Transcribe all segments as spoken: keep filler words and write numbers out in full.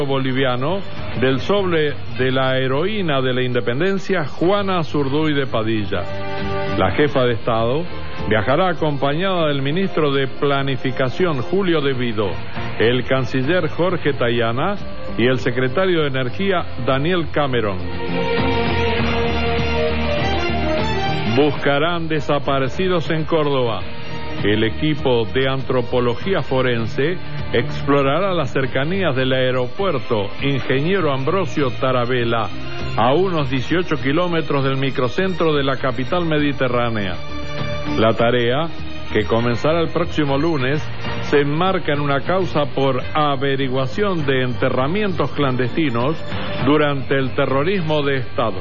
boliviano del sobre de la heroína de la independencia, Juana Zurduy de Padilla. La jefa de Estado viajará acompañada del ministro de Planificación, Julio De Vido, el canciller Jorge Tayana y el secretario de Energía, Daniel Cameron. Buscarán desaparecidos en Córdoba. El equipo de antropología forense explorará las cercanías del aeropuerto Ingeniero Ambrosio Tarabella, a unos dieciocho kilómetros del microcentro de la capital mediterránea. La tarea, que comenzará el próximo lunes, se enmarca en una causa por averiguación de enterramientos clandestinos durante el terrorismo de Estado.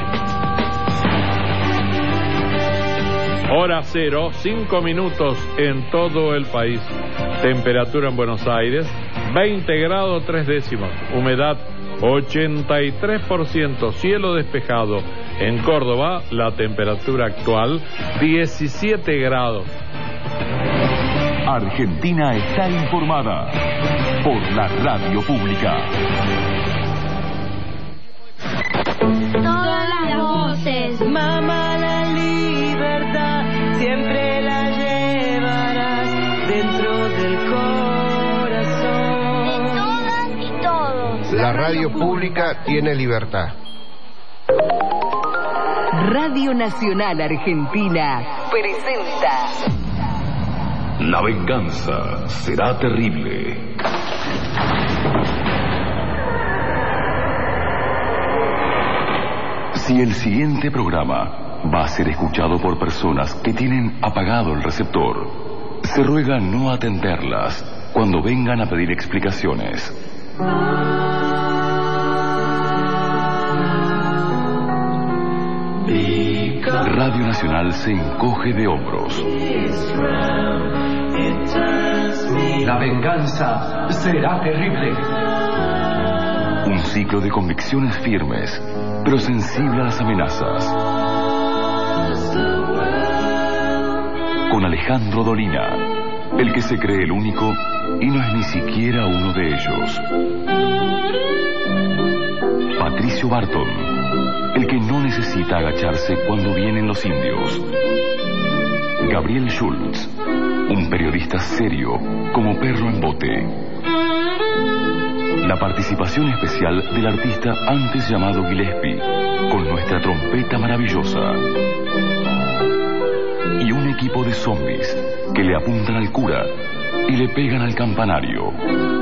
Hora cero, cinco minutos en todo el país. Temperatura en Buenos Aires, veinte grados tres décimos. Humedad, ochenta y tres por ciento. Cielo despejado. En Córdoba, la temperatura actual, diecisiete grados. Argentina está informada por la radio pública. Todas las voces. Mamá, la libertad siempre la llevarás dentro del corazón. De todas y todos. La radio pública tiene libertad. Radio Nacional Argentina presenta La venganza será terrible. Si el siguiente programa va a ser escuchado por personas que tienen apagado el receptor, se ruega no atenderlas cuando vengan a pedir explicaciones. Radio Nacional se encoge de hombros. La venganza será terrible. Un ciclo de convicciones firmes, pero sensible a las amenazas. Con Alejandro Dolina, el que se cree el único y no es ni siquiera uno de ellos. Patricio Barton, el que no necesita agacharse cuando vienen los indios. Gabriel Schultz, un periodista serio como perro en bote. La participación especial del artista antes llamado Gillespie, con nuestra trompeta maravillosa. Y un equipo de zombies que le apuntan al cura y le pegan al campanario.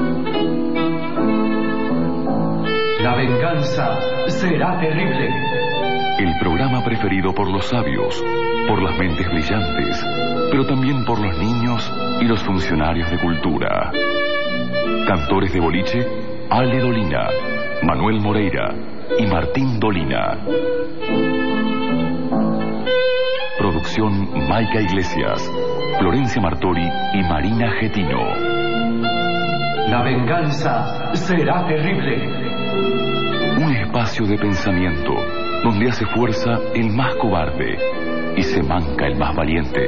La venganza será terrible. El programa preferido por los sabios, por las mentes brillantes, pero también por los niños y los funcionarios de cultura. Cantores de boliche, Ale Dolina, Manuel Moreira y Martín Dolina. Producción Maica Iglesias, Florencia Martori y Marina Getino. La venganza será terrible. Un espacio de pensamiento donde hace fuerza el más cobarde y se manca el más valiente.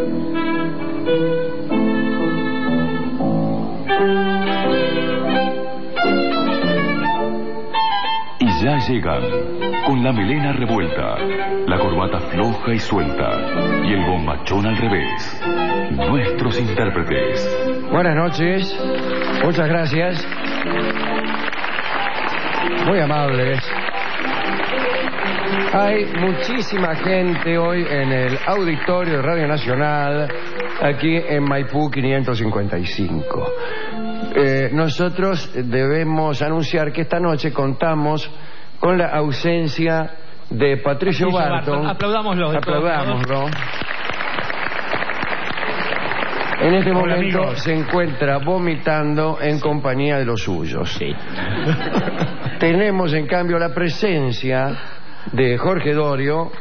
Y ya llegan, con la melena revuelta, la corbata floja y suelta y el bombachón al revés, nuestros intérpretes. Buenas noches, muchas gracias. Muy amables. Hay muchísima gente hoy en el auditorio de Radio Nacional, aquí en Maipú quinientos cincuenta y cinco. Eh, nosotros debemos anunciar que esta noche contamos con la ausencia de Patricio, Patricio Barton. Barton. Aplaudámoslo. Aplaudámoslo. En este Hola, momento amigos. Se encuentra vomitando en sí. compañía de los suyos. Sí. Tenemos en cambio la presencia de Jorge Dorio,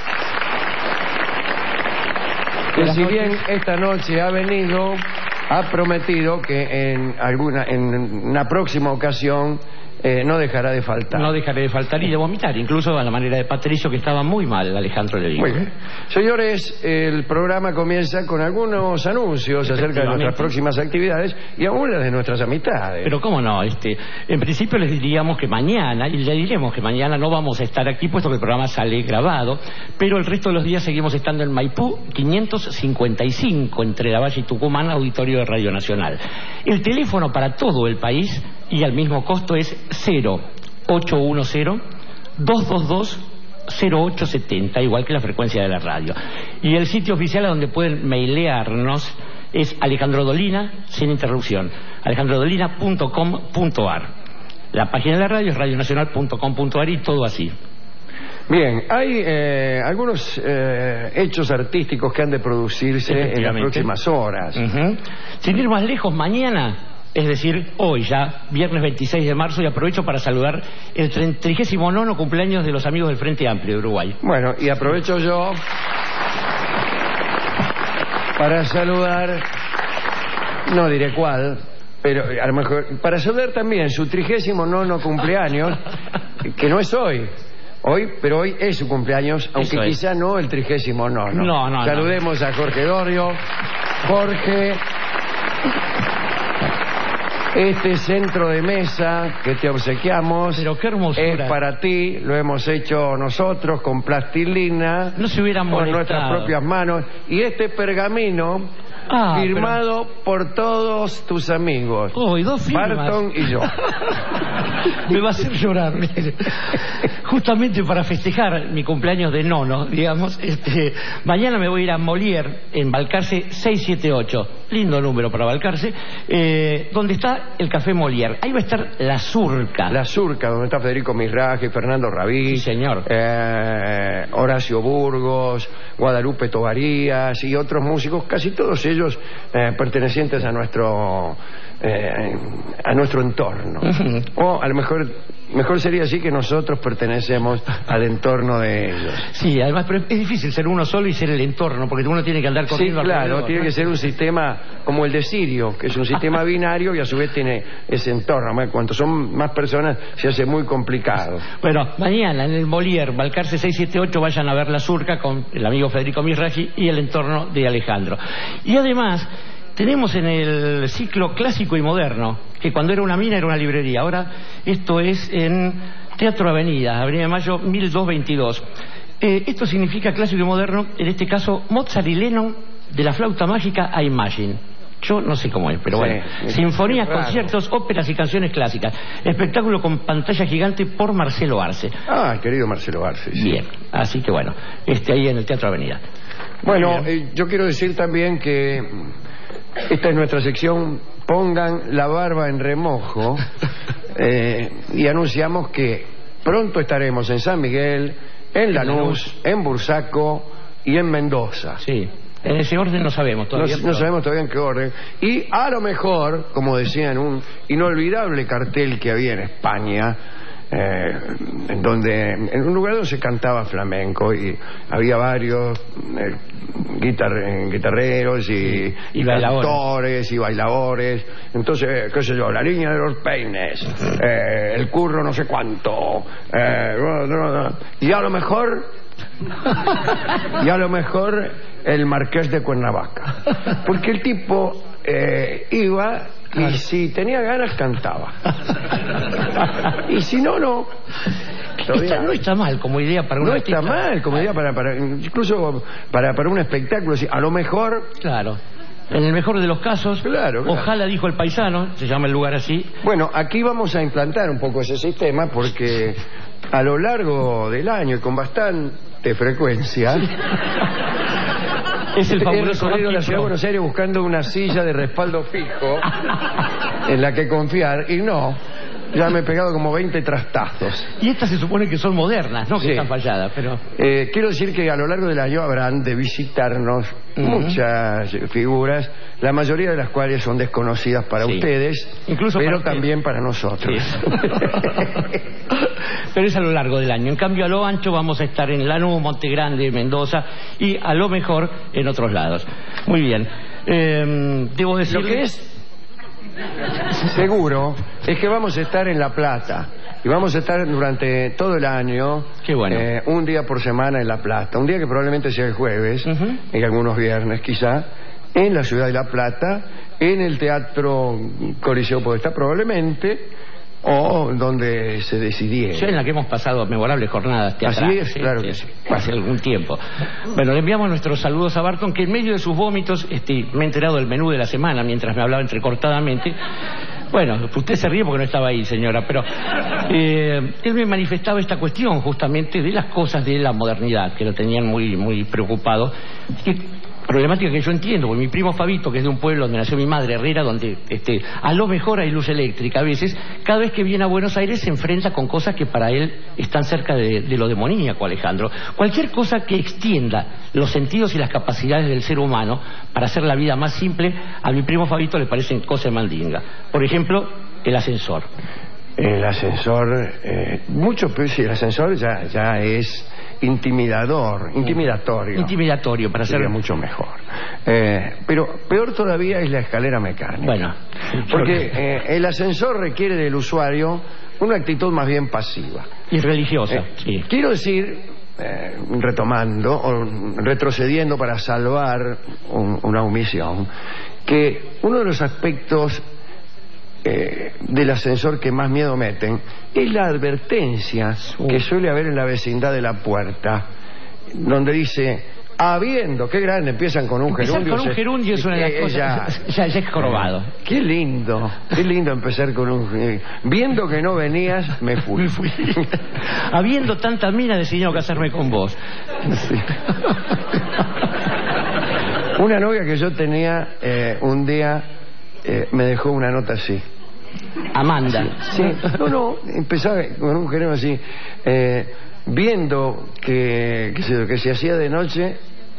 que si bien esta noche ha venido, ha prometido que en alguna, en una próxima ocasión eh, no dejará de faltar. No dejaré de faltar y de vomitar, incluso a la manera de Patricio, que estaba muy mal, Alejandro le dijo. Muy bien. Señores, el programa comienza con algunos anuncios acerca de nuestras próximas actividades y algunas de nuestras amistades. Pero cómo no, este, en principio les diríamos que mañana, y le diremos que mañana no vamos a estar aquí puesto que el programa sale grabado, pero el resto de los días seguimos estando en Maipú quinientos cincuenta y cinco, entre La Valle y Tucumán, auditorio de Radio Nacional. El teléfono para todo el país y al mismo costo es cero ocho uno cero, dos dos dos, cero ocho siete cero, igual que la frecuencia de la radio. Y el sitio oficial a donde pueden mailearnos es Alejandro Dolina, sin interrupción, alejandro dolina punto com punto ar. La página de la radio es radio nacional punto com punto ar y todo así. Bien, hay eh, algunos eh, hechos artísticos que han de producirse en las próximas horas. Uh-huh. Sin ir más lejos, mañana, es decir, hoy ya, viernes veintiséis de marzo, y aprovecho para saludar el trigésimo nono cumpleaños de los amigos del Frente Amplio de Uruguay. Bueno, y aprovecho yo para saludar, no diré cuál, pero a lo mejor, para saludar también su trigésimo nono cumpleaños, que no es hoy. Hoy, pero hoy es su cumpleaños, aunque Eso quizá es. no el trigésimo nono. No, no, Saludemos no. a Jorge Dorio. Jorge, este centro de mesa que te obsequiamos, pero qué hermosura, es para ti, lo hemos hecho nosotros con plastilina, no se hubieran molestado, con nuestras propias manos, y este pergamino ah, firmado pero... por todos tus amigos, oh, y dos firmas. Barton y yo. Me va a hacer llorar. Justamente para festejar mi cumpleaños de nono, digamos, este, mañana me voy a ir a Molière, en Balcarce seiscientos setenta y ocho, lindo número para Balcarce, eh, donde está el Café Molière. Ahí va a estar La Surca. La Surca, donde está Federico Misraje, Fernando Rabí, sí, señor. Eh, Horacio Burgos, Guadalupe Tovarías y otros músicos, casi todos ellos eh, pertenecientes a nuestro eh, a nuestro entorno. Uh-huh. O a lo mejor mejor sería así que nosotros pertenecemos al entorno de ellos. Sí, además pero es difícil ser uno solo y ser el entorno, porque uno tiene que andar corriendo. Sí, claro, alrededor, tiene ¿no? que ser un sistema como el de Sirio, que es un sistema binario y a su vez tiene ese entorno. Cuanto son más personas se hace muy complicado. Bueno, mañana en el Molière, Balcarce seiscientos setenta y ocho, vayan a ver La Surca con el amigo Federico Misraji y el entorno de Alejandro. Y además tenemos en el ciclo clásico y moderno, que cuando era una mina era una librería, ahora esto es en Teatro Avenida, Avenida de Mayo mil doscientos veintidós. Eh, esto significa clásico y moderno, en este caso Mozart y Lennon, de la flauta mágica a Imagine. Yo no sé cómo es, pero sí, bueno. Es Sinfonías, es conciertos, óperas y canciones clásicas. Espectáculo con pantalla gigante por Marcelo Arce. Ah, querido Marcelo Arce. Sí. Bien, así que bueno, este ahí en el Teatro Avenida. Bueno, eh, yo quiero decir también que esta es nuestra sección, pongan la barba en remojo, eh, y anunciamos que pronto estaremos en San Miguel, en Lanús, en Bursaco y en Mendoza. Sí. En ese orden no sabemos todavía. No, pero... no sabemos todavía en qué orden. Y a lo mejor, como decían, un inolvidable cartel que había en España, eh, en donde en un lugar donde se cantaba flamenco y había varios eh, guitar, guitarreros y, y, y cantores y bailadores. Entonces, qué sé yo, la línea de los peines, eh, el curro no sé cuánto, eh, y a lo mejor y a lo mejor el marqués de Cuernavaca, porque el tipo eh, iba y si tenía ganas cantaba y si no, no. Está, no está mal como idea para un no artista. está mal como idea para, para incluso para, para un espectáculo. A lo mejor, claro, en el mejor de los casos, claro, claro. Ojalá, dijo el paisano, se llama el lugar así. Bueno, aquí vamos a implantar un poco ese sistema porque a lo largo del año y con bastante frecuencia es el he fabuloso recorrido la ciudad de Buenos Aires buscando una silla de respaldo fijo en la que confiar y no, ya me he pegado como veinte trastazos. Y estas se supone que son modernas, no que sí. están falladas, pero... Eh, quiero decir que a lo largo del año habrán de visitarnos uh-huh. muchas figuras, la mayoría de las cuales son desconocidas para sí. ustedes, incluso pero para también usted. para nosotros. Sí. Pero es a lo largo del año. En cambio, a lo ancho vamos a estar en Lanús, Monte Grande, Mendoza y a lo mejor en otros lados. Muy bien. Eh, debo decir lo que es seguro es que vamos a estar en La Plata, Y vamos a estar durante todo el año, Qué bueno. eh, un día por semana en La Plata. Un día que probablemente sea el jueves, Ujú. y algunos viernes quizá, en la ciudad de La Plata, en el Teatro Coliseo Podestá probablemente, o donde se decidiera. Sí, en la que hemos pasado memorables jornadas teatrales. Así es, claro que sí, sí. Hace algún tiempo. Bueno, le enviamos nuestros saludos a Barton, que en medio de sus vómitos, este, me he enterado del menú de la semana mientras me hablaba entrecortadamente. Bueno, usted se ríe porque no estaba ahí, señora, pero eh, él me manifestaba esta cuestión justamente de las cosas de la modernidad, que lo tenían muy, muy preocupado. Y problemática que yo entiendo, porque mi primo Fabito, que es de un pueblo donde nació mi madre, Herrera, donde este, a lo mejor hay luz eléctrica a veces, cada vez que viene a Buenos Aires se enfrenta con cosas que para él están cerca de, de lo demoníaco, Alejandro. Cualquier cosa que extienda los sentidos y las capacidades del ser humano para hacer la vida más simple, a mi primo Fabito le parecen cosas de mandinga. Por ejemplo, el ascensor. El ascensor, eh, mucho peor, sí, el ascensor ya, ya es intimidador, intimidatorio. Intimidatorio, para Sería ser mucho mejor. Eh, pero peor todavía es la escalera mecánica. Bueno, porque eh, el ascensor requiere del usuario una actitud más bien pasiva. Y religiosa, Eh, sí. Quiero decir, eh, retomando o retrocediendo para salvar un- una omisión, que uno de los aspectos eh, del ascensor que más miedo meten es la advertencia que suele haber en la vecindad de la puerta, donde dice: habiendo, qué grande, empiezan con un Empezar gerundio. con un se- gerundio es una de las eh, cosas. ya- Ya, ya es jorobado. Qué lindo, qué lindo empezar con un... eh, viendo que no venías, me fui. Me fui. Habiendo tanta mina, decidí no casarme con vos. Sí. Una novia que yo tenía, eh, un día eh, me dejó una nota así. Amanda. Sí, no, no, empezaba con un gerundio así. eh, viendo que, que, se, que se hacía de noche,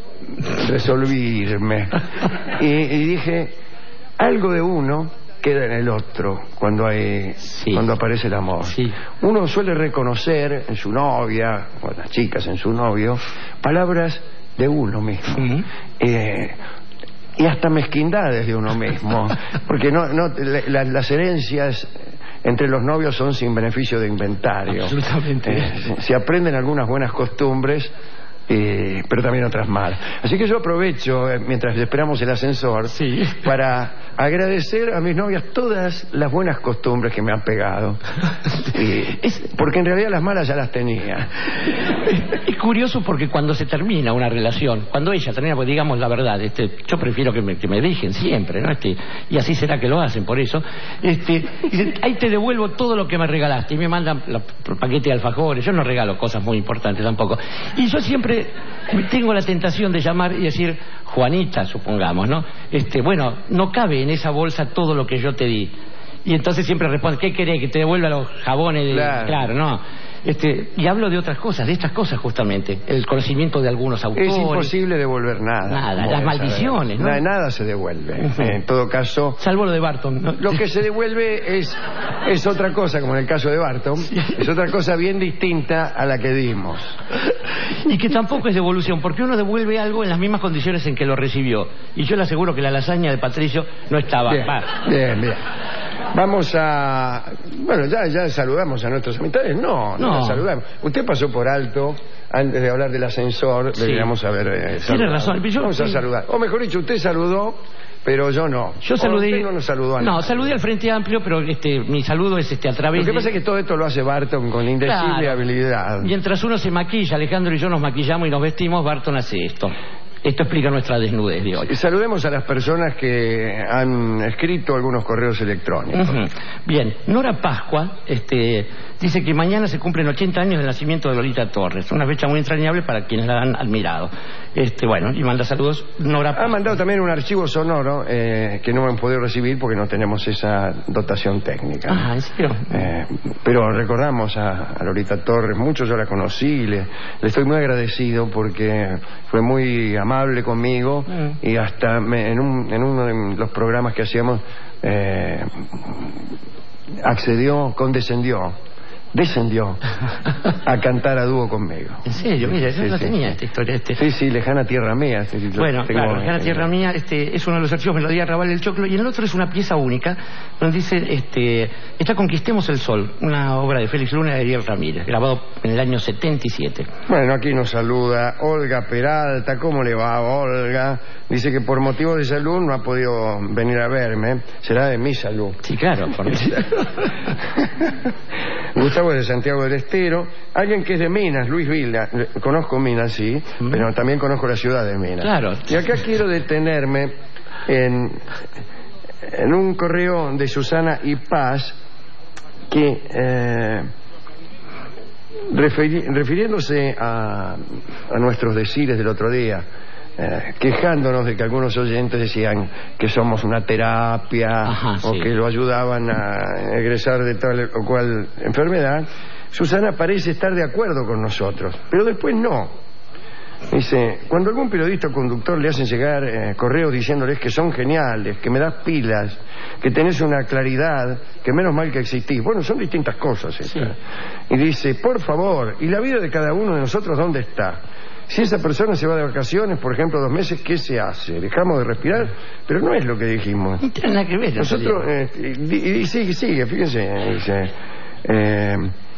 resolví irme. Y, y dije, algo de uno queda en el otro cuando hay Sí. cuando aparece el amor. Sí. Uno suele reconocer en su novia, o las chicas en su novio, palabras de uno mismo. Ujú. Eh, y hasta mezquindades de uno mismo, porque no, no la- las herencias entre los novios son sin beneficio de inventario. Absolutamente. Eh, se, se aprenden algunas buenas costumbres, eh, pero también otras mal. Así que yo aprovecho, eh, mientras esperamos el ascensor, Sí. para agradecer a mis novias todas las buenas costumbres que me han pegado. Y- porque en realidad las malas ya las tenía. Es curioso porque cuando se termina una relación, cuando ella termina, pues digamos la verdad, este, yo prefiero que me, que me dejen siempre, ¿no? Este, y así será que lo hacen, por eso. Este, dicen, ahí te devuelvo todo lo que me regalaste. Y me mandan la- el paquete de alfajores. Yo no regalo cosas muy importantes tampoco. Y yo siempre tengo la tentación de llamar y decir, Juanita, supongamos, ¿no? Este, bueno, no cabe en esa bolsa todo lo que yo te di. Y entonces siempre responde, ¿qué querés? Que te devuelva los jabones de... Claro. Claro, no. Este, y hablo de otras cosas, de estas cosas justamente. El conocimiento de algunos autores. Es imposible devolver nada. Nada, como las ya maldiciones, sabemos. ¿no? Na- Nada se devuelve. Ujú. En todo caso, Salvo lo de Barton, ¿no? lo que se devuelve es, es otra cosa, como en el caso de Barton, es otra cosa bien distinta a la que dimos. Y que tampoco es devolución, porque uno devuelve algo en las mismas condiciones en que lo recibió. Y yo le aseguro que la lasaña de Patricio no estaba... Bien, Va. bien, bien. Vamos a... Bueno, ya, ya saludamos a nuestros amistades. No, no, No. los saludamos. Usted pasó por alto, antes de hablar del ascensor, Sí. deberíamos haber eh, Tiene saludado. razón. Yo- Vamos a sí. saludar. O mejor dicho, usted saludó, pero yo no. Yo O saludé... usted no nos saludó a No, nadie. saludé al Frente Amplio, pero este, mi saludo es este, a través Lo que de... pasa es que todo esto lo hace Barton con indecible Claro. habilidad. Mientras uno se maquilla, Alejandro y yo nos maquillamos y nos vestimos, Barton hace esto. Esto explica nuestra desnudez de hoy. Y saludemos a las personas que han escrito algunos correos electrónicos. Ujú. Bien, Nora Pascua este, dice que mañana se cumplen ochenta años del nacimiento de Lolita Torres, una fecha muy entrañable para quienes la han admirado. Este, bueno, y manda saludos Nora Pascua. Ha mandado también un archivo sonoro eh, que no hemos podido recibir porque no tenemos esa dotación técnica. Ah, ¿en serio? Eh, pero recordamos a, a Lolita Torres, mucho yo la conocí, le, le estoy muy agradecido porque fue muy amable conmigo Mm. y hasta me- en, un- en uno de los programas que hacíamos eh, accedió, condescendió descendió a cantar a dúo conmigo. ¿En serio? Mira, yo Sí, no sí, tenía sí. esta historia. Este. Sí, sí, Lejana Tierra Mía. Sí, sí, yo Bueno, tengo- claro, Lejana Tierra Mía este, es uno de los archivos Melodía Raval del Choclo, y en el otro es una pieza única donde dice, este, está Conquistemos el Sol, una obra de Félix Luna y Ariel Ramírez, grabado en el año setenta y siete. Bueno, aquí nos saluda Olga Peralta. ¿Cómo le va, Olga? Dice que por motivos de salud no ha podido venir a verme. Será de mi salud. Sí, claro. Por... Gustavo de Santiago del Estero. Alguien que es de Minas, Luis Vila. Conozco Minas, sí, Mm. pero también conozco la ciudad de Minas. Claro. Y acá quiero detenerme en, en un correo de Susana y Paz que... Eh, referi- refiriéndose a, a nuestros decires del otro día, eh, quejándonos de que algunos oyentes decían que somos una terapia, Ajá, o sí. que lo ayudaban a egresar de tal o cual enfermedad, Susana parece estar de acuerdo con nosotros, pero después no. Dice, cuando algún periodista o conductor le hacen llegar eh, correos diciéndoles que son geniales, que me das pilas, que tenés una claridad, que menos mal que existís. Bueno, son distintas cosas estas. Sí. Y dice, por favor, ¿y la vida de cada uno de nosotros dónde está? Si esa persona se va de vacaciones, por ejemplo, dos meses, ¿qué se hace? ¿Dejamos de respirar? Pero no es lo que dijimos. No tiene nada que ver. Nosotros, eh, y, y sigue, sigue, fíjense, dice... Eh,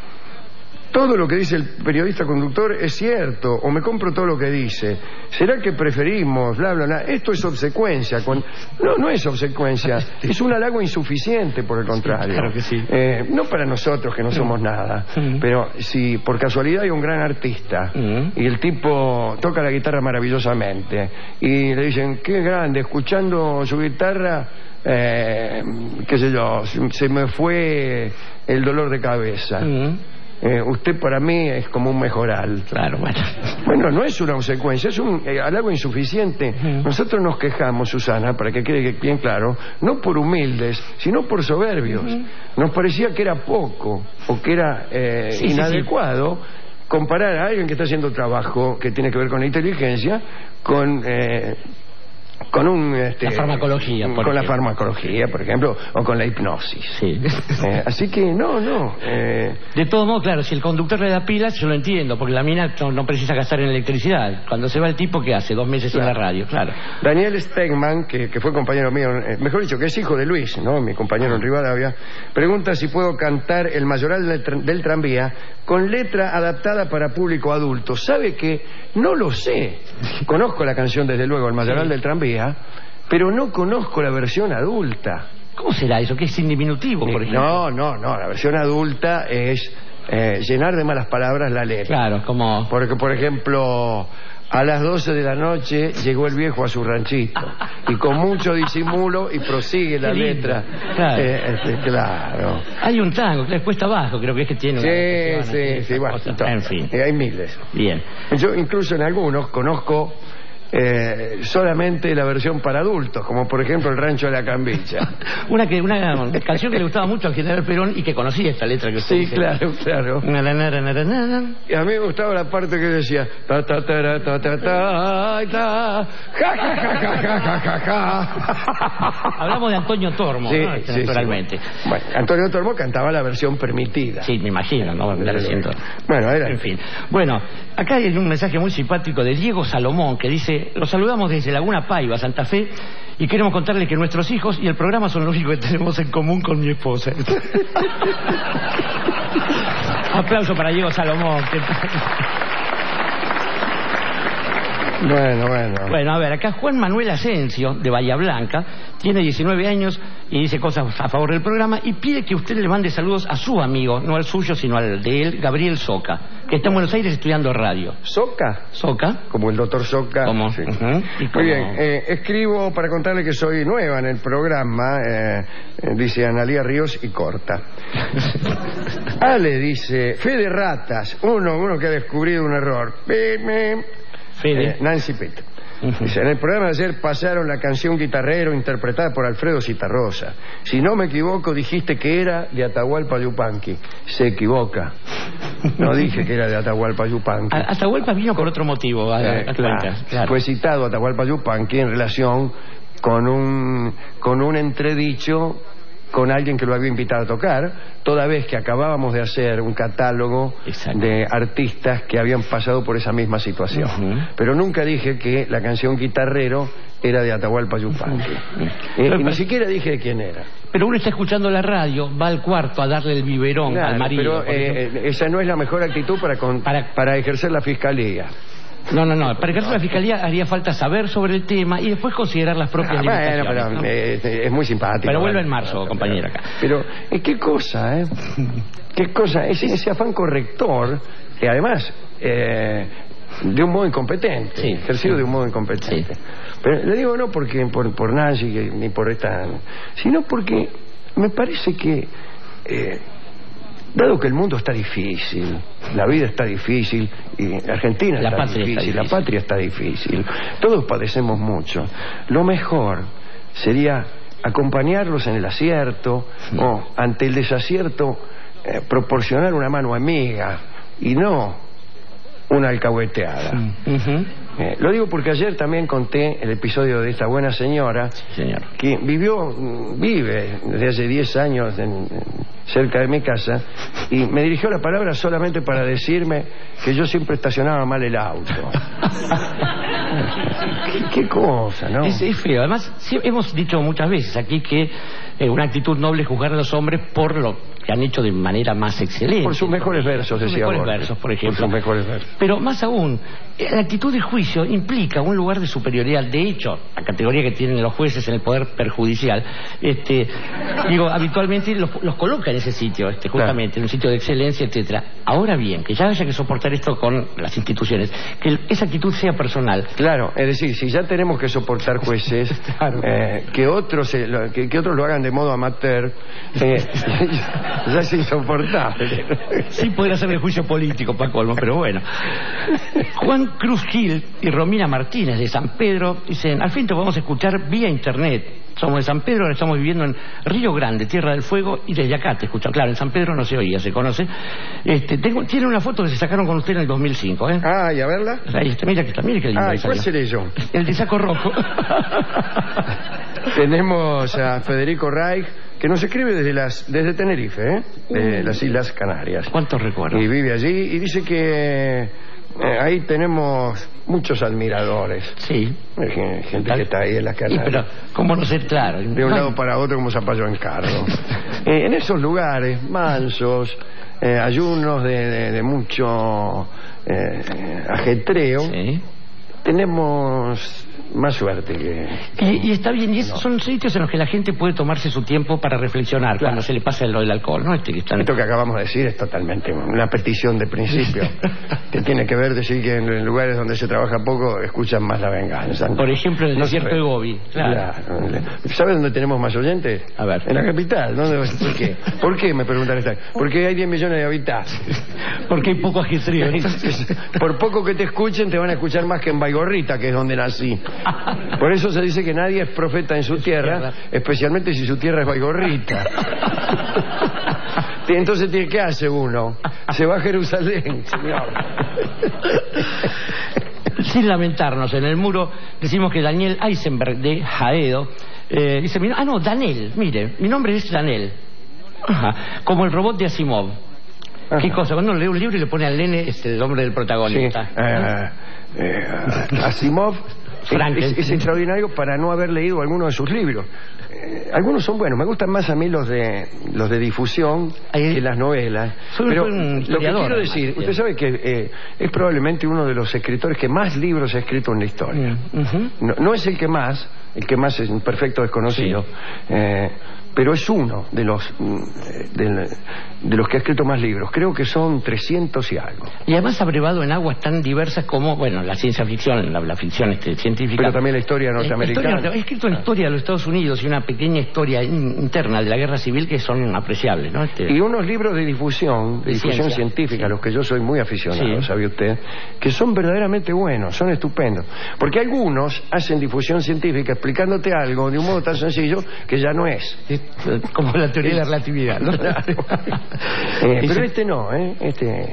todo lo que dice el periodista conductor es cierto, o me compro todo lo que dice. ¿Será que preferimos, bla, bla, bla? Esto es obsecuencia. Cuando... No, no es obsecuencia. Es un halago insuficiente, por el contrario. Sí, claro que sí. Eh, no para nosotros, que no somos nada. Mm. Pero si por casualidad hay un gran artista Mm. y el tipo toca la guitarra maravillosamente y le dicen, qué grande, escuchando su guitarra... Eh, qué sé yo, se me fue el dolor de cabeza. Mm. Eh, usted para mí es como un mejoral. Claro, bueno. Bueno, no es una consecuencia, es un eh, halago insuficiente. Ujú. Nosotros nos quejamos, Susana, para que quede bien claro, no por humildes, sino por soberbios. Ujú. Nos parecía que era poco o que era eh, Sí, sí, inadecuado comparar a alguien que está haciendo trabajo que tiene que ver con la inteligencia con... Eh, con un este, La farmacología, por con la ejemplo. farmacología, por ejemplo, o con la hipnosis. Sí. Eh, así que no, no. Eh, De todos modos, claro, si el conductor le da pilas, yo lo entiendo, porque la mina no, no precisa gastar en electricidad. Cuando se va el tipo, ¿qué hace? Dos meses Claro. en la radio, claro. Daniel Stegman, que, que fue compañero mío, eh, mejor dicho, que es hijo de Luis, ¿no? Mi compañero en Rivadavia, pregunta si puedo cantar El Mayoral del, tra- del Tranvía con letra adaptada para público adulto. ¿Sabe que no lo sé? Conozco la canción, desde luego, El Mayoral Sí. del Tranvía, pero no conozco la versión adulta. ¿Cómo será eso? ¿Qué es en diminutivo, por ejemplo? No, no, no, la versión adulta es eh, llenar de malas palabras la letra. Claro, como... Porque, por ejemplo, a las doce de la noche llegó el viejo a su ranchito y con mucho disimulo y prosigue la Qué lindo. letra. Claro. Eh, este, claro. Hay un tango, que es Cuesta Abajo, creo que es que tiene una... Sí, sí, sí, bueno, cosa. entonces, En fin, eh, hay miles. bien. Yo incluso en algunos conozco eh, solamente la versión para adultos, como por ejemplo El Rancho de la Cambicha. Una, que, una canción que le gustaba mucho al general Perón y que conocía esta letra que usted Sí, dice. claro, claro. Na, na, na, na, na, na, na. Y a mí me gustaba la parte que decía ta ta ta ra, ta ta ta ta ja ja ja ja ja ja ja ja. Hablamos de Antonio Tormo, Sí, ¿no? sí, sí, naturalmente. bueno. Bueno, Antonio Tormo cantaba la versión permitida. Sí, me imagino, ¿no? La siento. Bueno, era. En fin. Bueno, acá hay un mensaje muy simpático de Diego Salomón que dice: los saludamos desde Laguna Paiva, Santa Fe, y queremos contarle que nuestros hijos y el programa son lo único que tenemos en común con mi esposa. Aplauso para Diego Salomón. que- Bueno, bueno. Bueno, a ver, acá Juan Manuel Asensio, de Bahía Blanca, tiene diecinueve años y dice cosas a favor del programa y pide que usted le mande saludos a su amigo, no al suyo, sino al de él, Gabriel Soca, que está en Buenos Aires estudiando radio. ¿Soca? ¿Soca? Como el doctor Soca. ¿Cómo? Sí. Ujú. ¿Y Muy cómo? bien, eh, escribo para contarle que soy nueva en el programa, eh, eh, dice Analía Ríos y corta. Ale dice, fe de ratas, uno, uno que ha descubrido un error. Pip, pip. Fede. Eh, Nancy Pitt. Dice, en el programa de ayer pasaron la canción Guitarrero interpretada por Alfredo Citarrosa. Si no me equivoco, dijiste que era de Atahualpa Yupanqui. Se equivoca. No dije que era de Atahualpa Yupanqui. A- Atahualpa vino por otro motivo, a, Eh, a claro. cuenta, claro. Fue citado Atahualpa Yupanqui en relación con un, con un entredicho con alguien que lo había invitado a tocar, toda vez que acabábamos de hacer un catálogo Exacto. de artistas que habían pasado por esa misma situación. Uh-huh. Pero nunca dije que la canción Guitarrero era de Atahualpa Yupanqui. Uh-huh. eh, y ni siquiera dije de quién era. Pero uno está escuchando la radio, va al cuarto a darle el biberón claro, al marido. Pero eh, esa no es la mejor actitud para, con, para... para ejercer la fiscalía. No, no, no. Para ejercer la fiscalía haría falta saber sobre el tema y después considerar las propias ah, limitaciones. Bueno, pero ¿no? es, es muy simpático. Pero vuelve ¿vale? en marzo, pero, compañera. Acá. Pero, ¿qué cosa, eh? ¿Qué cosa? Ese, ese afán corrector, que además, eh, de un modo incompetente, sí, ejercido sí. de un modo incompetente. Sí. Pero le digo no porque por, por Nancy, que, ni por esta... sino porque me parece que... Eh, dado que el mundo está difícil, la vida está difícil, y Argentina la está, patria difícil, está difícil, la patria está difícil, todos padecemos mucho, lo mejor sería acompañarlos en el acierto sí. o ante el desacierto eh, proporcionar una mano amiga y no una alcahueteada. Uh-huh. Eh, lo digo porque ayer también conté el episodio de esta buena señora sí, señor. que vivió, vive desde hace diez años en, en, cerca de mi casa y me dirigió la palabra solamente para decirme que yo siempre estacionaba mal el auto. ¿Qué, qué cosa, ¿no? Es, es feo. Además, sí, hemos dicho muchas veces aquí que eh, una actitud noble es juzgar a los hombres por lo que han hecho de manera más excelente. Por sus mejores versos, sus decía mejores Borges. versos, por ejemplo. Por sus mejores versos. Pero más aún, la actitud de juicio implica un lugar de superioridad. De hecho, la categoría que tienen los jueces en el poder perjudicial, este, digo, habitualmente los, los coloca en ese sitio, este, justamente, claro. en un sitio de excelencia, etcétera. Ahora bien, que ya haya que soportar esto con las instituciones, que el, esa actitud sea personal. Claro, es decir, si ya tenemos que soportar jueces, claro. eh, que otros eh, lo, que, que otros lo hagan de modo amateur, eh, ya es insoportable. Sí, podría ser de juicio político, para colmo, pero bueno. Juan Cruz Gil y Romina Martínez de San Pedro dicen, al fin te podemos escuchar vía internet. Somos de San Pedro, ahora estamos viviendo en Río Grande, Tierra del Fuego, y desde acá te escuchan. Claro, en San Pedro no se oía, se conoce. Este, tengo, tiene una foto que se sacaron con usted en el dos mil cinco, ¿eh? Ah, ¿y a verla? Ahí está, mira que está, mire qué lindo. Ah, ¿cuál seré yo? El de saco rojo. Tenemos a Federico Reich, que nos escribe desde las desde Tenerife, ¿eh? De las Islas Canarias. ¿Cuántos recuerdos? Y vive allí, y dice que... Eh, ahí tenemos muchos admiradores. Sí. Hay gente que está ahí en las Canarias. Sí, pero ¿cómo no ser claro? De un lado para otro como Zapallo en Cardo. eh, en esos lugares mansos, eh, ayunos de, de, de mucho eh, ajetreo, sí. tenemos más suerte que... Y, y está bien, y esos no. son sitios en los que la gente puede tomarse su tiempo para reflexionar, claro. cuando se le pasa lo del alcohol, ¿no? Este que están... Esto que acabamos de decir es totalmente una petición de principio, que tiene que ver decir que en lugares donde se trabaja poco escuchan más La Venganza. Por ejemplo, en el no desierto de Gobi. Claro. Claro. ¿Sabe dónde tenemos más oyentes? A ver. En la capital. ¿Dónde? ¿Por qué? ¿Por qué? Me preguntan esta. Porque hay diez millones de habitantes. Porque hay poco ajetreo. Entonces, por poco que te escuchen, te van a escuchar más que en Baigorrita, que es donde nací. Por eso se dice que nadie es profeta en su tierra, especialmente si su tierra es Baigorrita. Entonces, ¿qué hace uno? Se va a Jerusalén, señor. Sin lamentarnos, en el muro decimos que Daniel Eisenberg de Haedo eh, dice, ah no, Danel, mire, mi nombre es Danel. Ajá, como el robot de Asimov. Ajá. ¿Qué cosa? Cuando uno lee un libro y le pone al nene este, el nombre del protagonista. Sí. Uh, eh, Asimov es, es extraordinario para no haber leído alguno de sus libros. Eh, algunos son buenos, me gustan más a mí los de los de difusión Ahí, que las novelas. Soy, pero soy un lo que quiero decir, usted sabe que eh, es probablemente uno de los escritores que más libros ha escrito en la historia. Uh-huh. no, no es el que más, el que más es un perfecto desconocido. Sí. Eh, pero es uno de los de, de los que ha escrito más libros. Creo que son trescientos y algo. Y además abrevado en aguas tan diversas como, bueno, la ciencia ficción, la, la ficción este, científica. Pero también la historia norteamericana. Ha escrito una historia de los Estados Unidos y una pequeña historia in, interna de la guerra civil que son apreciables, ¿no? Este... Y unos libros de difusión, de, de difusión ciencia. científica, sí. los que yo soy muy aficionado, sí. sabe usted, que son verdaderamente buenos, son estupendos. Porque algunos hacen difusión científica explicándote algo de un modo tan sencillo que ya no es. Sí. Como la teoría de la relatividad, ¿no? Claro. eh, pero este no, ¿eh? Este,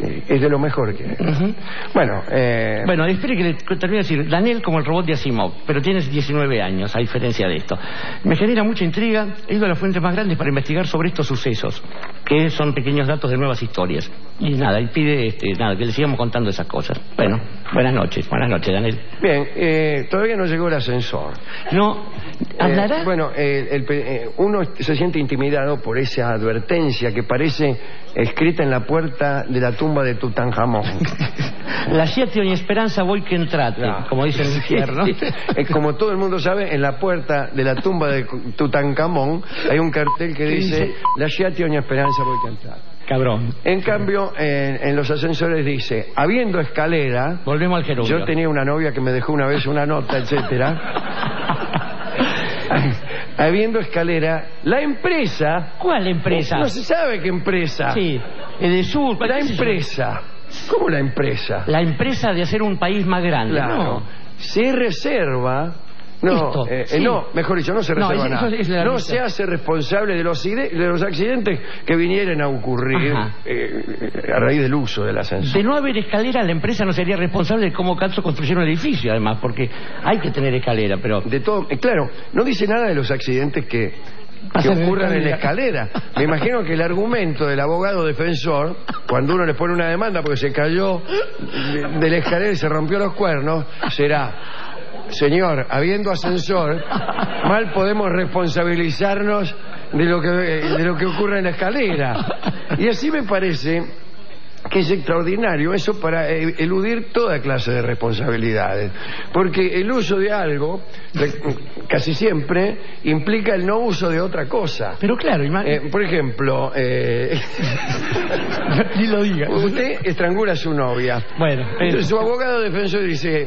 es de lo mejor que hay. Uh-huh. Bueno, eh... bueno, espere que le termine de decir. Daniel como el robot de Asimov, pero tienes diecinueve años, a diferencia de esto. Me genera mucha intriga. He ido a las fuentes más grandes para investigar sobre estos sucesos, que son pequeños datos de nuevas historias. Y nada, y pide este, nada, que le sigamos contando esas cosas. Bueno, buenas noches, buenas noches, Daniel. Bien, eh, todavía no llegó el ascensor. No, ¿hablará? Eh, bueno, eh, el, eh, uno se siente intimidado por esa advertencia que parece escrita en la puerta de la tumba de Tutankamón. La siete ogni esperanza voi che entrate, Claro. como dice el infierno. Es como todo el mundo sabe, en la puerta de la tumba de Tutankamón hay un cartel que dice, dice? la siete ogni esperanza voi che entrate. Cabrón. En cambio, en, en los ascensores dice, habiendo escalera... Volvemos al gerundio. Yo tenía una novia que me dejó una vez una nota, etcétera. Habiendo escalera, la empresa... ¿Cuál empresa? No se sabe qué empresa. Sí, el de sur. La ¿qué sé yo? empresa. ¿Cómo la empresa? La empresa de hacer un país más grande. Claro. No. Se reserva... No, Esto, eh, sí. eh, no, mejor dicho, no se No, reserva es- eso nada. es la No lista. se hace responsable de los, ide- de los accidentes que vinieran a ocurrir Ajá. eh, a raíz del uso del ascensor. De no haber escalera, la empresa no sería responsable de cómo Calzo construyeron el edificio, además, porque hay que tener escalera, pero... De todo, eh, claro, no dice nada de los accidentes que, que Pasan en ocurran en la escalera. escalera. Me imagino que el argumento del abogado defensor, cuando uno le pone una demanda porque se cayó de, de la escalera y se rompió los cuernos, será: señor, habiendo ascensor, mal podemos responsabilizarnos de lo que de lo que ocurre en la escalera. Y así me parece que es extraordinario eso para eh, eludir toda clase de responsabilidades, porque el uso de algo re- casi siempre implica el no uso de otra cosa. Pero claro, ima- Eh, por ejemplo, eh, ni lo diga. usted estrangula a su novia. Bueno, pero- Su abogado defensor dice: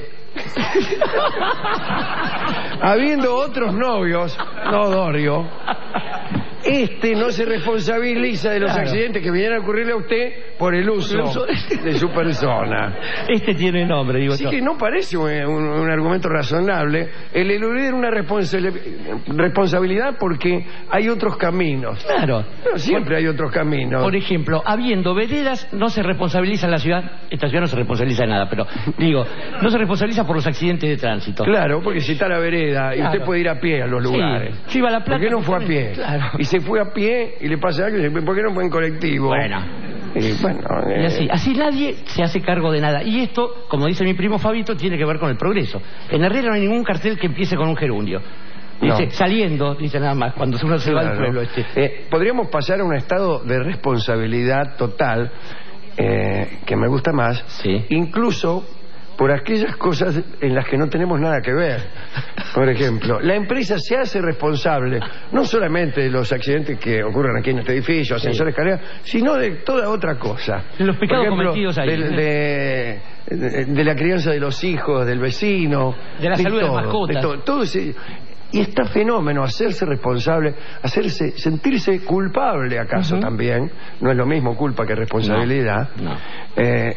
habiendo otros novios, no Dorio, este no se responsabiliza de los Claro. accidentes que vinieran a ocurrirle a usted por el uso, El uso de su persona. Este tiene nombre, digo Así yo. que no parece un, un- un argumento razonable el eludir una responsa- responsabilidad porque hay otros caminos. Claro. Pero siempre hay otros caminos. Por ejemplo, habiendo veredas, no se responsabiliza la ciudad. Esta ciudad no se responsabiliza de nada, pero digo, no se responsabiliza por los accidentes de tránsito. Claro, porque si está la vereda y Claro. usted puede ir a pie a los Sí. lugares. Yo iba a La Plata, ¿Por qué no fue a justamente. pie? Claro. Y se fue a pie y le pasa algo y dice, ¿por qué no fue en colectivo? Bueno. Y bueno, Y eh, así, así nadie se hace cargo de nada. Y esto, como dice mi primo Fabito, tiene que ver con el progreso. En Herrera no hay ningún cartel que empiece con un gerundio. Dice, No. saliendo, dice nada más, cuando uno se va al claro. pueblo este. Eh, podríamos pasar a un estado de responsabilidad total, eh, que me gusta más, Sí. incluso por aquellas cosas en las que no tenemos nada que ver. Por ejemplo, la empresa se hace responsable no solamente de los accidentes que ocurren aquí en este edificio, ascensores, escaleras, sino de toda otra cosa. De los pecados Por ejemplo, cometidos ahí. del- De, de, de la crianza de los hijos, del vecino, De la salud de las todo, mascotas. todo, todo ese- y está fenómeno, hacerse responsable, hacerse, sentirse culpable acaso Ujú. también, no es lo mismo culpa que responsabilidad. No, no. Eh,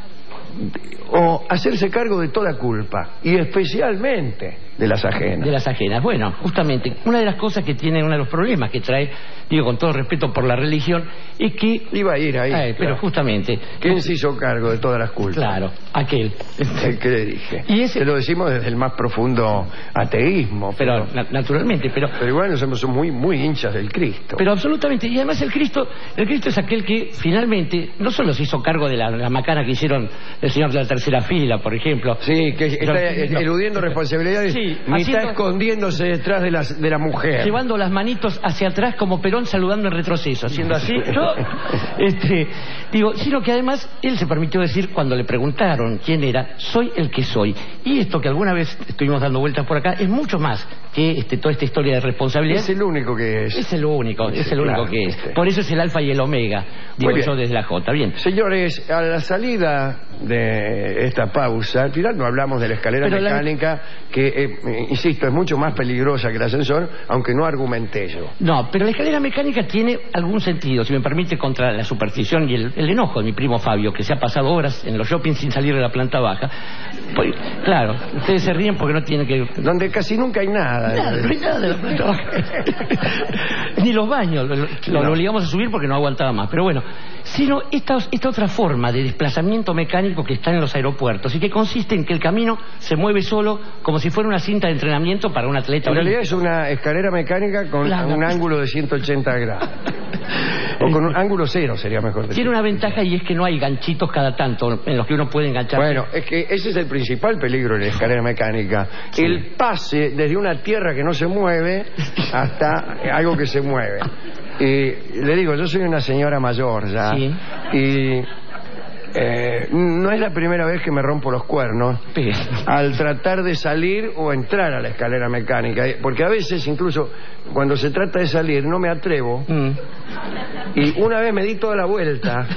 o hacerse cargo de toda culpa y especialmente de las ajenas. De las ajenas. Bueno, justamente, una de las cosas que tiene, uno de los problemas que trae, digo con todo respeto por la religión, es que... Iba a ir ahí. Eh, pero claro. justamente... ¿Quién se hizo cargo de todas las culpas? Claro, aquel. El que le dije. Y ese- Se lo decimos desde el más profundo ateísmo. Pero, Pero, na- naturalmente, pero... pero igual somos muy, muy hinchas del Cristo. Pero absolutamente, y además el Cristo, el Cristo es aquel que finalmente no solo se hizo cargo de la, la macana que hicieron el señor de la tercera fila, por ejemplo. Sí, que está No, eh, no. eludiendo responsabilidades, Sí, ni haciendo- está escondiéndose detrás de, las, de la mujer. Llevando las manitos hacia atrás como Perón saludando en retroceso, haciendo así, ¿no? Este, digo, sino que además él se permitió decir cuando le preguntaron quién era, soy el que soy. Y esto que alguna vez estuvimos dando vueltas por acá es mucho más que este, toda esta historia de responsabilidad. Es el único que es. Es el único, es el único Claro, que es. sí. Por eso es el alfa y el omega, digo Muy bien. yo desde la J. Bien. Señores, a la salida de esta pausa, al final no hablamos de la escalera Pero la- mecánica, que, eh, eh, insisto, es mucho más peligrosa que el ascensor, aunque no argumenté yo. No, pero la escalera mecánica tiene algún sentido, si me permite, contra la superstición y el, el enojo de mi primo Fabio, que se ha pasado horas en los shoppings sin salir de la planta baja. Pues, claro, ustedes se ríen porque no tienen que... Donde casi nunca hay nada. nada. Nada, no hay nada de la planta baja. Ni los baños, lo, lo, No. lo obligamos a subir porque no aguantaba más. Pero bueno, sino esta, esta otra forma de desplazamiento mecánico que está en los aeropuertos y que consiste en que el camino se mueve solo como si fuera una cinta de entrenamiento para un atleta. En realidad olímpico. es una escalera mecánica con Claro. un ángulo de ciento ochenta grados. O con un ángulo cero sería mejor decir. Tiene una ventaja y es que no hay ganchitos cada tanto en los que uno puede enganchar. Bueno, es que ese es el principal peligro de la escalera mecánica. Sí. El pase desde una tierra que no se mueve hasta algo que se mueve. Y le digo, yo soy una señora mayor ya. Sí. Y eh, no es la primera vez que me rompo los cuernos Sí. al tratar de salir o entrar a la escalera mecánica. Porque a veces, incluso cuando se trata de salir, no me atrevo. Mm. Y una vez me di toda la vuelta.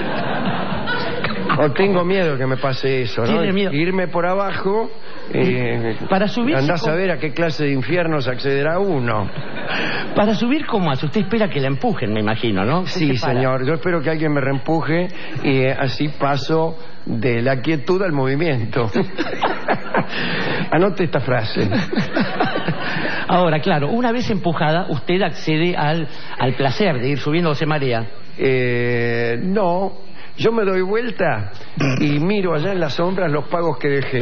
O tengo miedo que me pase eso, ¿no? Tiene miedo. Irme por abajo. Eh, Para subirse andás con- a ver a qué clase de infiernos accederá uno. Para subir, ¿cómo hace? Usted espera que la empujen, me imagino, ¿no? Sí, Se para. señor. Yo espero que alguien me reempuje y eh, así paso de la quietud al movimiento. Anote esta frase. Ahora, claro, una vez empujada, usted accede al, al placer de ir subiendo, se marea. Eh, no, yo me doy vuelta y miro allá en las sombras los pagos que dejé.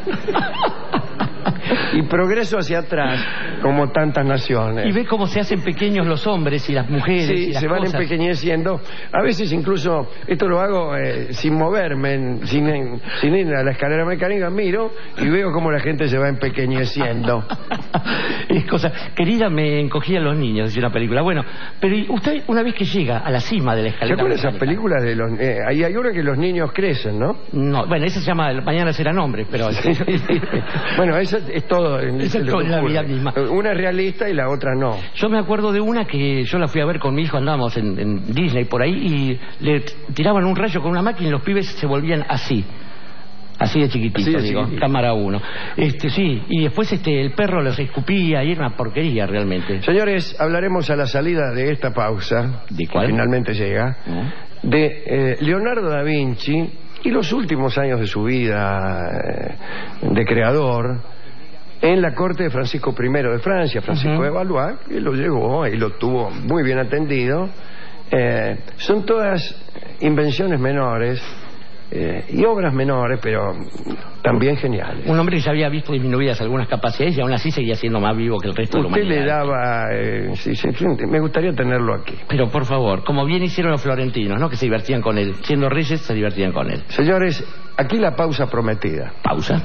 Y progreso hacia atrás, como tantas naciones. Y ve cómo se hacen pequeños los hombres y las mujeres. y Sí, las se van cosas. empequeñeciendo. A veces incluso, esto lo hago eh, sin moverme, en- sin, en- sin ir a la escalera mecánica, miro y veo cómo la gente se va empequeñeciendo. Es cosa, querida, me encogían los niños, decía una película. Bueno, pero ¿y usted una vez que llega a la cima de la ¿Se escalera acuerdan de esas mecánica? películas de los... Eh, ahí hay una que los niños crecen, ¿no? No, bueno, esa se llama Mañana será nombre, pero... Bueno, eso es todo. en- Eso es lo todo que en la ocurre. vida misma. Una es realista y la otra no. Yo me acuerdo de una que yo la fui a ver con mi hijo, andábamos en, en Disney por ahí y le tiraban un rayo con una máquina y los pibes se volvían así. Así de chiquitito, Así de digo, chiquitito. cámara uno. Este, sí, y después este el perro los escupía y era una porquería realmente. Señores, hablaremos a la salida de esta pausa, ¿De que cuál? finalmente llega, ¿No? de eh, Leonardo da Vinci y los últimos años de su vida eh, de creador en la corte de Francisco primero de Francia, Francisco Ujú. de Valois, que lo llegó y lo tuvo muy bien atendido. Eh, son todas invenciones menores eh, y obras menores, pero también geniales. Un hombre que ya había visto disminuidas algunas capacidades y aún así seguía siendo más vivo que el resto de la Usted humanidad. le daba... eh, sí, sí, sí, me gustaría tenerlo aquí. Pero por favor, como bien hicieron los florentinos, ¿no? Que se divertían con él. Siendo reyes, se divertían con él. Señores, aquí la pausa prometida. Pausa.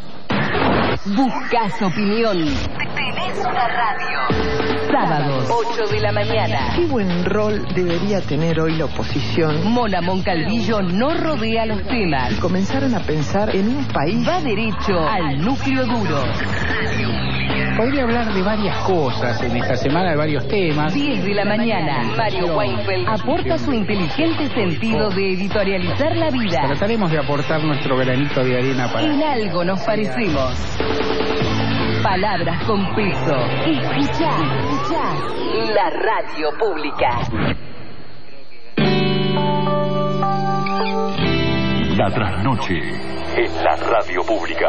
Buscas opinión. Tenés una radio. Sábados, ocho de la mañana. Qué buen rol debería tener hoy la oposición. Mona Moncalvillo no rodea los temas. Comenzaron a pensar en un país. Va derecho al núcleo duro. Podría hablar de varias cosas en esta semana, de varios temas. diez de la mañana. Mario Weinfeld aporta su inteligente sentido de editorializar la vida. Trataremos de aportar nuestro granito de arena para... En algo nos parecemos. Palabras con peso. Escuchá, escuchá. La radio pública. La trasnoche en la radio pública.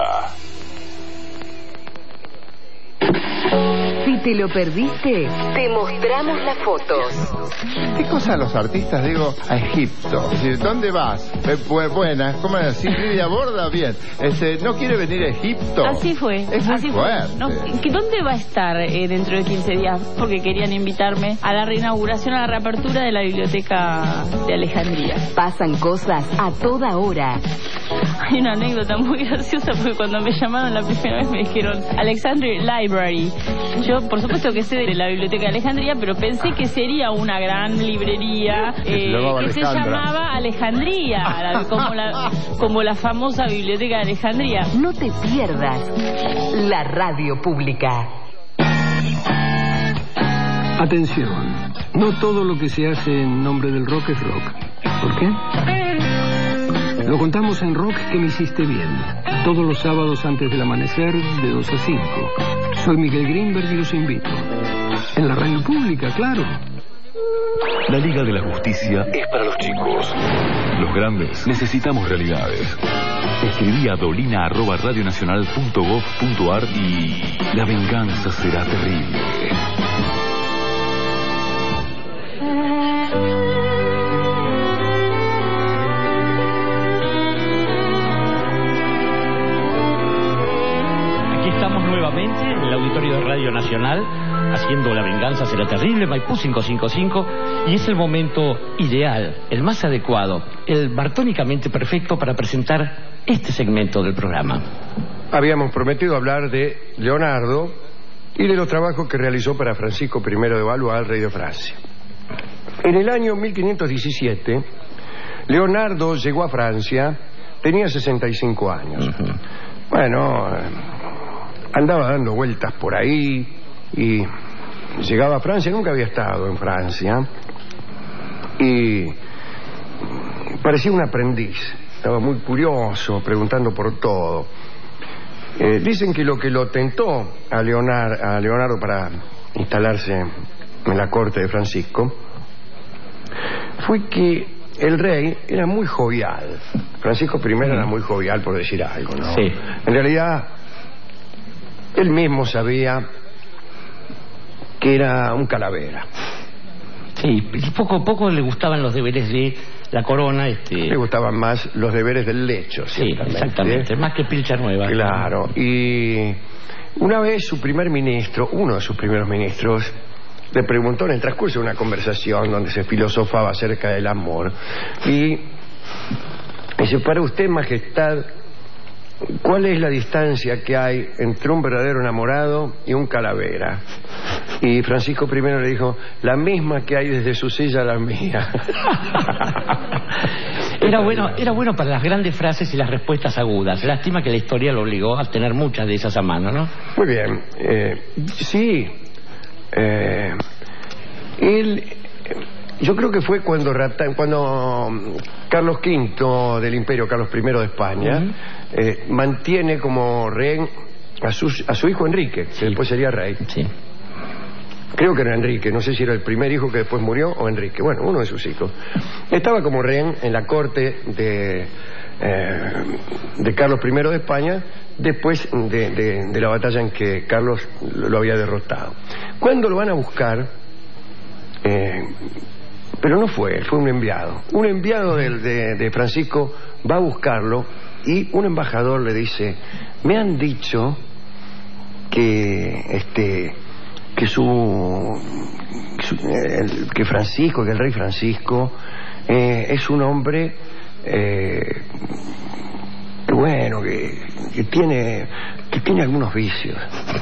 Si te lo perdiste, te mostramos las fotos. ¿Qué cosa los artistas, digo, a Egipto? Es decir, ¿dónde vas? Eh, bu- buena, ¿cómo es? ¿Sí, Lidia Borda? Bien. Este, ¿no quiere venir a Egipto? Así fue. Es muy así fuerte. fue. No, ¿que ¿Dónde va a estar eh, dentro de quince días? Porque querían invitarme a la reinauguración, a la reapertura de la biblioteca de Alejandría. Pasan cosas a toda hora. Hay una anécdota muy graciosa porque cuando me llamaron la primera vez me dijeron Alexandria Library. Yo, por supuesto que sé de la biblioteca de Alejandría, pero pensé que sería una gran librería eh, llamaba que se Alejandra. llamaba Alejandría, la- como, la, como la famosa biblioteca de Alejandría. No te pierdas la radio pública. Atención, no todo lo que se hace en nombre del rock es rock. ¿Por qué? Lo contamos en Rock que me hiciste bien, todos los sábados antes del amanecer de dos a cinco. Soy Miguel Greenberg y los invito. En la radio pública, claro. La Liga de la Justicia es para los chicos. Los grandes necesitamos realidades. Escribí a dolina arroba radionacional punto gob punto ar y la venganza será terrible. Aquí estamos nuevamente en el auditorio de Radio Nacional haciendo La venganza será terrible, Maipú quinientos cincuenta y cinco, y es el momento ideal, el más adecuado, el bartónicamente perfecto para presentar este segmento del programa. Habíamos prometido hablar de Leonardo y de los trabajos que realizó para Francisco primero de Valois, rey de Francia. En el año mil quinientos diecisiete, Leonardo llegó a Francia, tenía sesenta y cinco años. Uh-huh. Bueno, andaba dando vueltas por ahí y llegaba a Francia, nunca había estado en Francia, y parecía un aprendiz. Estaba muy curioso, preguntando por todo. Eh, dicen que lo que lo tentó a Leonardo, a Leonardo para instalarse en la corte de Francisco fue que el rey era muy jovial. Francisco primero era muy jovial, por decir algo, ¿no? Sí. En realidad, él mismo sabía que era un calavera. Sí, poco a poco le gustaban los deberes de la corona. Este... Le gustaban más los deberes del lecho, sí, exactamente, más que pilcha nueva. Claro, y una vez su primer ministro, uno de sus primeros ministros, le preguntó en el transcurso de una conversación donde se filosofaba acerca del amor, y dice: para usted, majestad, ¿cuál es la distancia que hay entre un verdadero enamorado y un calavera? Y Francisco primero le dijo: la misma que hay desde su silla a la mía. Era bueno, era bueno para las grandes frases y las respuestas agudas. Lástima que la historia lo obligó a tener muchas de esas a mano, ¿no? Muy bien. Eh, sí. Eh, él... Yo creo que fue cuando Ratán, cuando Carlos quinto del Imperio, Carlos primero de España, uh-huh. eh, mantiene como rehén a su, a su hijo Enrique, que sí. después sería rey. Sí. Creo que era Enrique, no sé si era el primer hijo que después murió o Enrique, bueno, uno de sus hijos. Estaba como rehén en la corte de, eh, de Carlos primero de España, después de, de, de la batalla en que Carlos lo había derrotado. Cuando lo van a buscar... Eh, Pero no fue, fue un enviado. Un enviado de, de, de Francisco va a buscarlo y un embajador le dice: me han dicho que este que su, su el, que Francisco, que el rey Francisco eh, es un hombre eh, que bueno, que, que tiene que tiene algunos vicios.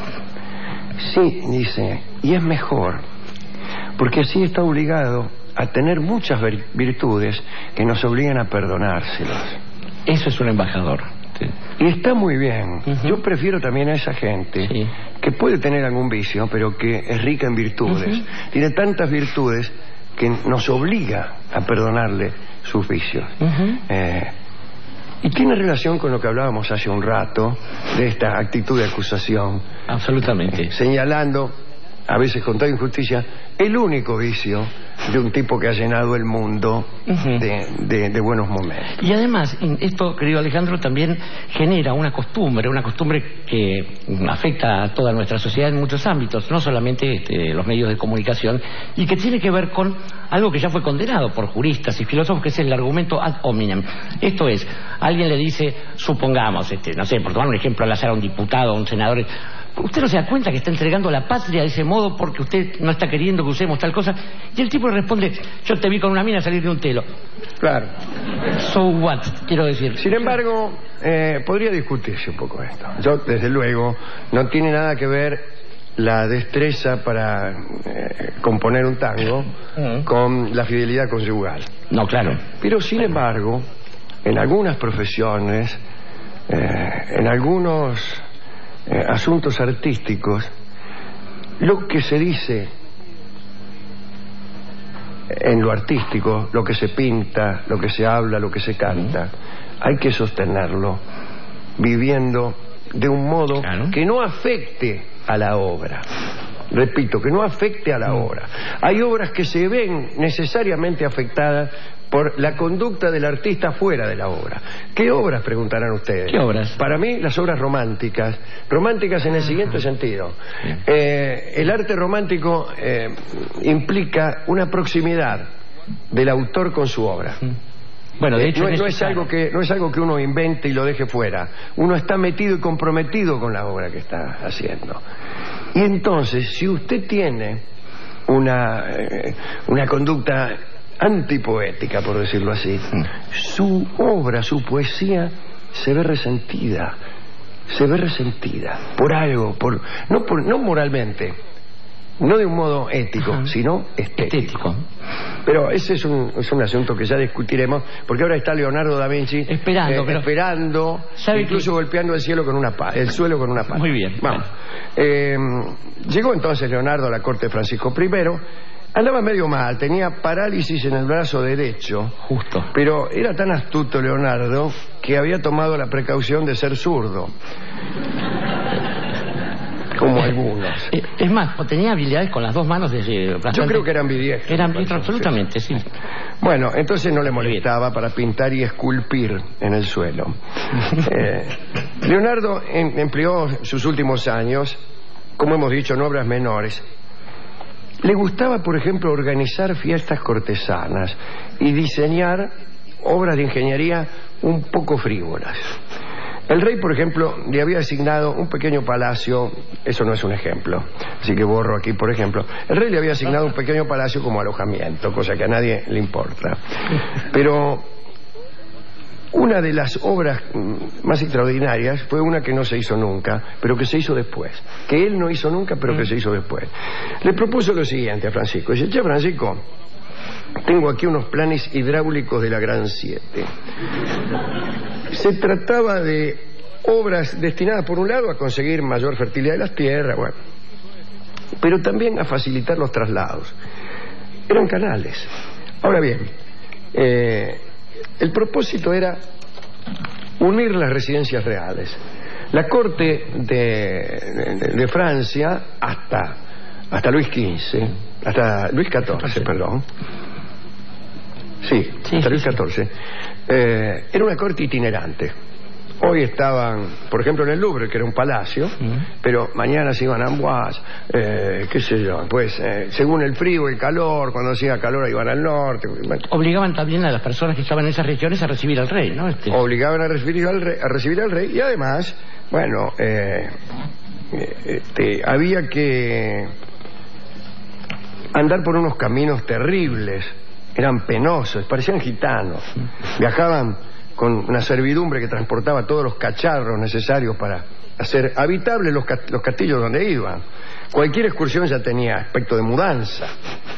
Sí, dice, y es mejor, porque así está obligado a tener muchas virtudes que nos obligan a perdonárselos. Eso es un embajador. Sí. Y está muy bien. Uh-huh. Yo prefiero también a esa gente sí. que puede tener algún vicio, pero que es rica en virtudes. Uh-huh. Tiene tantas virtudes que nos obliga a perdonarle sus vicios. Uh-huh. Eh, y tiene relación con lo que hablábamos hace un rato, de esta actitud de acusación. Absolutamente. Eh, señalando, a veces con toda injusticia, el único vicio de un tipo que ha llenado el mundo uh-huh. de, de, de buenos momentos. Y además, esto, querido Alejandro, también genera una costumbre, una costumbre que afecta a toda nuestra sociedad en muchos ámbitos, no solamente este, los medios de comunicación, y que tiene que ver con algo que ya fue condenado por juristas y filósofos, que es el argumento ad hominem. Esto es, alguien le dice, supongamos, este, no sé, por tomar un ejemplo al azar, a un diputado, a un senador: usted no se da cuenta que está entregando la patria de ese modo porque usted no está queriendo que usemos tal cosa. Y el tipo le responde: yo te vi con una mina salir de un telo. Claro. So what, quiero decir. Sin embargo, eh, podría discutirse un poco esto. Yo, desde luego, no tiene nada que ver la destreza para eh, componer un tango uh-huh. con la fidelidad conyugal. No, claro. Pero, sin embargo, en algunas profesiones, eh, en algunos... Eh, asuntos artísticos, lo que se dice en lo artístico, lo que se pinta, lo que se habla, lo que se canta, hay que sostenerlo viviendo de un modo claro. que no afecte a la obra. Repito, que no afecte a la obra. Hay obras que se ven necesariamente afectadas por la conducta del artista fuera de la obra. ¿Qué obras, preguntarán ustedes? ¿Qué obras? Para mí, las obras románticas. Románticas en el siguiente sentido. Eh, el arte romántico eh, implica una proximidad del autor con su obra. Bueno, de hecho, eh, no, no, es es algo que, no es algo que uno invente y lo deje fuera. Uno está metido y comprometido con la obra que está haciendo. Y entonces, si usted tiene una, eh, una conducta antipoética, por decirlo así, su obra, su poesía se ve resentida, se ve resentida por algo, por no, por, no moralmente, no de un modo ético, ajá, sino estético. estético. Pero ese es un, es un asunto que ya discutiremos, porque ahora está Leonardo da Vinci esperando, eh, pero esperando, incluso que... golpeando el cielo con una pa el suelo con una pala. Muy bien. Vamos. Eh, llegó entonces Leonardo a la corte de Francisco primero. Andaba medio mal, tenía parálisis en el brazo derecho. Justo. Pero era tan astuto Leonardo que había tomado la precaución de ser zurdo. Como algunos. Es más, tenía habilidades con las dos manos de bastante... Yo creo que eran ambidiestro. Eran ambidiestro, absolutamente, sí. Bueno, entonces no le molestaba para pintar y esculpir en el suelo. eh, Leonardo en, empleó sus últimos años, como hemos dicho, en obras menores. Le gustaba, por ejemplo, organizar fiestas cortesanas y diseñar obras de ingeniería un poco frívolas. El rey, por ejemplo, le había asignado un pequeño palacio, eso no es un ejemplo, así que borro aquí, por ejemplo. El rey le había asignado un pequeño palacio como alojamiento, cosa que a nadie le importa. Pero una de las obras más extraordinarias fue una que no se hizo nunca, pero que se hizo después. Que él no hizo nunca, pero que se hizo después. Le propuso lo siguiente a Francisco. Dice, che, Francisco, tengo aquí unos planes hidráulicos de la Gran Siete. Se trataba de obras destinadas, por un lado, a conseguir mayor fertilidad de las tierras, bueno, pero también a facilitar los traslados. Eran canales. Ahora bien, eh, el propósito era unir las residencias reales. La corte de, de, de Francia hasta, hasta Luis quince, hasta Luis catorce, perdón. Sí, sí, hasta Luis catorce. Eh, era una corte itinerante. Hoy estaban, por ejemplo, en el Louvre, que era un palacio, uh-huh, pero mañana se iban a Amboise, eh, qué sé yo, pues eh, según el frío y el calor, cuando hacía calor iban al norte. Obligaban también a las personas que estaban en esas regiones a recibir al rey, ¿no? Este... Obligaban a recibir al rey, a recibir al rey y además, bueno, eh, este, había que andar por unos caminos terribles, eran penosos, parecían gitanos, viajaban con una servidumbre que transportaba todos los cacharros necesarios para hacer habitables los, los castillos donde iban. Cualquier excursión ya tenía aspecto de mudanza.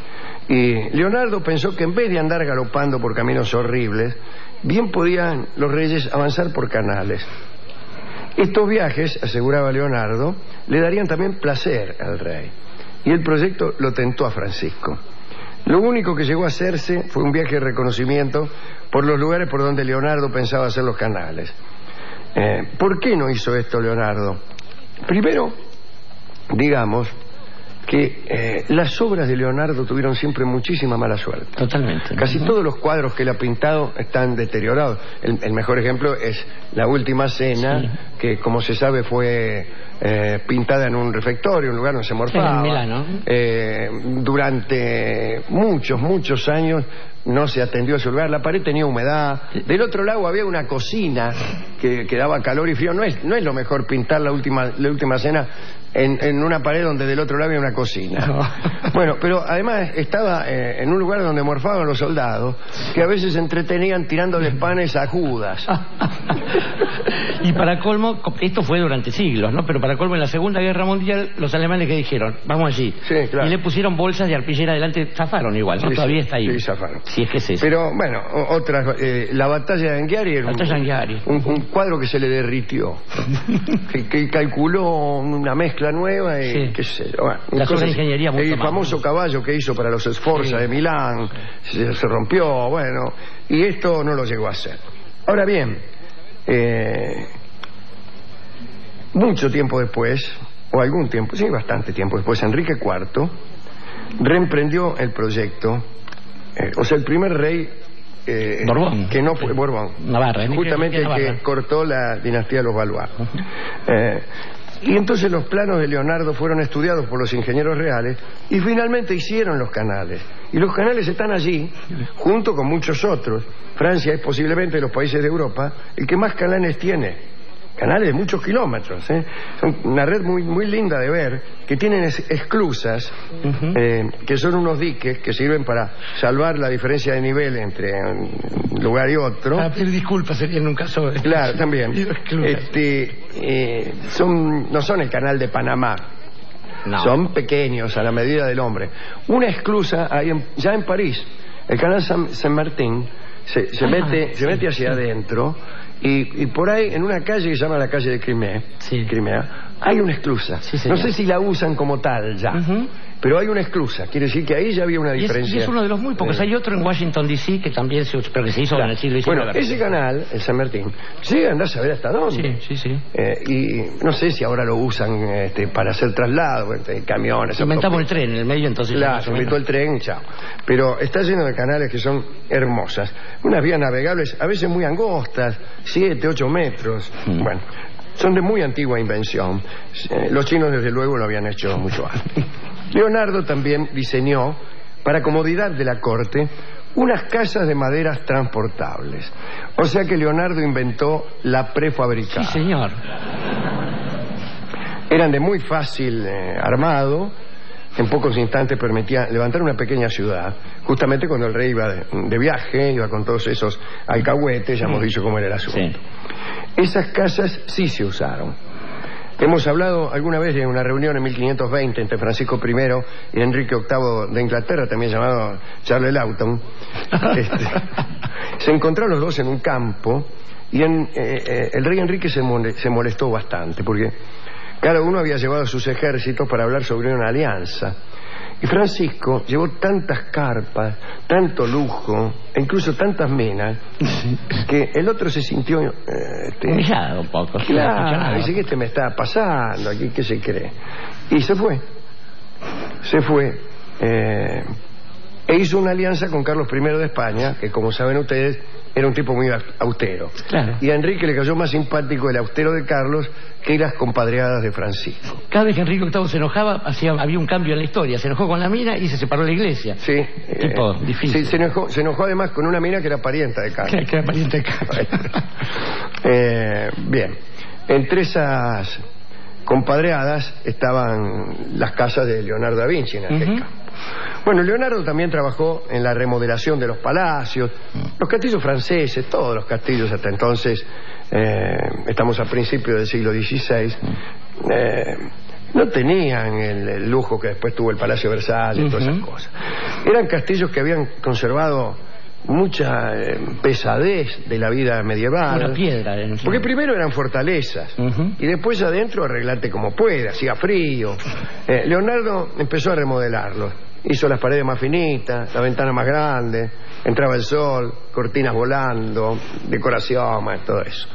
Y Leonardo pensó que en vez de andar galopando por caminos horribles, bien podían los reyes avanzar por canales. Estos viajes, aseguraba Leonardo, le darían también placer al rey. Y el proyecto lo tentó a Francisco. Lo único que llegó a hacerse fue un viaje de reconocimiento por los lugares por donde Leonardo pensaba hacer los canales. Eh, ¿Por qué no hizo esto Leonardo? Primero, digamos que eh, las obras de Leonardo tuvieron siempre muchísima mala suerte. Totalmente. Casi todos los cuadros que él ha pintado están deteriorados. El, el mejor ejemplo es La Última Cena, sí, que como se sabe fue eh, pintada en un refectorio, un lugar donde se morfaba. En Milano. Eh, durante muchos, muchos años no se atendió a ese lugar. La pared tenía humedad. Del otro lado había una cocina que, que daba calor y frío. No es, no es lo mejor pintar la última, la última cena en, en una pared donde del otro lado había una cocina. No. Bueno, pero además estaba eh, en un lugar donde morfaban los soldados, que a veces se entretenían tirándoles panes a Judas. Y para colmo, esto fue durante siglos, ¿no? Pero para colmo, en la Segunda Guerra Mundial, los alemanes que dijeron, vamos allí. Sí, claro. Y le pusieron bolsas de arpillera adelante, zafaron igual, ¿no? Sí, todavía sí, está ahí. Sí, zafaron. Sí, es que es eso. Pero bueno, otras, eh, la batalla de Anghiari era un, un, un, un cuadro que se le derritió, que, que calculó una mezcla nueva y sí, qué sé yo. Bueno, la obra de ingeniería mucho el más, famoso ¿no? caballo que hizo para los Sforza, sí, de Milán, se, se rompió, bueno, y esto no lo llegó a hacer. Ahora bien, eh, mucho tiempo después, o algún tiempo, sí, bastante tiempo después, Enrique cuarto reemprendió el proyecto. Eh, o sea, el primer rey eh, Borbón. que no fue Borbón. Navarra. ¿eh? Justamente que, que que cortó la dinastía de los Valois. Uh-huh. eh, y entonces los planos de Leonardo fueron estudiados por los ingenieros reales y finalmente hicieron los canales. Y los canales están allí, junto con muchos otros. Francia es posiblemente de los países de Europa el que más canales tiene. Canales de muchos kilómetros, ¿eh? Son una red muy muy linda de ver, que tienen es, esclusas, uh-huh. eh, que son unos diques que sirven para salvar la diferencia de nivel entre un lugar y otro. Ah, pedir disculpas sería en un caso... De... Claro, también. Este, eh, son, no son el canal de Panamá. No. Son pequeños a la medida del hombre. Una esclusa hay en, ya en París, el canal San, San Martín se, se, ah, mete, sí, se mete hacia sí. adentro. Y, y por ahí, en una calle que se llama la calle de Crimea, sí. Crimea hay una esclusa. Sí, no sé si la usan como tal ya, uh-huh. pero hay una esclusa. Quiere decir que ahí ya había una diferencia. Y es, y es uno de los muy pocos. Eh. Hay otro en Washington, D C, que también se, pero que se hizo claro. en el siglo diecinueve. Bueno, ese canal, el San Martín, llega a andar a saber hasta dónde. Sí, sí, sí. Eh, y no sé si ahora lo usan este, para hacer traslados, este, camiones. Inventamos el tren en el medio, entonces... Claro, se inventó el tren y chao. Pero está lleno de canales que son hermosas. Unas vías navegables, a veces muy angostas, siete, ocho metros. Mm. Bueno, son de muy antigua invención. Eh, los chinos, desde luego, lo habían hecho mucho antes. Leonardo también diseñó, para comodidad de la corte, unas casas de maderas transportables. O sea que Leonardo inventó la prefabricada. Sí, señor. Eran de muy fácil eh, armado. En pocos instantes permitía levantar una pequeña ciudad. Justamente cuando el rey iba de, de viaje, iba con todos esos alcahuetes, ya hemos dicho cómo era el asunto. Sí. Esas casas sí se usaron. Hemos hablado alguna vez de una reunión en mil quinientos veinte entre Francisco primero y Enrique octavo de Inglaterra, también llamado Charles Lawton. Este, se encontraron los dos en un campo y en, eh, eh, el rey Enrique se, mole, se molestó bastante porque cada uno había llevado sus ejércitos para hablar sobre una alianza. Y Francisco llevó tantas carpas, tanto lujo, e incluso tantas menas, que el otro se sintió... Eh, este, humillado un poco. Claro, dice que este me está pasando aquí, ¿qué se cree? Y se fue. Se fue. Eh, e hizo una alianza con Carlos primero de España, que como saben ustedes, era un tipo muy austero. Claro. Y a Enrique le cayó más simpático el austero de Carlos que las compadreadas de Francisco. Cada vez que Enrique octavo se enojaba, hacía, había un cambio en la historia. Se enojó con la mina y se separó de la iglesia. Sí. Tipo eh, difícil. Se, se, enojó, se enojó además con una mina que era parienta de Carlos. Que, que era pariente de Carlos. eh, bien. Entre esas compadreadas estaban las casas de Leonardo da Vinci en aquel uh-huh. campo. Bueno, Leonardo también trabajó en la remodelación de los palacios, los castillos franceses, todos los castillos hasta entonces, eh, estamos a principios del siglo dieciséis, eh, no tenían el, el lujo que después tuvo el Palacio de Versalles y uh-huh. todas esas cosas. Eran castillos que habían conservado mucha eh, pesadez de la vida medieval. Una piedra. En porque primero eran fortalezas uh-huh. y después adentro arreglate como pueda, hacía frío. Eh, Leonardo empezó a remodelarlos. Hizo las paredes más finitas, la ventana más grande, entraba el sol, cortinas volando, decoración, más todo eso.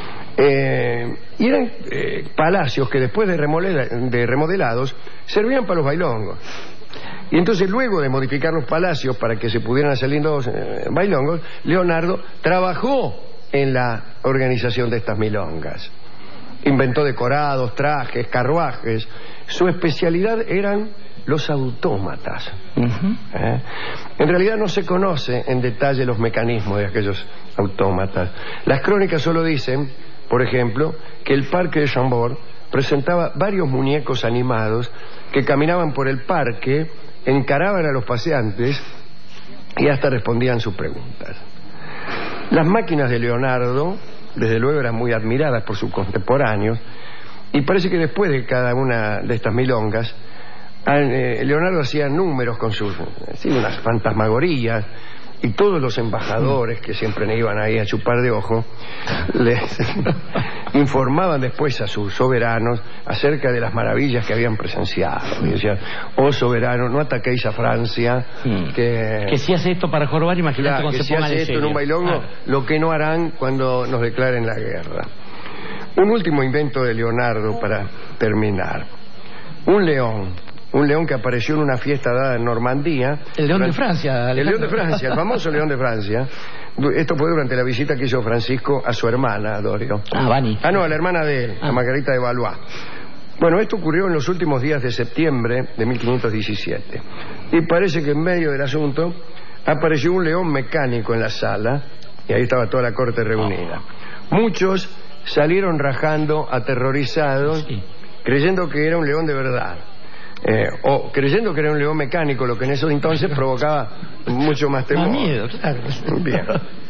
Eh, y eran eh, palacios que después de, remodela, de remodelados servían para los bailongos. Y entonces luego de modificar los palacios para que se pudieran hacer lindos eh, bailongos, Leonardo trabajó en la organización de estas milongas. Inventó decorados, trajes, carruajes. Su especialidad eran los autómatas. Uh-huh. ¿Eh? En realidad no se conoce en detalle los mecanismos de aquellos autómatas. Las crónicas solo dicen, por ejemplo, que el parque de Chambord presentaba varios muñecos animados que caminaban por el parque, encaraban a los paseantes y hasta respondían sus preguntas. Las máquinas de Leonardo, desde luego, eran muy admiradas por sus contemporáneos, y parece que después de cada una de estas milongas, Leonardo hacía números con sus, sí, unas fantasmagorías, y todos los embajadores que siempre iban ahí a chupar de ojo les informaban después a sus soberanos acerca de las maravillas que habían presenciado. Y decían: oh soberano, no ataquéis a Francia, hmm. que... que si hace esto para jorobar, imagínate claro, cuando que se si pongan hace en esto serio. en un bailongo, ah. lo que no harán cuando nos declaren la guerra. Un último invento de Leonardo para terminar: un león. Un león que apareció en una fiesta dada en Normandía. El león de Francia. El león de Francia, el famoso león de Francia. esto fue durante la visita que hizo Francisco a su hermana, Dorio. Ah, Vani. Ah, no, a la hermana de él, ah. a Margarita de Valois. Bueno, esto ocurrió en los últimos días de septiembre de mil quinientos diecisiete. Y parece que en medio del asunto apareció un león mecánico en la sala, y ahí estaba toda la corte reunida. Muchos salieron rajando, aterrorizados, sí. creyendo que era un león de verdad. Eh, o creyendo que era un león mecánico, lo que en esos entonces provocaba mucho más temor. Más miedo, claro. Bien.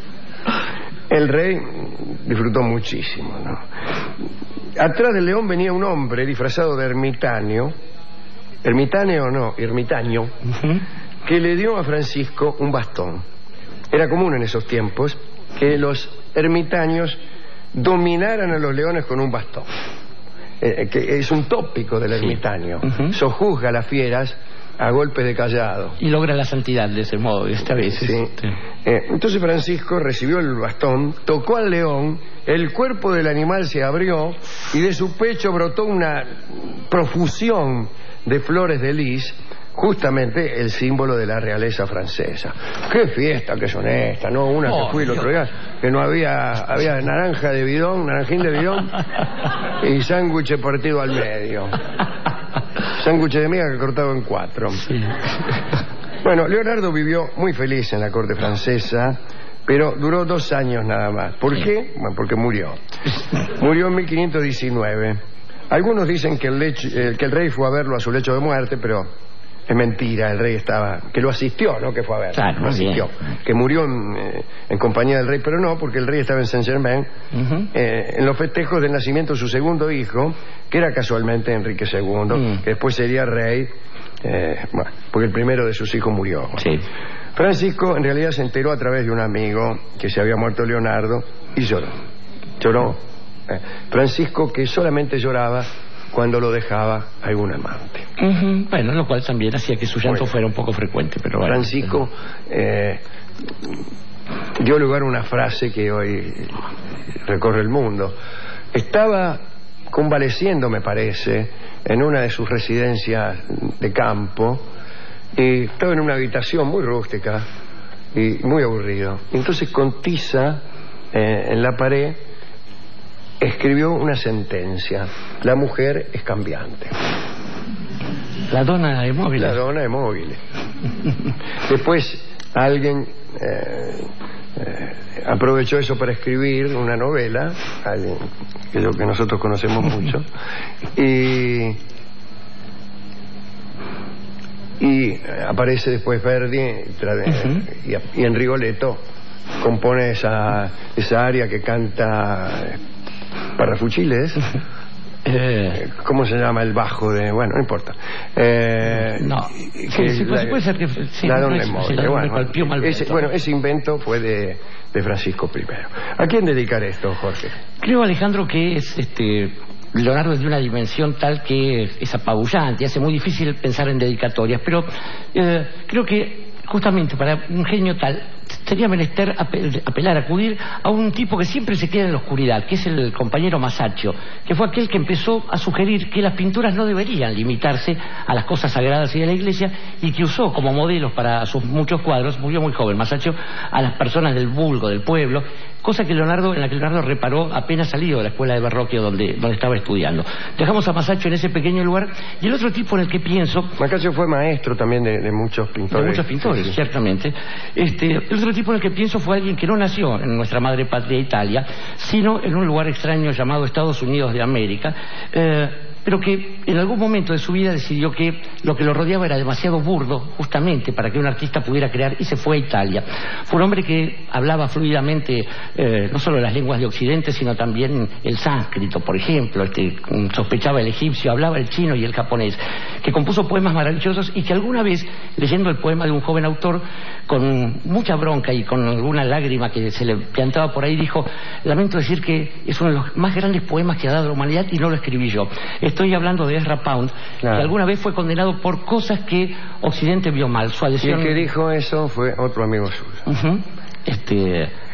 El rey disfrutó muchísimo, ¿no? Atrás del león venía un hombre disfrazado de ermitaño, ermitaño o no, ermitaño, uh-huh. que le dio a Francisco un bastón. Era común en esos tiempos que los ermitaños dominaran a los leones con un bastón. Eh, que es un tópico del ermitaño. Sí. Uh-huh. Sojuzga a las fieras a golpes de callado. Y logra la santidad de ese modo, esta vez. Sí. Sí. Eh, entonces Francisco recibió el bastón, tocó al león, el cuerpo del animal se abrió y de su pecho brotó una profusión de flores de lis, justamente el símbolo de la realeza francesa. ¡Qué fiesta que son estas! ¿No? Una oh, que fui el otro día, que no había había naranja de bidón, naranjín de bidón y sándwich partido al medio. Sándwich de miga que cortado en cuatro. Sí. Bueno, Leonardo vivió muy feliz en la corte francesa, pero duró dos años nada más. ¿Por sí. qué? Bueno, porque murió. Murió en mil quinientos diecinueve. Algunos dicen que el, lecho, eh, que el rey fue a verlo a su lecho de muerte, pero es mentira. El rey estaba... que lo asistió, no que fue a verlo. Claro, lo asistió. Bien. Que murió en, eh, en compañía del rey, pero no, porque el rey estaba en Saint-Germain, uh-huh. eh, en los festejos del nacimiento de su segundo hijo, que era casualmente Enrique segundo, uh-huh. que después sería rey, eh, bueno, porque el primero de sus hijos murió. Sí. Francisco en realidad se enteró a través de un amigo que se había muerto Leonardo y lloró. Lloró. Eh, Francisco, que solamente lloraba cuando lo dejaba algún amante. Uh-huh. Bueno, lo cual también hacía que su llanto bueno, fuera un poco frecuente. Pero bueno, Francisco eh, dio lugar a una frase que hoy recorre el mundo. Estaba convaleciendo, me parece, en una de sus residencias de campo, y estaba en una habitación muy rústica y muy aburrido. Entonces con tiza eh, en la pared escribió una sentencia: la mujer es cambiante. La donna è mobile. La donna è mobile. Después alguien eh, eh, aprovechó eso para escribir una novela, alguien que, lo que nosotros conocemos mucho, y y aparece después Verdi uh-huh. y, y en Rigoletto compone esa esa aria que canta Parrafuchiles. Eh, ¿Cómo se llama el bajo de...? Bueno, no importa. Eh, no. Que sí, sí, la, puede ser que... Sí, la no donna es, móvil. sí, Bueno, ese, bueno, ese invento fue de, de Francisco primero. ¿A quién dedicar esto, Jorge? Creo, Alejandro, que es... este Leonardo es de una dimensión tal que es apabullante, hace muy difícil pensar en dedicatorias, pero eh, creo que justamente para un genio tal sería menester apelar, acudir a un tipo que siempre se queda en la oscuridad, que es el compañero Masaccio, que fue aquel que empezó a sugerir que las pinturas no deberían limitarse a las cosas sagradas y de la iglesia, y que usó como modelos para sus muchos cuadros, murió muy joven Masaccio, a las personas del vulgo, del pueblo, cosa que Leonardo, en la que Leonardo reparó apenas salido de la escuela de Verrocchio donde, donde estaba estudiando. Dejamos a Masaccio en ese pequeño lugar, y el otro tipo en el que pienso... Masaccio fue maestro también de, de muchos pintores. De muchos pintores, sí, sí. Ciertamente. Este, el otro tipo en el que pienso fue alguien que no nació en nuestra madre patria Italia, sino en un lugar extraño llamado Estados Unidos de América, eh, pero que en algún momento de su vida decidió que lo que lo rodeaba era demasiado burdo justamente para que un artista pudiera crear, y se fue a Italia. Fue un hombre que hablaba fluidamente eh, no solo las lenguas de Occidente, sino también el sánscrito, por ejemplo, este, sospechaba el egipcio, hablaba el chino y el japonés, que compuso poemas maravillosos, y que alguna vez, leyendo el poema de un joven autor, con mucha bronca y con alguna lágrima que se le plantaba por ahí, dijo: lamento decir que es uno de los más grandes poemas que ha dado la humanidad y no lo escribí yo. Estoy hablando de Ezra Pound, claro, que alguna vez fue condenado por cosas que Occidente vio mal. Su adhesión... Y el que dijo eso fue otro amigo suyo. Uh-huh. Este...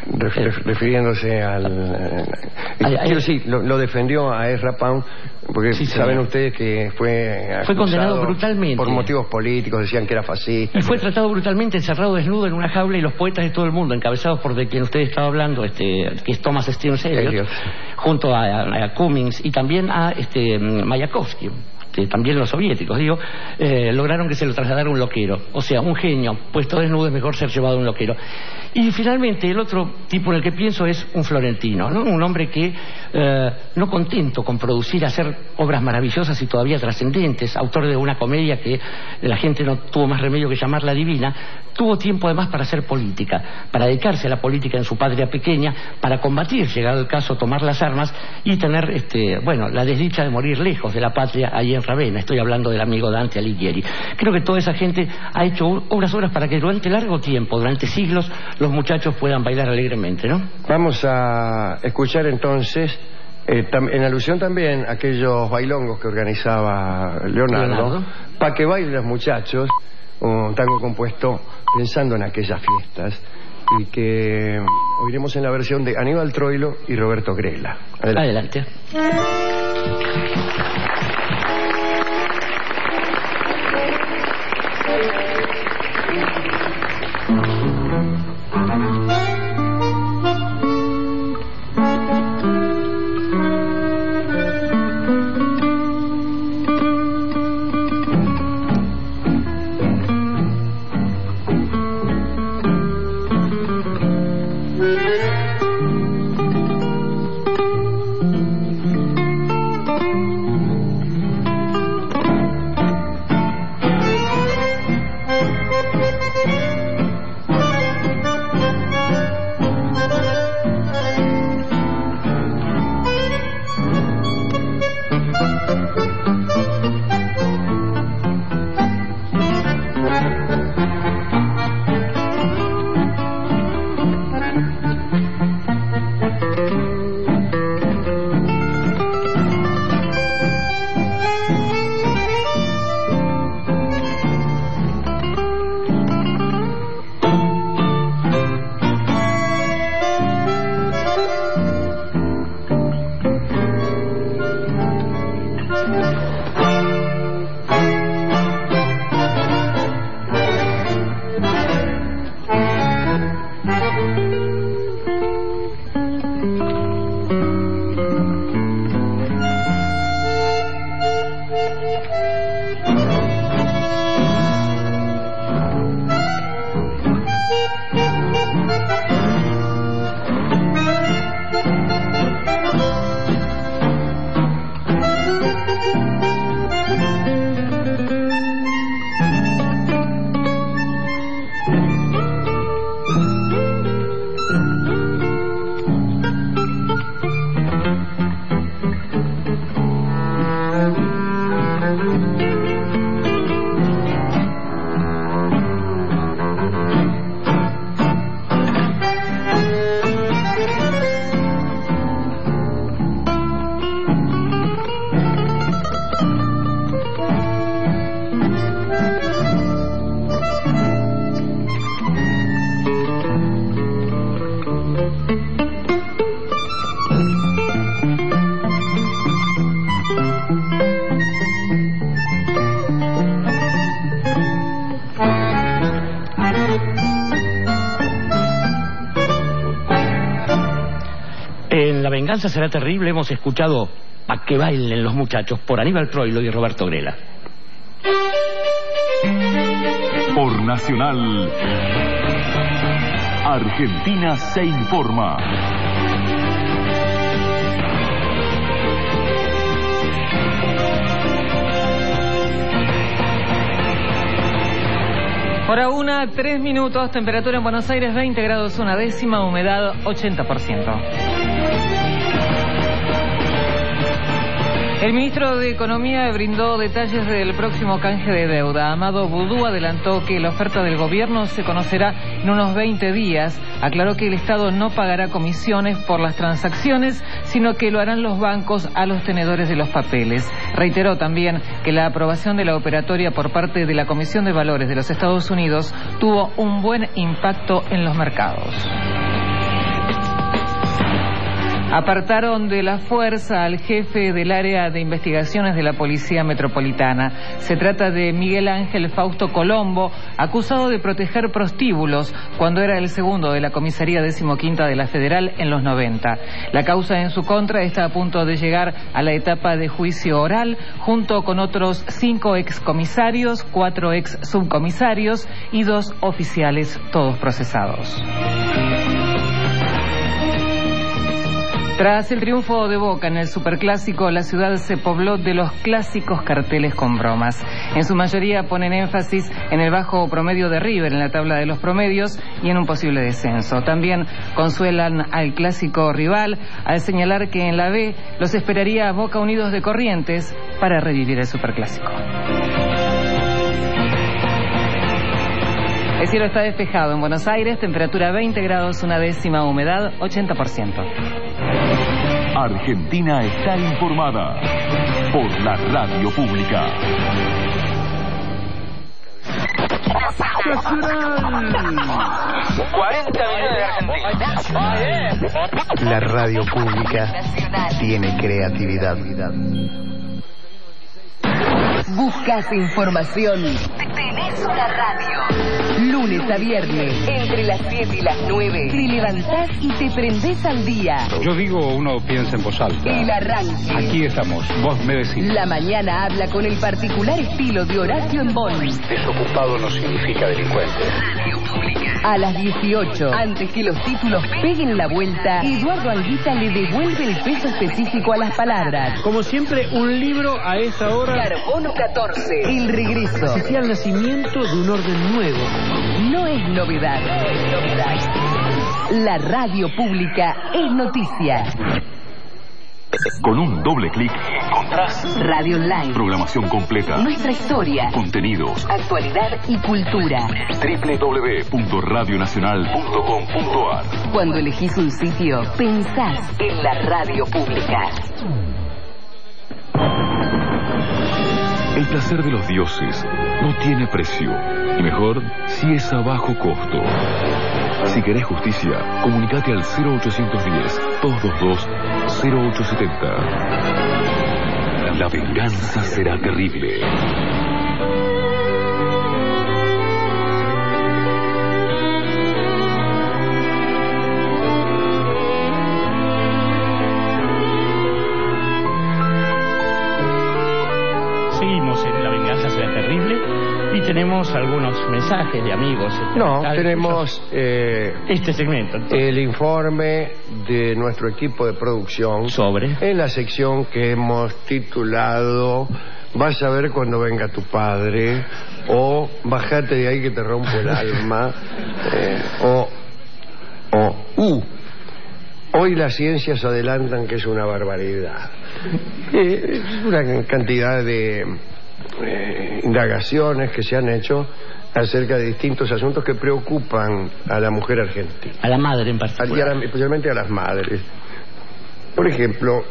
Ref, refiriéndose al... Eh, ay, quiero decir, lo, lo defendió a Ezra Pound, porque sí, saben señor. ustedes que fue Fue condenado brutalmente. Por motivos políticos, decían que era fascista. Y fue tratado brutalmente, encerrado desnudo en una jaula, y los poetas de todo el mundo, encabezados por de quien usted estaba hablando, este, que es Thomas Stearns Eliot, junto a, a, a Cummings y también a este, Mayakovsky, que también los soviéticos, digo, eh, lograron que se lo trasladara un loquero. O sea, un genio puesto desnudo es mejor ser llevado a un loquero. Y finalmente el otro tipo en el que pienso es un florentino, ¿no? Un hombre que, eh, no contento con producir, hacer obras maravillosas y todavía trascendentes, autor de una comedia que la gente no tuvo más remedio que llamarla divina, tuvo tiempo además para hacer política, para dedicarse a la política en su patria pequeña, para combatir, llegado el caso, tomar las armas y tener, este, bueno, la desdicha de morir lejos de la patria ahí en Ravenna. Estoy hablando del amigo Dante Alighieri. Creo que toda esa gente ha hecho obras obras para que durante largo tiempo, durante siglos, los muchachos puedan bailar alegremente, ¿no? Vamos a escuchar entonces, eh, en alusión también a aquellos bailongos que organizaba Leonardo, Leonardo. Pa' que bailen los muchachos, un tango compuesto pensando en aquellas fiestas, y que oiremos en la versión de Aníbal Troilo y Roberto Grela. Adelante. Adelante. En La venganza será terrible hemos escuchado Pa' que bailen los muchachos por Aníbal Troilo y Roberto Grela. Por Nacional, Argentina se informa. Hora una, tres minutos, temperatura en Buenos Aires veinte grados una décima, humedad ochenta por ciento. El ministro de Economía brindó detalles del próximo canje de deuda. Amado Boudou adelantó que la oferta del gobierno se conocerá en unos veinte días. Aclaró que el Estado no pagará comisiones por las transacciones, sino que lo harán los bancos a los tenedores de los papeles. Reiteró también que la aprobación de la operatoria por parte de la Comisión de Valores de los Estados Unidos tuvo un buen impacto en los mercados. Apartaron de la fuerza al jefe del área de investigaciones de la Policía Metropolitana. Se trata de Miguel Ángel Fausto Colombo, acusado de proteger prostíbulos cuando era el segundo de la comisaría decimoquinta de la Federal en los noventa. La causa en su contra está a punto de llegar a la etapa de juicio oral, junto con otros cinco excomisarios, cuatro ex subcomisarios y dos oficiales, todos procesados. Tras el triunfo de Boca en el Superclásico, la ciudad se pobló de los clásicos carteles con bromas. En su mayoría ponen énfasis en el bajo promedio de River en la tabla de los promedios y en un posible descenso. También consuelan al clásico rival al señalar que en la B los esperaría Boca Unidos de Corrientes para revivir el Superclásico. El cielo está despejado en Buenos Aires, temperatura veinte grados, una décima, humedad ochenta por ciento. Argentina está informada por la radio pública. cuarenta minutos de Argentina. La radio pública tiene creatividad. Buscas información. Tenés una radio. Lunes a viernes, entre las siete y las nueve. Te levantás y te prendés al día. Yo digo, uno piensa en voz alta. El arranque. Aquí estamos, vos me decís. La mañana habla con el particular estilo de Horacio Embón. Desocupado no significa delincuente. Radio Pública. A las dieciocho, antes que los títulos peguen la vuelta, Eduardo Anguita le devuelve el peso específico a las palabras. Como siempre, un libro a esa hora. Carbono catorce. El regreso. Asistía al nacimiento de un orden nuevo. No es novedad. No es novedad. La radio pública es noticia. Con un doble clic encontrás Radio Online, programación completa, nuestra historia, contenidos, actualidad y cultura. doble u doble u doble u punto radio nacional punto com punto a r. Cuando elegís un sitio, pensás en la radio pública. El placer de los dioses no tiene precio, y mejor si es a bajo costo. Si querés justicia, comunicate al cero ochocientos diez, doscientos veintidós, cero ochocientos setenta. La venganza será terrible. Seguimos en La venganza será terrible. Y tenemos algunos mensajes de amigos. No, tenemos eh, este segmento. Entonces. El informe de nuestro equipo de producción sobre en la sección que hemos titulado Vas a ver cuando venga tu padre, o Bájate de ahí que te rompo el alma, eh, o o uh, hoy las ciencias adelantan que es una barbaridad. Eh, es una cantidad de Eh, indagaciones que se han hecho acerca de distintos asuntos que preocupan a la mujer argentina, a la madre en particular, a, especialmente a las madres. Por ejemplo,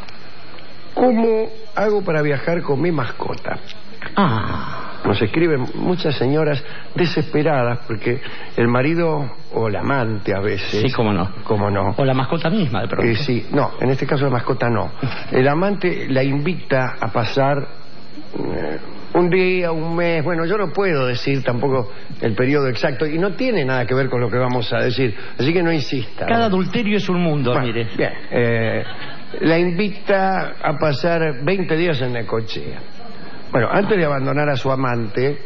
¿cómo hago para viajar con mi mascota? Ah. Nos escriben muchas señoras desesperadas porque el marido o el amante a veces... Sí, cómo no. Cómo no. O la mascota misma, de pronto. Eh, sí, no, en este caso la mascota no. El amante la invita a pasar eh, un día, un mes... Bueno, yo no puedo decir tampoco el periodo exacto y no tiene nada que ver con lo que vamos a decir, así que no insista. Cada adulterio es un mundo, bueno, mire. Bien, eh, la invita a pasar veinte días en Necochea. Bueno, antes de abandonar a su amante,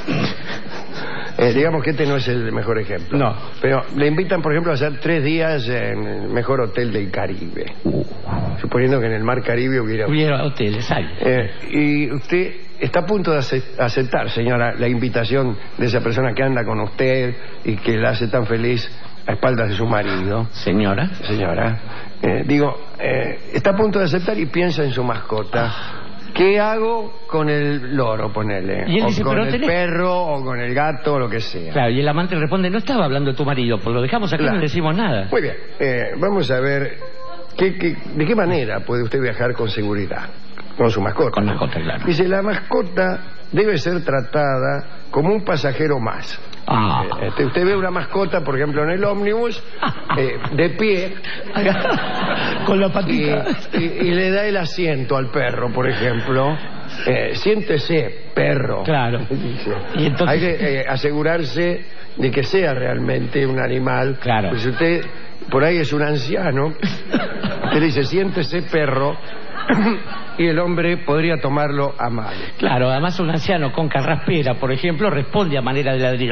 eh, digamos que este no es el mejor ejemplo. No. Pero le invitan, por ejemplo, a hacer tres días en el mejor hotel del Caribe. Uh, suponiendo que en el mar Caribe hubiera... Hubiera hoteles, hay. Eh, y usted está a punto de aceptar, señora, la invitación de esa persona que anda con usted y que la hace tan feliz a espaldas de su marido. Señora. Señora. Eh, digo, eh, está a punto de aceptar y piensa en su mascota. ¿Qué hago con el loro, ponele? Y él o dice, con pero el tenés... perro, o con el gato, o lo que sea. Claro, y el amante le responde, no estaba hablando de tu marido, pues lo dejamos aquí, claro. No le decimos nada. Muy bien, eh, vamos a ver qué, qué, de qué manera puede usted viajar con seguridad, con su mascota. Con mascota, claro. Dice, la mascota debe ser tratada como un pasajero más. Ah. Este, usted ve una mascota, por ejemplo, en el ómnibus, eh, de pie, con la patita, y, y, y le da el asiento al perro, por ejemplo. Eh, siéntese, perro. Claro. Dice. Y entonces... Hay que eh, asegurarse de que sea realmente un animal. Claro. Pues si usted por ahí es un anciano, usted le dice, siéntese, perro, y el hombre podría tomarlo a mal. Claro, además un anciano con carraspera, por ejemplo, responde a manera de ladrillo.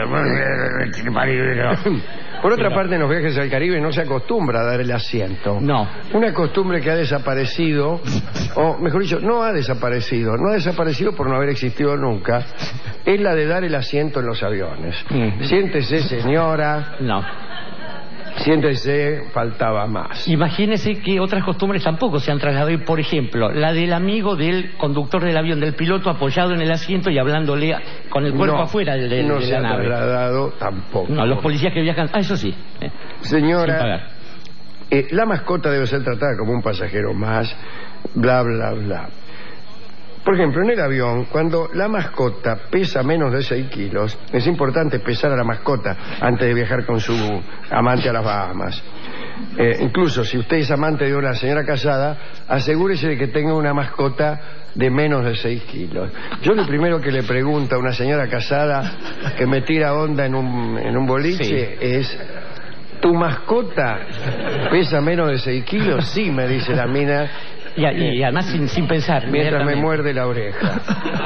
Por otra Pero... parte, en los viajes al Caribe no se acostumbra a dar el asiento. No. Una costumbre que ha desaparecido, o mejor dicho, no ha desaparecido, no ha desaparecido por no haber existido nunca, es la de dar el asiento en los aviones. Mm. Siéntese, señora. No. Siéntese, faltaba más. Imagínese que otras costumbres tampoco se han trasladado. Por ejemplo, la del amigo del conductor del avión, del piloto apoyado en el asiento y hablándole a, con el cuerpo no, afuera de, de, no de se la ha nave. trasladado tampoco. No, los policías que viajan... Ah, eso sí. Eh, Señora, sin pagar. Eh, la mascota debe ser tratada como un pasajero más, bla, bla, bla. Por ejemplo, en el avión, cuando la mascota pesa menos de seis kilos, es importante pesar a la mascota antes de viajar con su amante a las Bahamas. Eh, incluso si usted es amante de una señora casada, asegúrese de que tenga una mascota de menos de seis kilos. Yo lo primero que le pregunto a una señora casada que me tira onda en un, en un boliche sí. es... ¿Tu mascota pesa menos de seis kilos? Sí, me dice la mina. Y, y, y además sin, sin pensar. Mientras me muerde la oreja.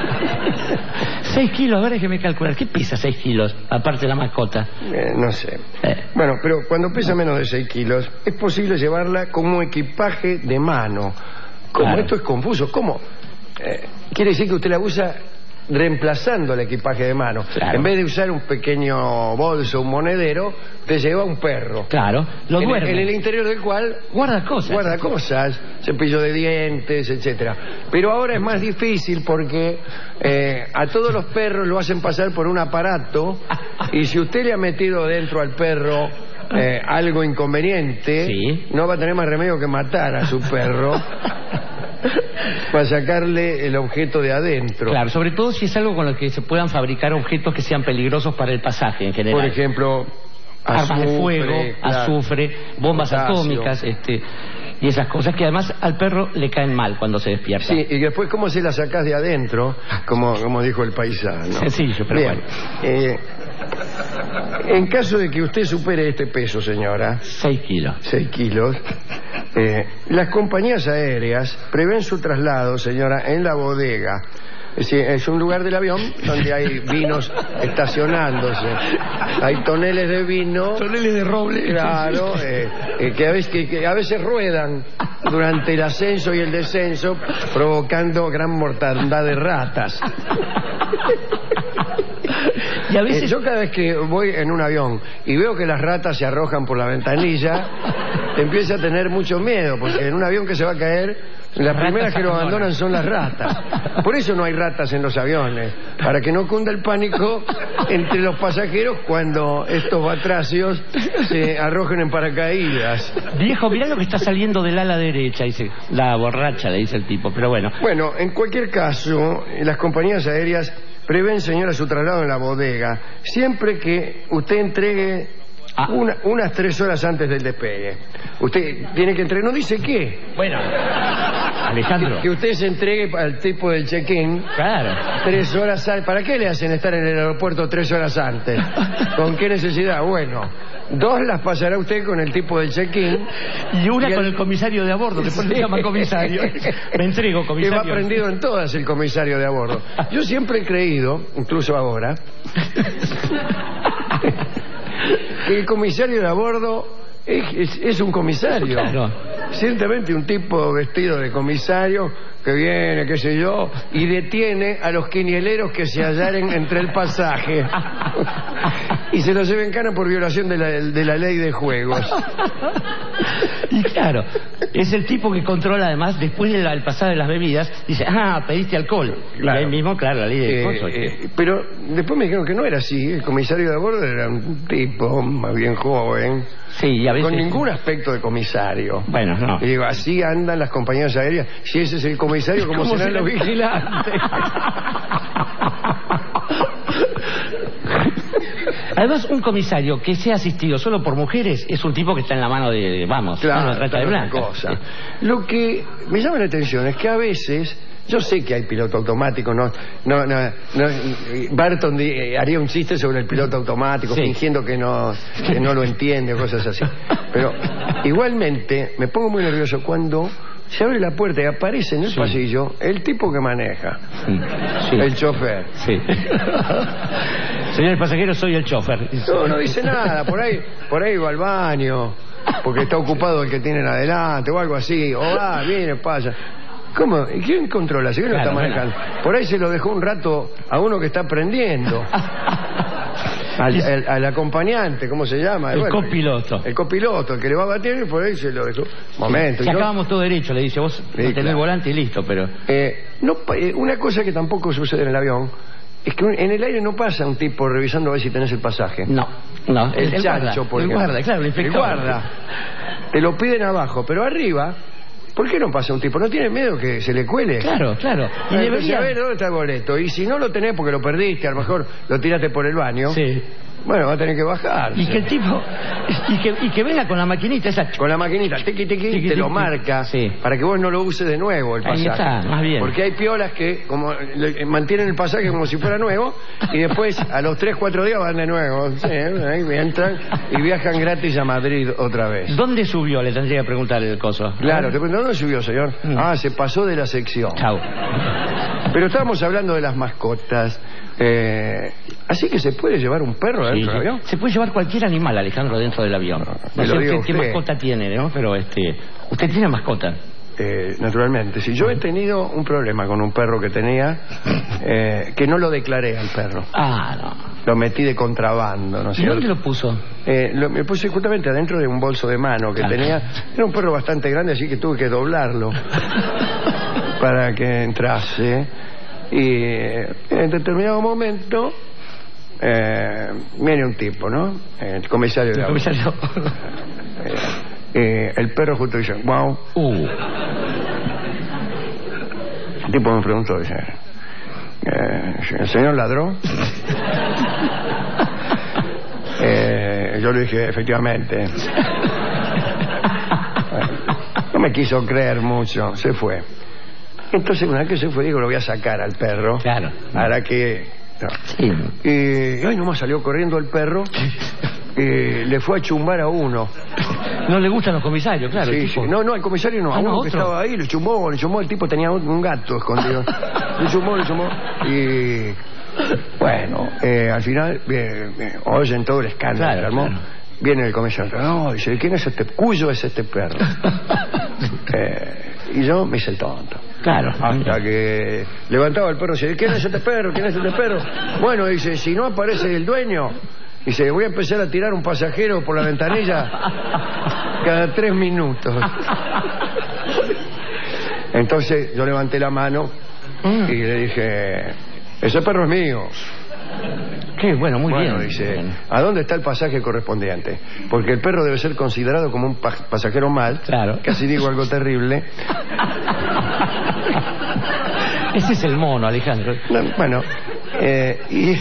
Seis kilos, a ver, déjeme calcular. ¿Qué pesa seis kilos, aparte de la mascota? Eh, no sé. Eh. Bueno, pero cuando pesa menos de seis kilos, es posible llevarla como equipaje de mano. Como claro. Esto es confuso. ¿Cómo? Eh, quiere decir que usted la usa... reemplazando el equipaje de mano. Claro. En vez de usar un pequeño bolso, un monedero, te lleva un perro. Claro, lo en, duerme. En el interior del cual guarda cosas. Guarda cosas, cepillo de dientes, etcétera. Pero ahora es más difícil porque eh, a todos los perros lo hacen pasar por un aparato y si usted le ha metido dentro al perro eh, algo inconveniente, sí. no va a tener más remedio que matar a su perro. Para sacarle el objeto de adentro. Claro, sobre todo si es algo con lo que se puedan fabricar objetos que sean peligrosos para el pasaje en general. Por ejemplo, armas azufre, de fuego, claro, azufre, bombas potasio. atómicas, este, y esas cosas que además al perro le caen mal cuando se despierta. Sí, y después cómo se las sacás de adentro, como, como dijo el paisano. Sencillo, pero Bien. bueno. Eh, en caso de que usted supere este peso, señora, seis kilos, seis kilos, eh, las compañías aéreas prevén su traslado, señora, en la bodega. Es decir, es un lugar del avión donde hay vinos estacionándose. Hay toneles de vino. Toneles de roble. Claro, eh, eh, que, a veces, que, que a veces ruedan durante el ascenso y el descenso, provocando gran mortandad de ratas. Y a veces... eh, yo cada vez que voy en un avión y veo que las ratas se arrojan por la ventanilla, empiezo a tener mucho miedo, porque en un avión que se va a caer... Las primeras que lo abandonan son las ratas. Por eso no hay ratas en los aviones, para que no cunda el pánico entre los pasajeros cuando estos batracios se arrojen en paracaídas. Viejo, mirá lo que está saliendo del ala derecha, dice la borracha, le dice el tipo, pero bueno. Bueno, en cualquier caso, las compañías aéreas prevén, señora, su traslado en la bodega, siempre que usted entregue Ah. Una, unas tres horas antes del despegue. Usted tiene que entregar, no dice qué. Bueno, Alejandro. Que, que usted se entregue al tipo del check-in. Claro. Tres horas antes. ¿Para qué le hacen estar en el aeropuerto tres horas antes? ¿Con qué necesidad? Bueno, dos las pasará usted con el tipo del check-in. Y una y el... con el comisario de a bordo, que sí. Se llama comisario. Me entrego, comisario. Que va prendido en todas el comisario de a bordo. Yo siempre he creído, incluso ahora, que el comisario de a bordo es, es, es un comisario. Claro. Ciertamente un tipo vestido de comisario que viene, qué sé yo, y detiene a los quinieleros que se hallaren entre el pasaje y se los lleva en cana por violación de la, de la ley de juegos. Y claro, es el tipo que controla además, después del pasado de las bebidas, dice, ah, pediste alcohol. Claro. Y ahí mismo, claro, la ley de eh, juegos. Eh, pero después me dijeron que no era así. El comisario de a bordo era un tipo más bien joven. Sí, y a veces... con ningún aspecto de comisario. Bueno, no. Y digo, así andan las compañías aéreas. Si ese es el comisario, ¿cómo, ¿Cómo serán los vigilantes? Además, un comisario que sea asistido solo por mujeres es un tipo que está en la mano de, de vamos, claro, mano de trata de blanca. Cosa. Lo que me llama la atención es que a veces, yo sé que hay piloto automático, no, no, no, no Barton di- haría un chiste sobre el piloto automático, sí, fingiendo que no, que no lo entiende o cosas así. Pero igualmente me pongo muy nervioso cuando se abre la puerta y aparece en el sí. pasillo el tipo que maneja, sí. Sí. el chofer. Sí. Señor pasajero, soy el chofer. No, no dice nada, por ahí, por ahí va al baño, porque está ocupado el que tienen adelante o algo así, o va, viene, pasa. ¿Cómo? ¿Quién controla? Si uno claro, está manejando. Bueno. Por ahí se lo dejó un rato a uno que está aprendiendo. Al, al, al acompañante, ¿cómo se llama? El bueno, copiloto. El copiloto, el que le va a batir, por ahí se lo dejó. Momento. Si yo... acabamos todo derecho, le dice, vos sí, no tenés claro. el volante y listo, pero... Eh, no, eh, una cosa que tampoco sucede en el avión es que en el aire no pasa un tipo revisando a ver si tenés el pasaje. No, no. El, el chancho, por el ejemplo. guarda, claro, el inspector. El guarda. Te lo piden abajo, pero arriba... ¿Por qué no pasa un tipo? ¿No tiene miedo que se le cuele? Claro, claro. Y debería saber dónde está el boleto. Y si no lo tenés porque lo perdiste, a lo mejor lo tiraste por el baño. Sí. Bueno, va a tener que bajar. Y que el tipo... Y que, y que venga con la maquinita esa... Con la maquinita, tiqui, tiqui, tiqui te lo marca sí. para que vos no lo uses de nuevo el pasaje. Ahí está, más bien. Porque hay piolas que como le, mantienen el pasaje como si fuera nuevo y después a los tres, cuatro días van de nuevo. Sí, ahí entran y viajan gratis a Madrid otra vez. ¿Dónde subió? Le tendría que preguntar el coso. Claro, te pregunto, ¿dónde subió, señor? Mm. Ah, se pasó de la sección. Chau. Pero estábamos hablando de las mascotas. Eh, así que se puede llevar un perro dentro sí, del avión. Se puede llevar cualquier animal, Alejandro, dentro del avión. No, no sé usted qué mascota tiene, ¿no? Pero este, usted tiene mascota. Eh, naturalmente, si yo he tenido un problema con un perro que tenía, eh, que no lo declaré al perro. Ah, no. Lo metí de contrabando, ¿no es cierto? ¿Y dónde lo puso? Eh, lo, me puse justamente adentro de un bolso de mano que claro. tenía. Era un perro bastante grande, así que tuve que doblarlo para que entrase. Y en determinado momento eh, viene un tipo, ¿no? El comisario de El comisario. Eh, eh, el perro justo dice, wow. Uh. El tipo me preguntó, dice, eh, ¿el señor ladró? eh, yo le dije, efectivamente. Bueno, no me quiso creer mucho, se fue. Entonces una vez que se fue digo, lo voy a sacar al perro. Claro. Para que... No. Sí. Y ay, nomás salió corriendo el perro y le fue a chumbar a uno. No le gustan los comisarios, claro. Sí, sí. No, no, al comisario no, ah, a uno no, que otro. estaba ahí, le chumbó, le chumbó, el tipo tenía un, un gato escondido. Le chumbó, le chumbó. Y bueno, eh, al final eh, eh, oyen todo el escándalo, claro, ¿no? claro. Viene el comisario, no, dice, ¿quién es este? ¿Cuyo es este perro? eh, y yo me hice el tonto. Claro. Hasta que levantaba el perro y dice, ¿quién es este perro? ¿Quién es este perro? Bueno, dice, si no aparece el dueño, dice, voy a empezar a tirar un pasajero por la ventanilla cada tres minutos. Entonces yo levanté la mano y le dije, ese perro es mío. Qué bueno, muy bueno, bien. Dice, ¿a dónde está el pasaje correspondiente? Porque el perro debe ser considerado como un pa pasajero mal. Claro. Casi digo algo terrible. Ese es el mono, Alejandro. No, bueno, eh, y...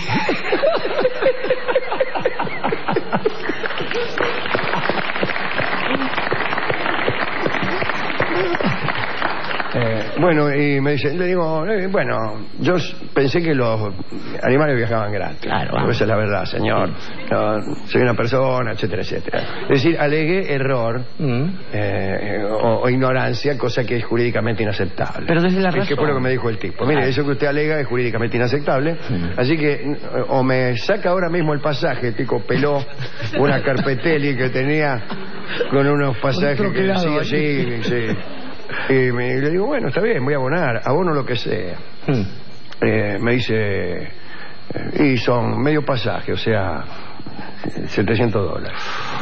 Eh, bueno, y me dice, le digo, eh, bueno, yo pensé que los animales viajaban gratis. Claro, esa es la verdad, señor. No, soy una persona, etcétera, etcétera. Es decir, alegué error mm. eh, o, o ignorancia, cosa que es jurídicamente inaceptable. Pero desde la razón. Que fue lo que me dijo el tipo. Mire, eso que usted alega es jurídicamente inaceptable. Mm. Así que o me saca ahora mismo el pasaje, el tipo peló una carpetelli que tenía con unos pasajes que decía, sí, sí. Y me, le digo, bueno, está bien, voy a abonar, abono lo que sea. Mm. Eh, me dice, eh, y son medio pasaje, o sea, setecientos dólares.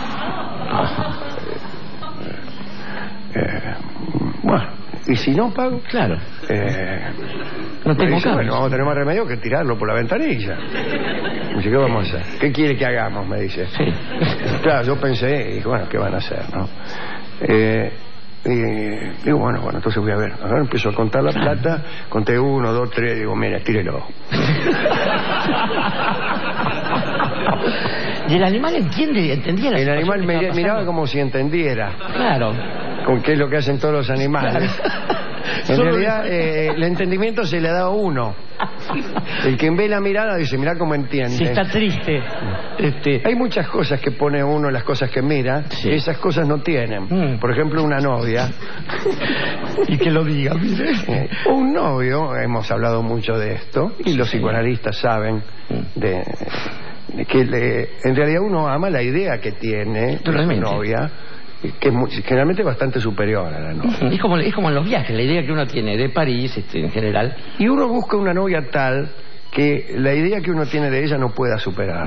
Eh, eh, bueno, y si no pago, claro. Eh, no tengo dice, bueno, vamos a tener más remedio que tirarlo por la ventanilla. Me dice, ¿qué vamos a hacer? ¿Qué quiere que hagamos? Me dice. Sí. Claro, yo pensé, y dije, bueno, ¿qué van a hacer, no? Eh, Y digo, bueno, bueno, entonces voy a ver. Ahora empiezo a contar la plata. Conté uno, dos, tres. Digo, mira, tírelo. Y el animal entiende, entendía la El situación animal que me- estaba miraba pasando. como si entendiera. Claro. Con qué es lo que hacen todos los animales. En Solo realidad, eso. eh, el entendimiento se le da a uno. El que ve la mirada dice, mirá cómo entiende. Si está triste. Este... Hay muchas cosas que pone uno en las cosas que mira, Sí. y esas cosas no tienen. Mm. Por ejemplo, una novia. Y que lo diga, mire. Eh, un novio, hemos hablado mucho de esto, y los psicoanalistas saben de, de que le- en realidad uno ama la idea que tiene de su Totalmente. novia, que es muy- generalmente bastante superior a la novia. Es como, es como en los viajes, la idea que uno tiene de París, este, en general. Y uno busca una novia tal que la idea que uno tiene de ella no pueda superar.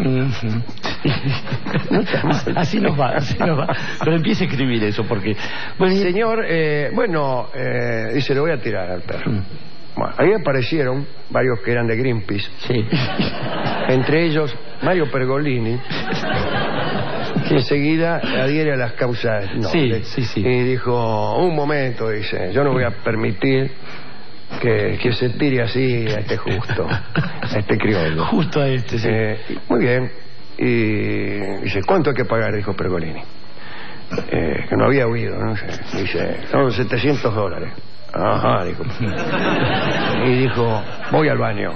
Así nos va, así nos va. Pero empiece a escribir eso, porque... Bueno, Señor, eh, bueno, eh, dice, le voy a tirar al perro. Bueno, ahí aparecieron varios que eran de Greenpeace. Sí. Entre ellos, Mario Pergolini, que enseguida adhiere a las causas nobles. Sí, sí, sí. Y dijo, un momento, dice, yo no voy a permitir que, que se tire así a este justo, a este criollo. Justo a este, sí. Eh, muy bien. Y dice, ¿cuánto hay que pagar? Dijo Pergolini. Eh, que no había oído, ¿no? Dice, son setecientos dólares. Ajá, dijo. Y dijo, voy al baño.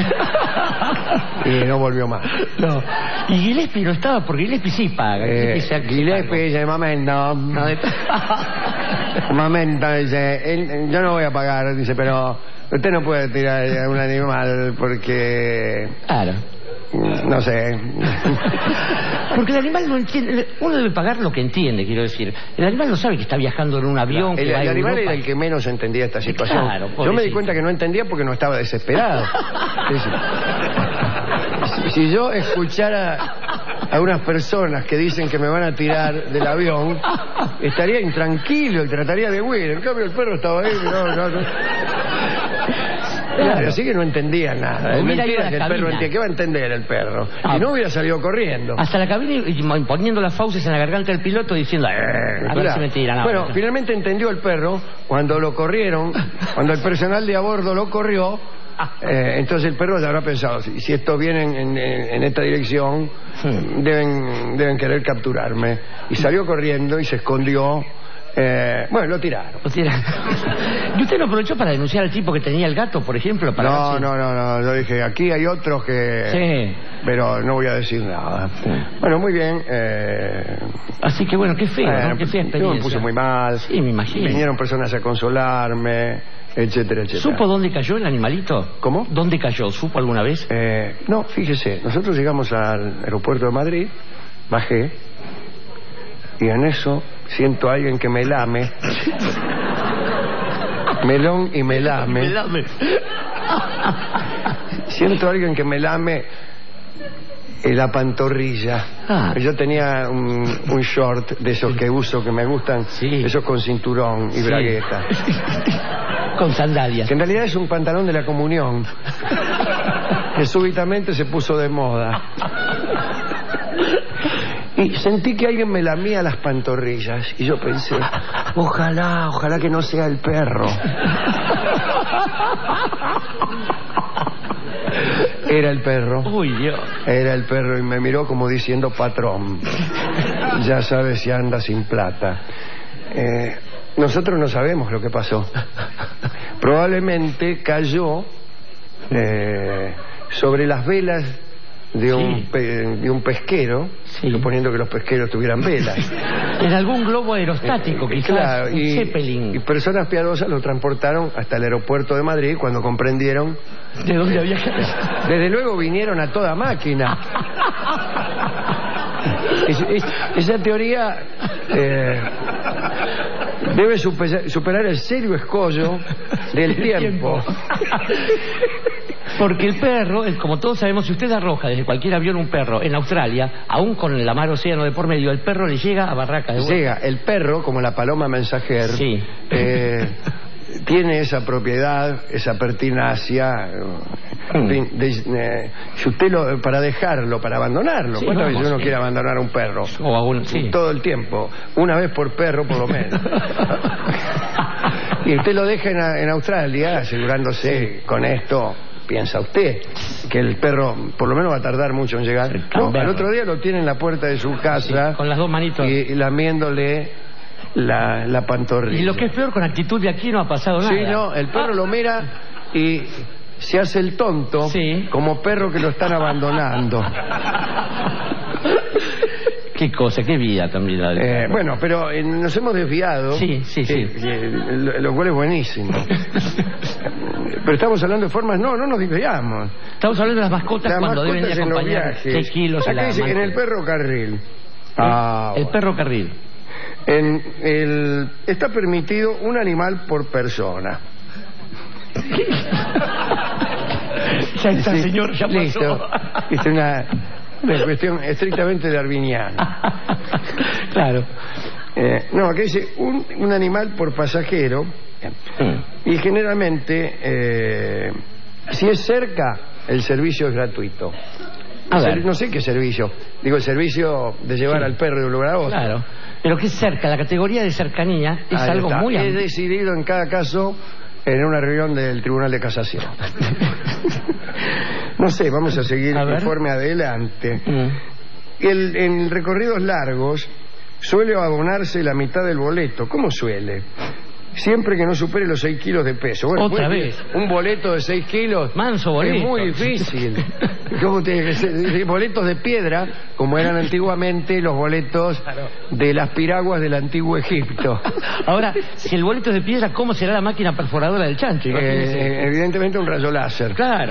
Y no volvió más. No. Y Gillespie no estaba, porque Gillespie sí paga. Eh, Gillespie se hace Gillespie dice, un momento. Un momento, dice, él- yo no voy a pagar, dice, pero usted no puede tirar a un animal porque... Claro. No sé. Porque el animal no entiende. Uno debe pagar lo que entiende, quiero decir. El animal no sabe que está viajando en un avión. El, que va el a animal Europa. era el que menos entendía esta situación. Claro, Yo me di pobrecito. cuenta que no entendía porque no estaba desesperado. Es decir, si, si yo escuchara a unas personas que dicen que me van a tirar del avión, estaría intranquilo y trataría de huir. En cambio el perro estaba ahí. No, no, no. Claro, así que no entendía nada. Es Hubiera ido mentira a la que el perro cabina. entiende. ¿Qué va a entender el perro? Ah. Y no hubiera salido corriendo. Hasta la cabina y y poniendo las fauces en la garganta del piloto diciendo, "Eh", a ver Claro. si me tiran. No, Bueno, no. finalmente entendió el perro cuando lo corrieron, cuando el personal de a bordo lo corrió. eh, entonces el perro ya habrá pensado, si, si estos vienen en, en- en esta dirección, deben, deben querer capturarme. Y salió corriendo y se escondió. eh, bueno, lo tiraron. Lo tiraron. ¿Y usted no aprovechó para denunciar al tipo que tenía el gato, por ejemplo? Para No, ver si- no, no, no, yo dije, aquí hay otros que... Sí. Pero no voy a decir nada. Bueno, muy bien. eh, Así que bueno, qué feo, Bueno, ¿no? Qué fea yo experiencia. me puse muy mal. Sí, me imagino. Vinieron personas a consolarme, etcétera, etcétera. ¿Supo dónde cayó el animalito? ¿Cómo? ¿Dónde cayó? ¿Supo alguna vez? Eh, no, fíjese, nosotros llegamos al aeropuerto de Madrid, bajé, y en eso siento a alguien que me lame. Melón y me lame. Me lame. Siento a alguien que me lame en la pantorrilla. Ah. Yo tenía un, un short de esos que uso, que me gustan, esos con cinturón y Sí. bragueta. Con sandalias. Que en realidad es un pantalón de la comunión, que súbitamente se puso de moda. Y sentí que alguien me lamía las pantorrillas. Y yo pensé, ojalá, ojalá que no sea el perro. Era el perro. Uy, Dios. Era el perro y me miró como diciendo, patrón, ya sabes si anda sin plata. Eh, nosotros no sabemos lo que pasó. Probablemente cayó eh, sobre las velas de un, Sí. pe- de un pesquero, suponiendo que los pesqueros tuvieran velas. En algún globo aerostático, Eh, quizás. claro, un y, Zeppelin. y personas piadosas lo transportaron hasta el aeropuerto de Madrid cuando comprendieron. ¿De dónde había que...? Desde luego vinieron a toda máquina. Es- es- esa teoría eh, debe supe- superar el serio escollo del tiempo. Porque el perro, es como todos sabemos, si usted arroja desde cualquier avión un perro en Australia, aún con la mar océano de por medio, el perro le llega a Barraca de vuelta. Llega, el perro, como la paloma mensajer, eh, tiene esa propiedad, esa pertinacia, en fin, de- eh, si usted lo, para dejarlo, para abandonarlo. Sí, ¿Cuántas vamos, veces uno sí. quiere abandonar a un perro? O a un- sí. Todo el tiempo, una vez por perro por lo menos. Y usted lo deja en, en Australia, asegurándose con esto, piensa usted, que el perro por lo menos va a tardar mucho en llegar. No, al otro día lo tiene en la puerta de su casa. Sí, con las dos manitos. Y, y lamiéndole la, la pantorrilla. Y lo que es peor, con actitud de aquí no ha pasado nada. Sí, no, el perro lo mira y se hace el tonto, sí, como perro que lo están abandonando. Qué cosa, qué vida también. Eh, bueno, pero eh, nos hemos desviado. Sí, sí, sí. Eh, eh, lo, lo cual es buenísimo. Pero estamos hablando de formas. No, no nos desviamos. Estamos hablando de las mascotas las cuando mascotas deben de acompañar seis kilos. Acá dice, en el perro carril. Ah, el bueno. perro carril. En el, está permitido un animal por persona. Ya está, sí, señor, ya pasó. Listo. Es una... Una cuestión estrictamente darwiniana. Claro. Eh, no, aquí dice un, un animal por pasajero. Mm. Y generalmente, eh, si es cerca, el servicio es gratuito. A ver. No sé qué servicio. Digo, el servicio de llevar sí. al perro de un lugar a otro. Claro. Pero que es cerca, la categoría de cercanía es Ahí algo está. muy... He decidido en cada caso en una reunión del Tribunal de Casación. No sé, vamos a seguir a informe adelante. Mm. El, en recorridos largos suele abonarse la mitad del boleto. ¿Cómo suele? Siempre que no supere los seis kilos de peso. Bueno, Otra vez. Un boleto de seis kilos. Manso boleto. Es muy difícil. ¿Cómo tiene que ser? Boletos de piedra, como eran antiguamente los boletos claro. de las piraguas del antiguo Egipto. Ahora, si el boleto es de piedra, ¿cómo será la máquina perforadora del chancho? Eh, evidentemente un rayo láser. Claro.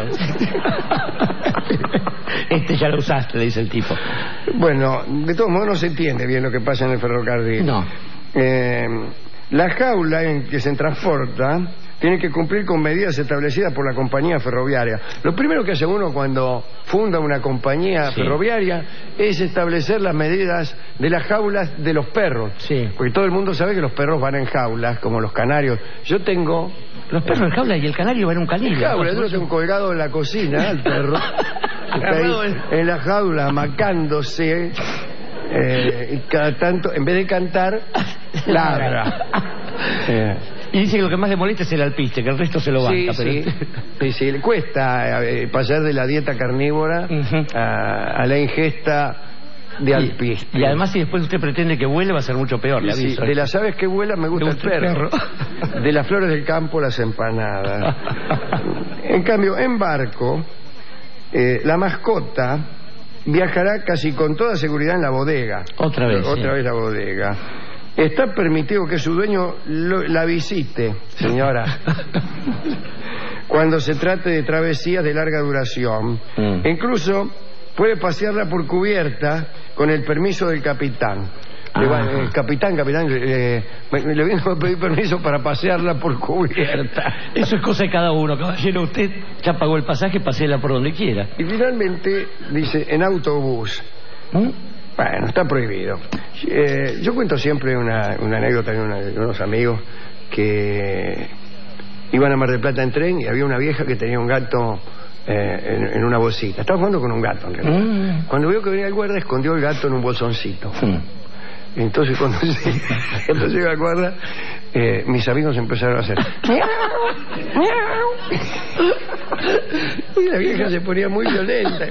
Este ya lo usaste, le dice el tipo. Bueno, de todos modos no se entiende bien lo que pasa en el ferrocarril. No. Eh... La jaula en que se transporta tiene que cumplir con medidas establecidas por la compañía ferroviaria. Lo primero que hace uno cuando funda una compañía sí. ferroviaria es establecer las medidas de las jaulas de los perros. Sí. Porque todo el mundo sabe que los perros van en jaulas, como los canarios. Yo tengo... Los perros en jaula y el canario va en un canillo. Jaula, yo lo tengo colgado en la cocina, el perro. Está ahí en la jaula macándose... Eh, y cada tanto, en vez de cantar, ladra. eh. Y dice que lo que más le molesta es el alpiste, que el resto se lo banca. Sí, pero... sí. sí, sí. Le cuesta eh, pasar de la dieta carnívora uh-huh. a, a la ingesta de alpiste. Y, y además, si después usted pretende que vuele, va a ser mucho peor, le aviso. Sí, de las aves que vuelan me gusta, gusta el perro. perro. De las flores del campo, las empanadas. En cambio, en barco, eh, la mascota viajará casi con toda seguridad en la bodega. Otra vez. Otra sí. vez la bodega. Está permitido que su dueño lo, la visite, señora, cuando se trate de travesías de larga duración. Mm. E incluso puede pasearla por cubierta con el permiso del capitán. Le va, eh, capitán, capitán, eh, le vengo a pedir permiso para pasearla por cubierta. Eso es cosa de cada uno, caballero. Usted ya pagó el pasaje, paséela por donde quiera. Y finalmente, dice, en autobús. ¿Mm? Bueno, está prohibido. Eh, yo cuento siempre una, una anécdota de, una, de unos amigos que iban a Mar del Plata en tren y había una vieja que tenía un gato... Eh, en, en una bolsita. Estaba jugando con un gato, en realidad. Mm. Cuando vio que venía el guarda, escondió el gato en un bolsoncito. Mm. Entonces cuando, cuando llega a guarda, eh, mis amigos empezaron a hacer miau, miau. Y la vieja se ponía muy violenta.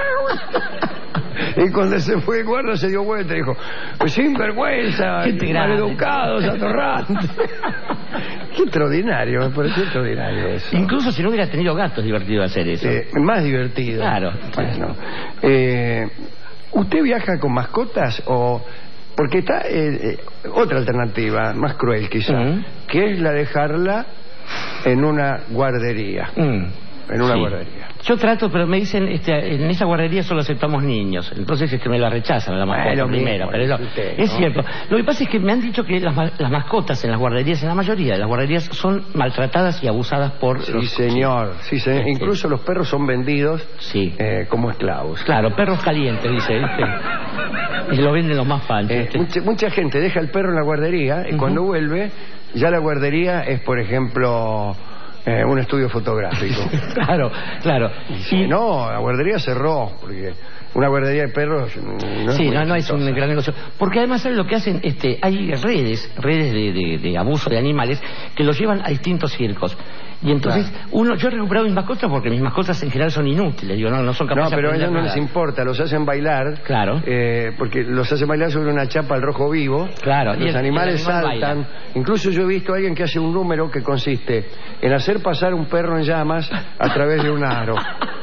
Y cuando se fue el guarda se dio vuelta y dijo, pues sinvergüenza, maleducados, atorrantes. Qué extraordinario, me pareció extraordinario eso. Incluso si no hubiera tenido gatos, divertido hacer eso. Eh, más divertido. Claro. Bueno, eh, ¿usted viaja con mascotas o...? Porque está eh, eh, otra alternativa, más cruel quizá, mm. que es la de dejarla en una guardería. Mm. En una sí. guardería. Yo trato, pero me dicen, este, en esa guardería solo aceptamos niños. Entonces es que me la rechazan la mascota bueno, primera. Pero eso, usted, es ¿no? cierto. Lo que pasa es que me han dicho que las, las mascotas en las guarderías, en la mayoría de las guarderías, son maltratadas y abusadas por sí, los... Señor. Sí, señor. Sí, Incluso sí. los perros son vendidos sí. eh, como esclavos. Claro, perros calientes, dice. ¿Viste? Y lo venden los más panchos. Eh, mucha, mucha gente deja el perro en la guardería y uh-huh. cuando vuelve, ya la guardería es, por ejemplo... Eh, un estudio fotográfico. Claro, claro. Y, y no, la guardería cerró, porque una guardería de perros no sí, es no, no es un gran negocio. Porque además, ¿saben lo que hacen? Este, hay redes, redes de, de, de abuso de animales que los llevan a distintos circos. Y entonces, Claro. uno, yo he recuperado mis mascotas porque mis mascotas en general son inútiles, digo, no, no son capaces No, pero a de ellos no aprender les nada. importa, los hacen bailar. Claro. eh, porque los hacen bailar sobre una chapa al rojo vivo. Claro, y Los el- animales y el animal saltan. baila. Incluso yo he visto a alguien que hace un número que consiste en hacer pasar un perro en llamas a través de un aro.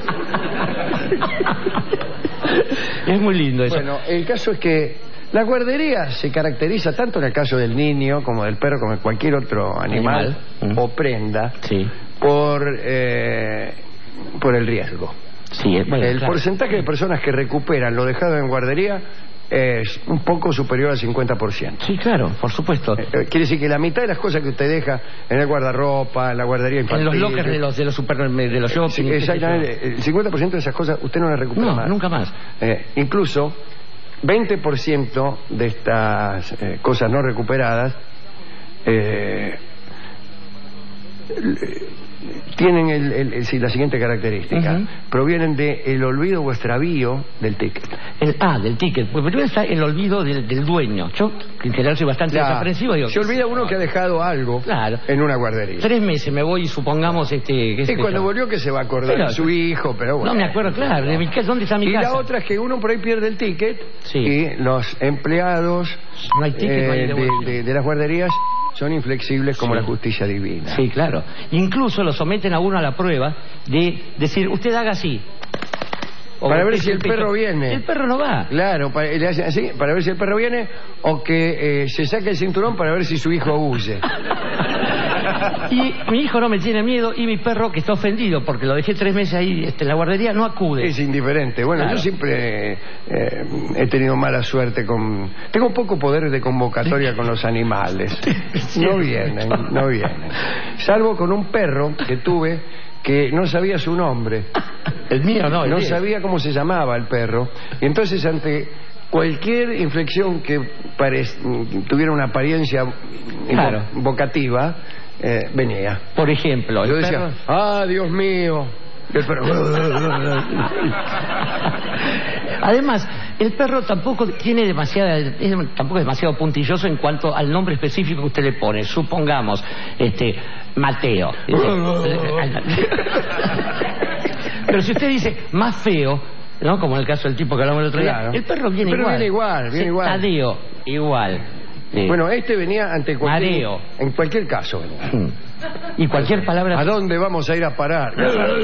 Es muy lindo eso. Bueno, el caso es que la guardería se caracteriza tanto en el caso del niño como del perro como de cualquier otro animal, Animal. o prenda Sí. por eh, por el riesgo. Sí, es- bueno, el claro. porcentaje de personas que recuperan lo dejado en guardería es un poco superior al cincuenta por ciento. Sí, claro, por supuesto. Eh, quiere decir que la mitad de las cosas que usted deja en el guardarropa, en la guardería En infantil, los lockers de los de los super de los shopping. sí, exactamente, el cincuenta por ciento de esas cosas usted no las recupera No, más. nunca más. Eh, incluso veinte por ciento de estas eh, cosas no recuperadas eh, tienen el, el- el- sí, la siguiente característica. Ujú. Provienen del olvido o extravío del ticket. El, ah, del ticket. Pues primero está el olvido del, del dueño. Yo, en general, soy bastante Ya, desaprensivo. Digo, se olvida uno que ha dejado algo Claro. en una guardería. Tres meses me voy, supongamos, este... qué sé Y cuando yo. volvió que se va a acordar Pero- de su hijo, pero bueno. No me acuerdo, claro. De mi casa, ¿dónde está mi Y casa? la otra es que uno por ahí pierde el ticket Sí. y los empleados No hay ticket, no hay eh, de, devolución. de- de las guarderías son inflexibles como Sí. la justicia divina. Sí, claro. Incluso lo someten a uno a la prueba de decir, usted haga así. O Para ver usted si el pecho. perro viene. El perro no va. Claro, para, le hacen así, para ver si el perro viene o que eh, se saque el cinturón para ver si su hijo huye. Y mi hijo no me tiene miedo y mi perro, que está ofendido porque lo dejé tres meses ahí este, en la guardería, no acude. Es indiferente. Bueno, Claro. yo siempre eh, eh, he tenido mala suerte con... Tengo poco poder de convocatoria con los animales. No vienen, no vienen. Salvo con un perro que tuve que no sabía su nombre. El mío no. el No mío. sabía cómo se llamaba el perro. Y entonces ante cualquier inflexión que parec- tuviera una apariencia Claro. vocativa, eh, venía. Por ejemplo, el Yo decía, perro... ah, Dios mío. Y el perro... Además, el perro tampoco tiene demasiada, es- tampoco es demasiado puntilloso en cuanto al nombre específico que usted le pone. Supongamos, este, Mateo. Pero si usted dice más feo, ¿no? Como en el caso del tipo que hablamos el otro día, Claro. el perro viene El perro igual. viene igual, viene Sí, igual. Tadeo, igual. Sí. Bueno, este venía ante cualquier... Mareo. En cualquier caso venía. Hmm. Y cualquier palabra... ¿A dónde vamos a ir a parar?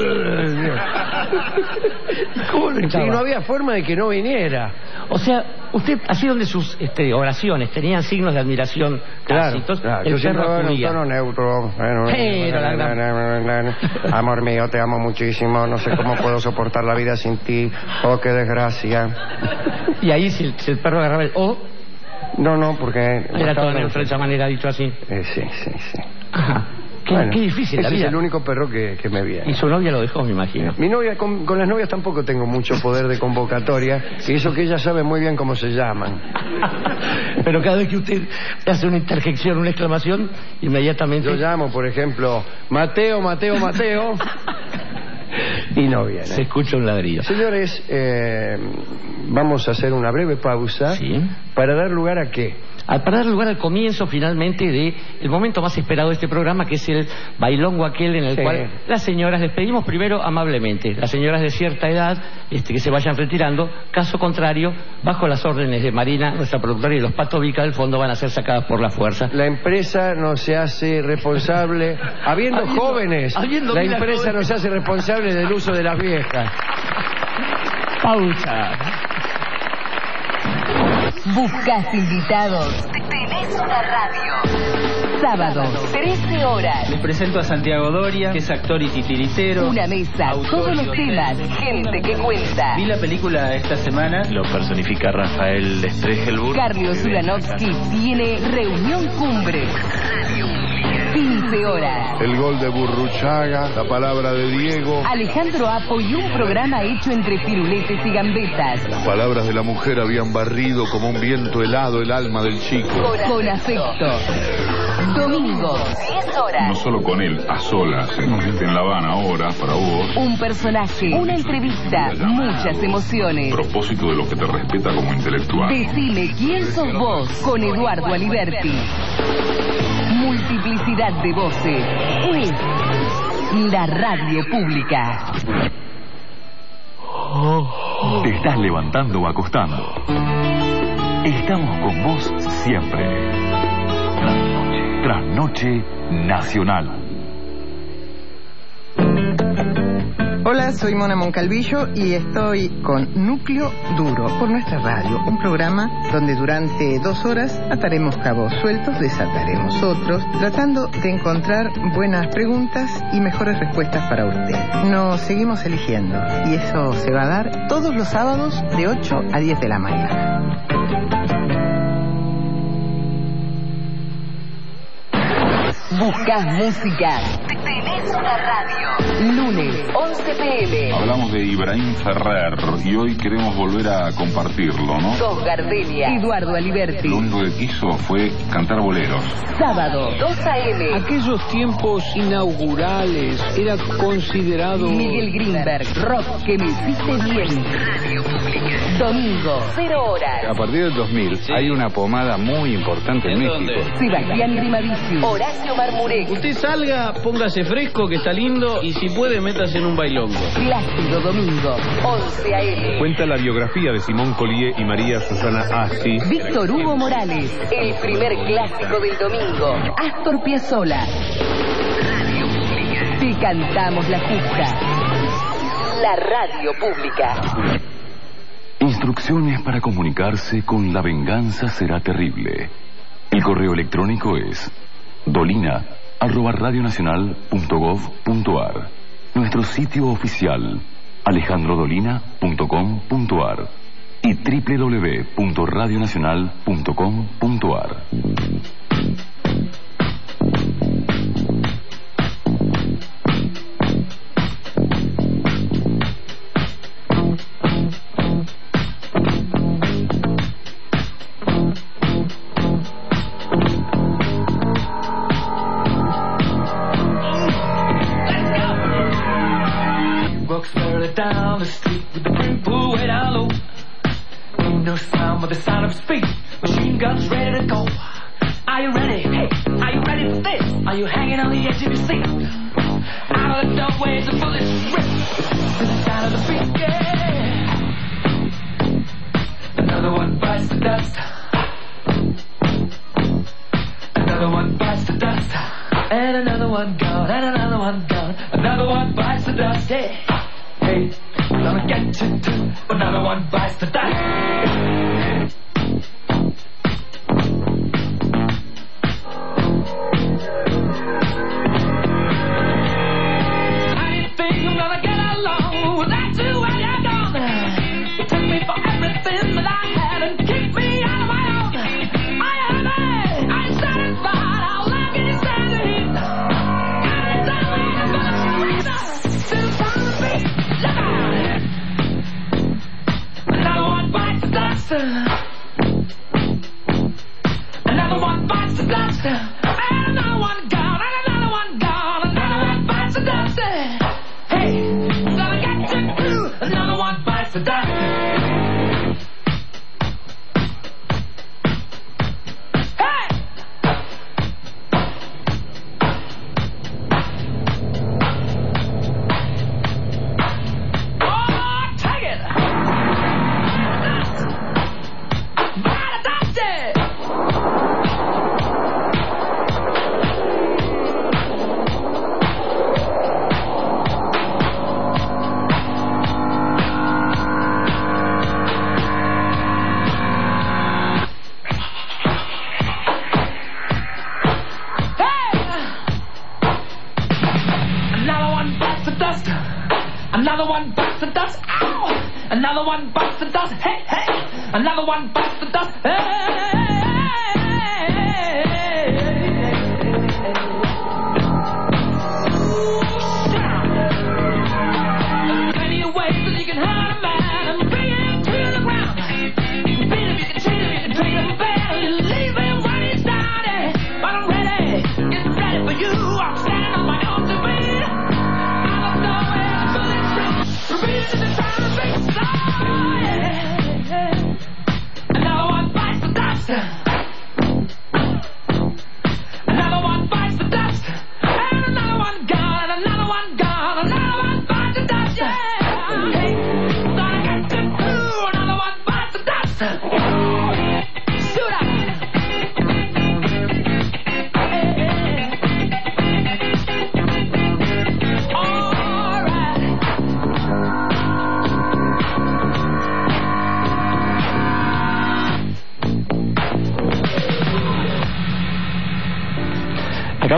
¿Cómo lo Sí, echaba? no había forma de que no viniera. O sea, usted, así donde sus este, oraciones tenían signos de admiración Claro, tácitos, claro. el Yo siempre perro hago en un acudía. tono neutro. Pero la gran- Amor mío, te amo muchísimo. No sé cómo puedo soportar la vida sin ti. Oh, qué desgracia. Y ahí si, si el perro agarraba el O, No, no, porque... era todo neutro de esa manera, dicho así. Eh, sí, sí, sí. Ajá. Qué, Bueno, qué difícil la ese vida. es el único perro que, que me viene. Y su novia lo dejó, me imagino. Mi novia, con, con las novias tampoco tengo mucho poder de convocatoria, y eso que ellas saben muy bien cómo se llaman. Pero cada vez que usted hace una interjección, una exclamación, inmediatamente... Yo llamo, por ejemplo, Mateo, Mateo, Mateo, y no viene. Se escucha un ladrillo. Señores, eh, vamos a hacer una breve pausa. Sí. ¿Para dar lugar a qué? Al- Para dar lugar al comienzo finalmente de el momento más esperado de este programa, que es el bailongo aquel en el Sí. cual las señoras les pedimos primero amablemente, las señoras de cierta edad, este, que se vayan retirando. Caso contrario, bajo las órdenes de Marina, nuestra productora, y los Pato Vica del fondo van a ser sacadas por la fuerza. La empresa no se hace responsable, habiendo, Habiendo- jóvenes, habiendo la miles empresa jóvenes. no se hace responsable del uso de las viejas. Pausa. Buscas invitados. Tenés una radio. Sábado, trece horas. Les presento a Santiago Doria, que es actor y titiritero. Una mesa, autor todos y los docente. temas, gente que cuenta. Vi la película esta semana. Lo personifica Rafael Stregelburg. Carlos Ulanovsky tiene reunión cumbre. quince horas. El gol de Burruchaga, la palabra de Diego. Alejandro Apo y un programa hecho entre piruletes y gambetas. Las palabras de la mujer habían barrido como un viento helado el alma del chico. Con afecto. Domingo, diez No horas. solo con él, a solas, en en La Habana ahora, para vos. Un personaje, una entrevista, muchas emociones. Propósito de lo que te respeta como intelectual. Decime quién sos vos con Eduardo Aliberti. Multiplicidad de voces. Es La radio pública. Te estás levantando o acostando. Estamos con vos siempre. Trasnoche Nacional. Hola, soy Mona Moncalvillo y estoy con Núcleo Duro por nuestra radio, un programa donde durante dos horas ataremos cabos sueltos, desataremos otros, tratando de encontrar buenas preguntas y mejores respuestas para usted. Nos seguimos eligiendo y eso se va a dar todos los sábados de ocho a diez de la mañana. Buscás música. Tenés una radio. Lunes, once pe eme. Hablamos de Ibrahim Ferrer y hoy queremos volver a compartirlo, ¿no? Dos Gardenia. Eduardo Aliberti. Lo único que quiso fue cantar boleros. Sábado, dos a eme. Aquellos tiempos inaugurales era considerado... Miguel Greenberg. Rock que me hiciste bien. Radio Pública. Domingo, cero horas. A partir del dos mil sí. Hay una pomada muy importante en, ¿En México. Sebastián Rimavicius. Horacio Marmurek. Usted salga, póngase fresco, que está lindo, y si puede, métase en un bailongo. Plácido Domingo, once a eme. Cuenta la biografía de Simón Collier y María Susana Assi. Víctor Hugo Morales, el primer clásico del domingo. Astor Piazzolla. Radio Pública. Te cantamos la justa. La radio pública. Instrucciones para comunicarse con La Venganza Será Terrible. El correo electrónico es dolina arroba radionacional punto gov punto ar. Nuestro sitio oficial alejandro dolina punto com punto ar y doble u doble u doble u punto radionacional punto com punto ar. Down the street with the brim pulled way down low. Ain't no sound but the sound of speed. Machine guns ready to go. Are you ready? Hey, are you ready for this? Are you hanging on the edge of your seat? Out of the doorway, the bullets rip to the sound of the beat. Yeah. Another one bites the dust. Another one bites the dust. And another one gone. And another one gone. Another one bites the dust. Yeah. Hey, gonna get you too. Another one bites the dust. I didn't think I'm gonna get along without you when you're gone. You took me for everything that I had and kicked me out of my own. I am I, I'm satisfied. How long can you stand the heat? Every time I'm gonna breathe to the sound of the beat. Another one bites the dust. Another one bites the dust. And another one gone. And another one gone. Another one bites the dust. Hey, gonna get you through. Another one bites the dust. Another one bites the dust. Ow! Another one bites the dust. Hey, hey! Another one bites the dust. Hey! Plenty of ways that you can hurt a man and bring him to the ground. You can beat him, you can cheat him, you can treat him bad. You leave him when he's down. But I'm ready, get ready for you. I'm standing on my own two feet. I don't know where I'm going to repeat the time of big star. Yeah. Another one bites the dust. Another one bites the dust. And another one gone. Another one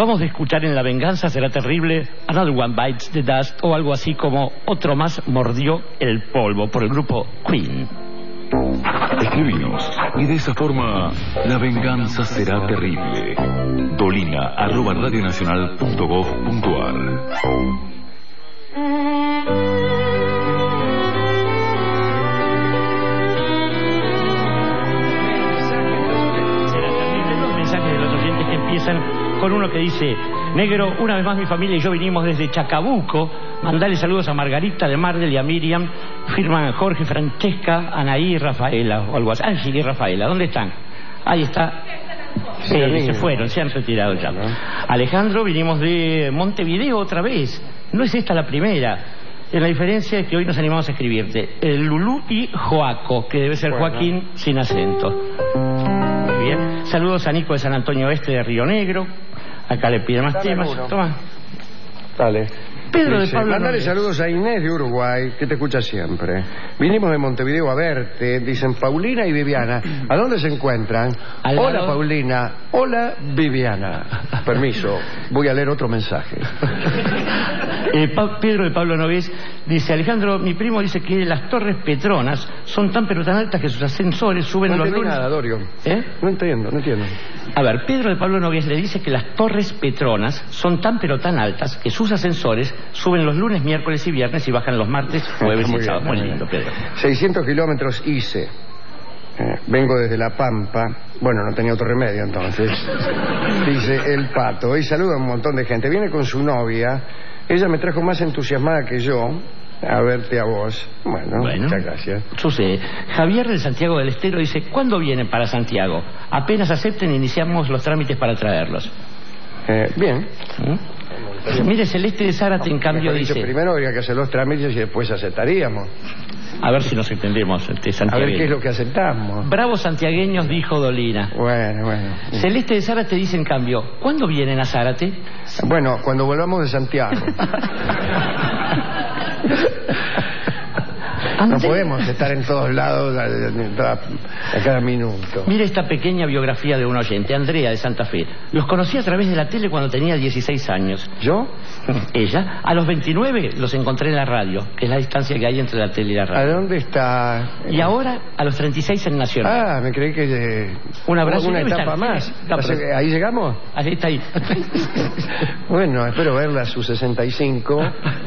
Acabamos de escuchar en La Venganza Será Terrible, Another One Bites the Dust, o algo así como Otro Más Mordió el Polvo, por el grupo Queen. Escribinos y de esa forma la venganza será terrible. Dolina arroba radionacional punto gov punto ar. Los mensajes de los oyentes que empiezan con uno que dice: negro, una vez más mi familia y yo vinimos desde Chacabuco. Mandale saludos a Margarita de Mardel y a Miriam. Firman Jorge, Francesca, Anaí y Rafaela, o algo así. Ah, sí, y Rafaela, ¿dónde están? Ahí está. Sí, se fueron, se han retirado ya. Alejandro, vinimos de Montevideo otra vez. No es esta la primera. La diferencia es que hoy nos animamos a escribirte el Lulú y Joaco, que debe ser bueno. Joaquín sin acento. Muy bien. Saludos a Nico de San Antonio Oeste de Río Negro. Acá le pide más Dale temas. Uno. Toma. Dale. Pedro de Pablo Mandale saludos a Inés de Uruguay, que te escucha siempre. Vinimos de Montevideo a verte, dicen Paulina y Viviana. ¿A dónde se encuentran? Al Hola lado... Paulina, hola Viviana. Permiso, voy a leer otro mensaje. eh, pa Pedro de Pablo Nogués dice: Alejandro, mi primo dice que las Torres Petronas son tan pero tan altas que sus ascensores suben no los lunes. lunes. Nada, Dorio. ¿Eh? No entiendo, no entiendo. A ver, Pedro de Pablo Nogués le dice que las Torres Petronas son tan pero tan altas que sus ascensores suben los lunes, miércoles y viernes y bajan los martes, jueves y sábados. Muy lindo, Pedro. seiscientos kilómetros hice. Eh, vengo desde La Pampa. Bueno, no tenía otro remedio entonces. Dice el Pato. Y saluda a un montón de gente. Viene con su novia. Ella me trajo más entusiasmada que yo a verte a vos. Bueno, bueno, muchas gracias. Sucede. Javier de Santiago del Estero dice: ¿cuándo vienen para Santiago? Apenas acepten, iniciamos los trámites para traerlos. Eh, bien. ¿Mm? Mire, Celeste de Zárate, en cambio, dice... Primero habría que hacer los trámites y después aceptaríamos. A ver si nos entendemos, este, a ver qué es lo que aceptamos. Bravos santiagueños, dijo Dolina. Bueno, bueno. Celeste de Zárate dice, en cambio: ¿cuándo vienen a Zárate? Bueno, cuando volvamos de Santiago. No podemos estar en todos lados a, a, a cada minuto. Mire esta pequeña biografía de un oyente, Andrea de Santa Fe. Los conocí a través de la tele cuando tenía dieciséis años. ¿Yo? Ella. A los veintinueve los encontré en la radio, que es la distancia que hay entre la tele y la radio. ¿A dónde está? Y ahora, a los treinta y seis en Nacional. Ah, me creí que... De... Un abrazo. Una etapa más. ¿Ahí llegamos? Ahí está ahí. Bueno, espero verla a sus sesenta y cinco.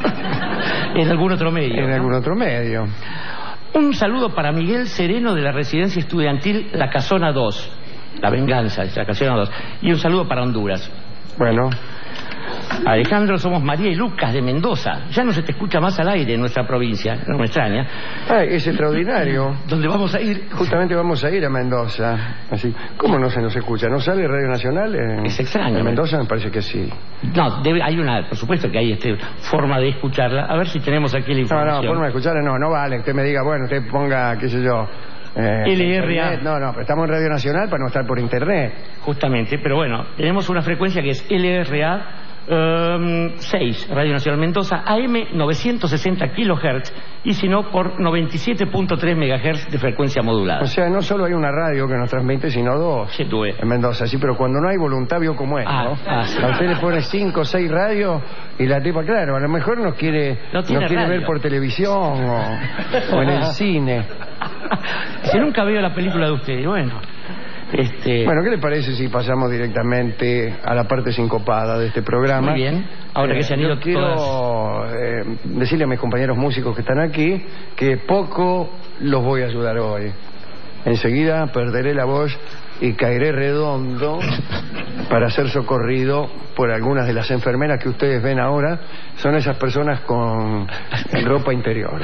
En algún otro medio. En ¿no? algún otro medio. Un saludo para Miguel Sereno de la residencia estudiantil La Casona dos. La Venganza, La Casona dos. Y un saludo para Honduras. Bueno. Alejandro, somos María y Lucas de Mendoza. Ya no se te escucha más al aire en nuestra provincia. No me extraña. Ay, es extraordinario. ¿Dónde vamos a ir? Justamente vamos a ir a Mendoza. Así. ¿Cómo no se nos escucha? ¿No sale Radio Nacional? En, es extraño. En Mendoza me parece que sí. No, debe, hay una, por supuesto que hay este, forma de escucharla. A ver si tenemos aquí la información. No, no, forma de escucharla no, no vale. Usted me diga, bueno, usted ponga, qué sé yo... Eh, L R A. No, no, pero estamos en Radio Nacional para no estar por internet. Justamente, pero bueno, tenemos una frecuencia que es L R A um, seis, Radio Nacional Mendoza, A M novecientos sesenta kilohertz, y si no, por noventa y siete punto tres megahertz de frecuencia modulada. O sea, no solo hay una radio que nos transmite, sino dos. Sí, tuve. En Mendoza, sí, pero cuando no hay voluntad, vio como es, ah, ¿no? Ah, sí. A usted le pone cinco o seis radios y la tipa, claro, a lo mejor nos quiere, no nos quiere radio. ver por televisión o, o en el cine. Si nunca veo la película de usted, bueno... Este... Bueno, ¿qué le parece si pasamos directamente a la parte sincopada de este programa? Muy bien. Ahora eh, que se han ido yo quiero todas... eh, decirle a mis compañeros músicos que están aquí que poco los voy a ayudar hoy. Enseguida perderé la voz y caeré redondo para ser socorrido por algunas de las enfermeras que ustedes ven ahora. Son esas personas con ropa interior.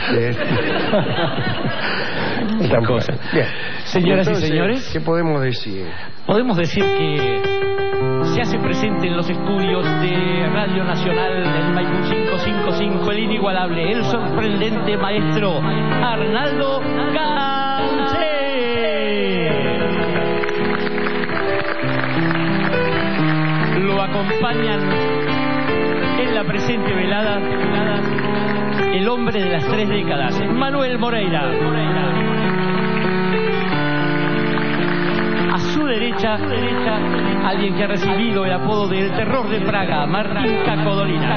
Esta cosa. Bien. Señoras Entonces, y señores, ¿qué podemos decir? Podemos decir que se hace presente en los estudios de Radio Nacional del Maipú quinientos cincuenta y cinco el inigualable, el sorprendente maestro Arnaldo Gansé. Lo acompañan en la presente velada, velada el hombre de las tres décadas, Manuel Moreira. Moreira. A su derecha, derecha, alguien que ha recibido el apodo de El Terror de Praga, Martín Cacodolina.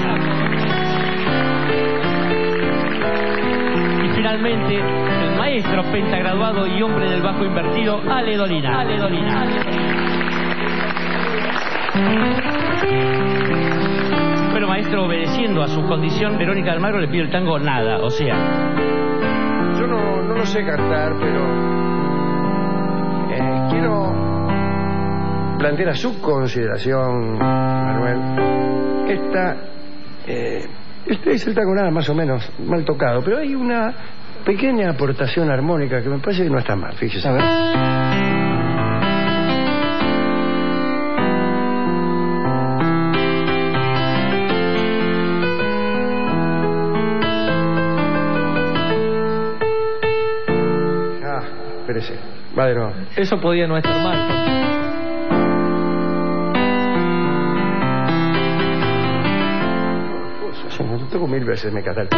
Y finalmente, el maestro pentagraduado y hombre del bajo invertido, Ale Dolina. Ale Dolina. Pero maestro, obedeciendo a su condición, Verónica Almagro le pide el tango Nada, o sea... Yo no, no lo sé cantar, pero eh, quiero plantear a su consideración, Manuel, esta, eh, este es el tango Nada más o menos mal tocado, pero hay una pequeña aportación armónica que me parece que no está mal, fíjese. A ver. Va de nuevo. Eso podía no estar mal. Lo toco mil veces, me catal.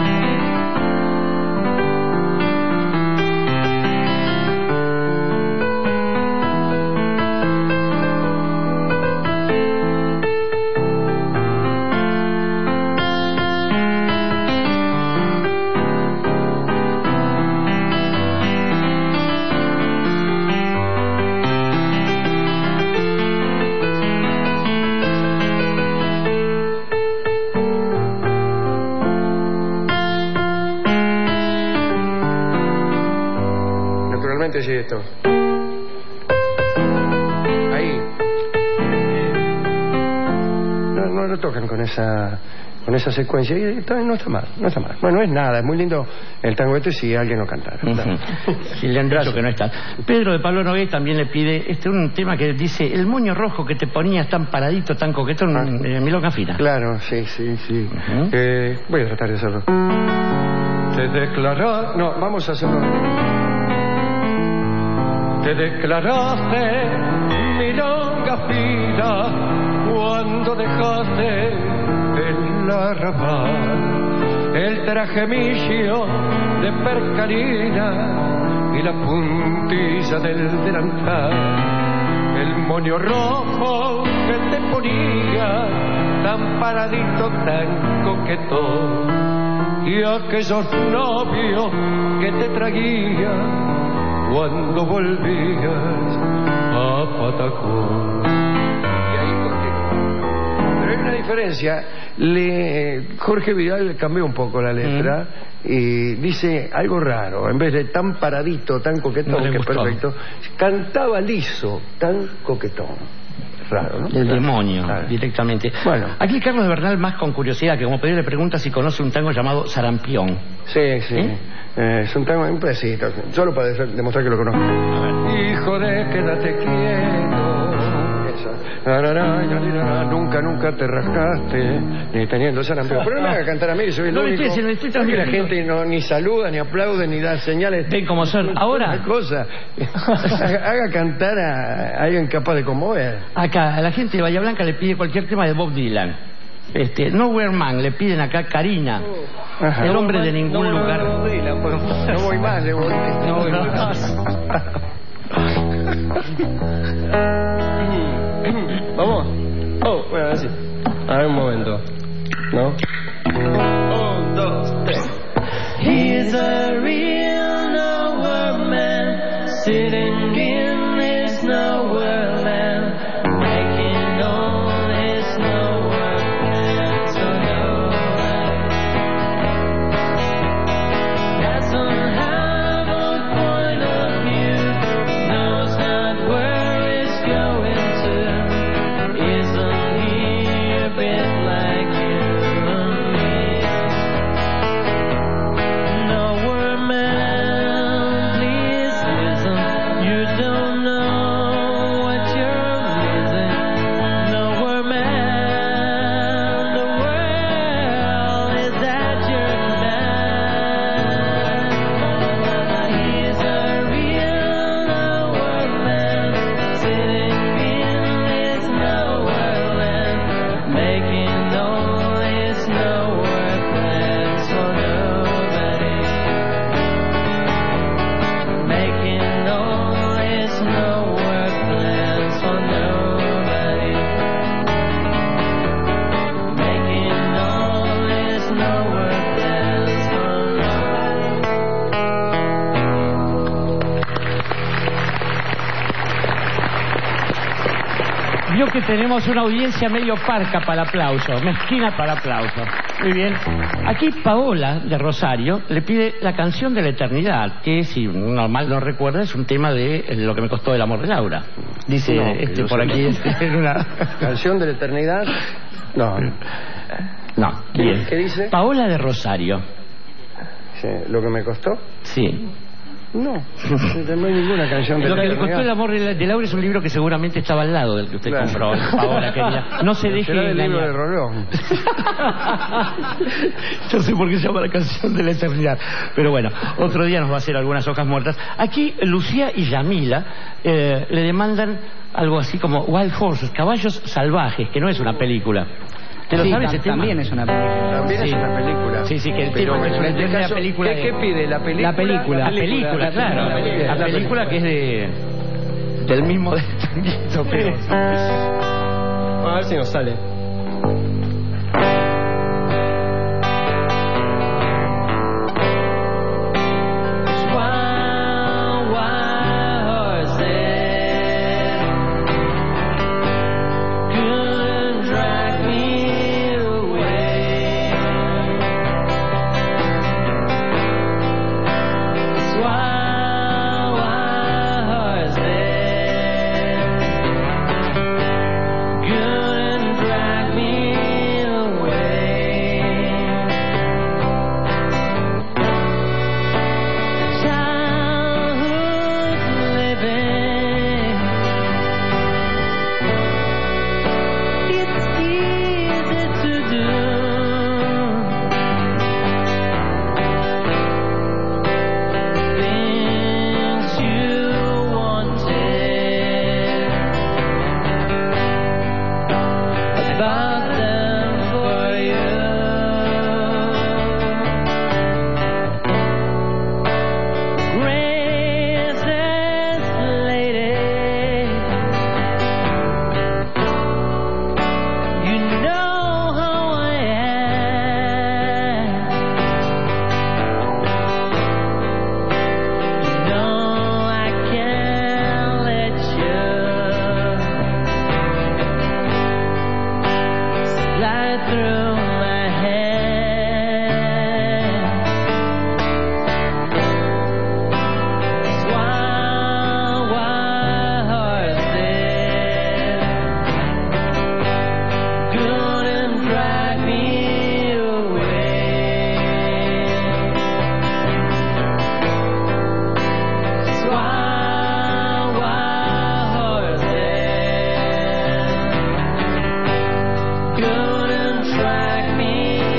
Sí, esto. Ahí. No, no lo tocan con esa con esa secuencia y no está mal, no está mal. Bueno, no es nada, es muy lindo el tango este si alguien lo cantara. Uh-huh. Si le han dicho que no está. Pedro de Pablo Nogués también le pide este un tema que dice el moño rojo que te ponías tan paradito, tan coquetón, ah. eh, milonga fina. Claro, sí, sí, sí. Uh-huh. eh, voy a tratar de hacerlo. Te declaró... No, vamos a hacerlo. Te declaraste milonga fina cuando dejaste el arrabal, el trajemillo de percarina y la puntilla del delantal, el moño rojo que te ponía tan paradito, tan coquetón, y aquellos novios que te traían cuando volvías a Patacón. Y ahí continúa. Pero hay una diferencia. Le, Jorge Vidal cambió un poco la letra mm. y dice algo raro. En vez de tan paradito, tan coquetón, no que es perfecto, cantaba liso, tan coquetón. Raro, ¿no? El claro. demonio, claro. directamente. Bueno, aquí Carlos de Bernal, más con curiosidad, que como Pedro le pregunta si conoce un tango llamado Sarampión. Sí, sí. ¿Eh? Eh, es un tango, un pedacito, solo para demostrar que lo conozco. Hijo de quédate quieto. Esa. Nunca, nunca te rascaste ni teniendo sarampión. Pero no me haga cantar a mí, soy el no, único. Estoy, estoy, estoy, que la gente no, ni saluda, ni aplaude, ni da señales. Ven como son. Ahora. Cosa. haga, haga cantar a alguien capaz de conmover. Acá, a la gente de Bahía Blanca le pide cualquier tema de Bob Dylan. Este, Nowhere Man, le piden acá Karina. Ajá. El hombre no, de ningún no, lugar. No, Dylan, por favor. No voy más, le voy. No voy más. Vamos. Oh, bueno, así. A ver un momento. ¿No? Un, dos, tres. He's a real nowhere man, sitting in his nowhere land, making all his nowhere plans to nowhere. Doesn't have a point of view, knows not where he's going to. Isn't he a bit like you and me? que tenemos una audiencia medio parca para el aplauso, mezquina para el aplauso. Muy bien. Aquí Paola de Rosario le pide la canción de la eternidad, que si normal no recuerda es un tema de Lo que me costó el amor de Laura. Dice No, este yo por sé. aquí este, en una Canción de la eternidad. No. No, ¿Qué- bien. qué dice? Paola de Rosario. Sí, ¿lo que me costó? Sí. No, no hay ninguna canción de Lo la que le eternidad. costó el amor de Laura es un libro que seguramente estaba al lado del que usted Claro. compró, Paola querida. No se deje Será del libro engañar. de Rolón. No sé por qué se llama la canción de la eternidad. Pero bueno, otro día nos va a hacer algunas hojas muertas. Aquí Lucía y Yamila eh, le demandan algo así como Wild Horses, caballos salvajes, que no es una película. ¿Te lo Sí, sabes tam- ese tema? también es una película. También Sí. es una película. Sí, sí, que el Pero tema que es en una, este es una caso, película. ¿qué, de- qué pide? ¿La película? La película. La película, La claro. película, La la película que es de del mismo desprendimiento, pero A ver si nos sale. Wild, wild horses couldn't drag me away. Wild, wild horses couldn't drag me away. Childhood living, it's easy to do. Things you wanted about them for you. Graceless lady, you know how I am. You know I can't let you slide through my hands. Wild, wild horses couldn't drag me away. Wild, wild horses couldn't drag me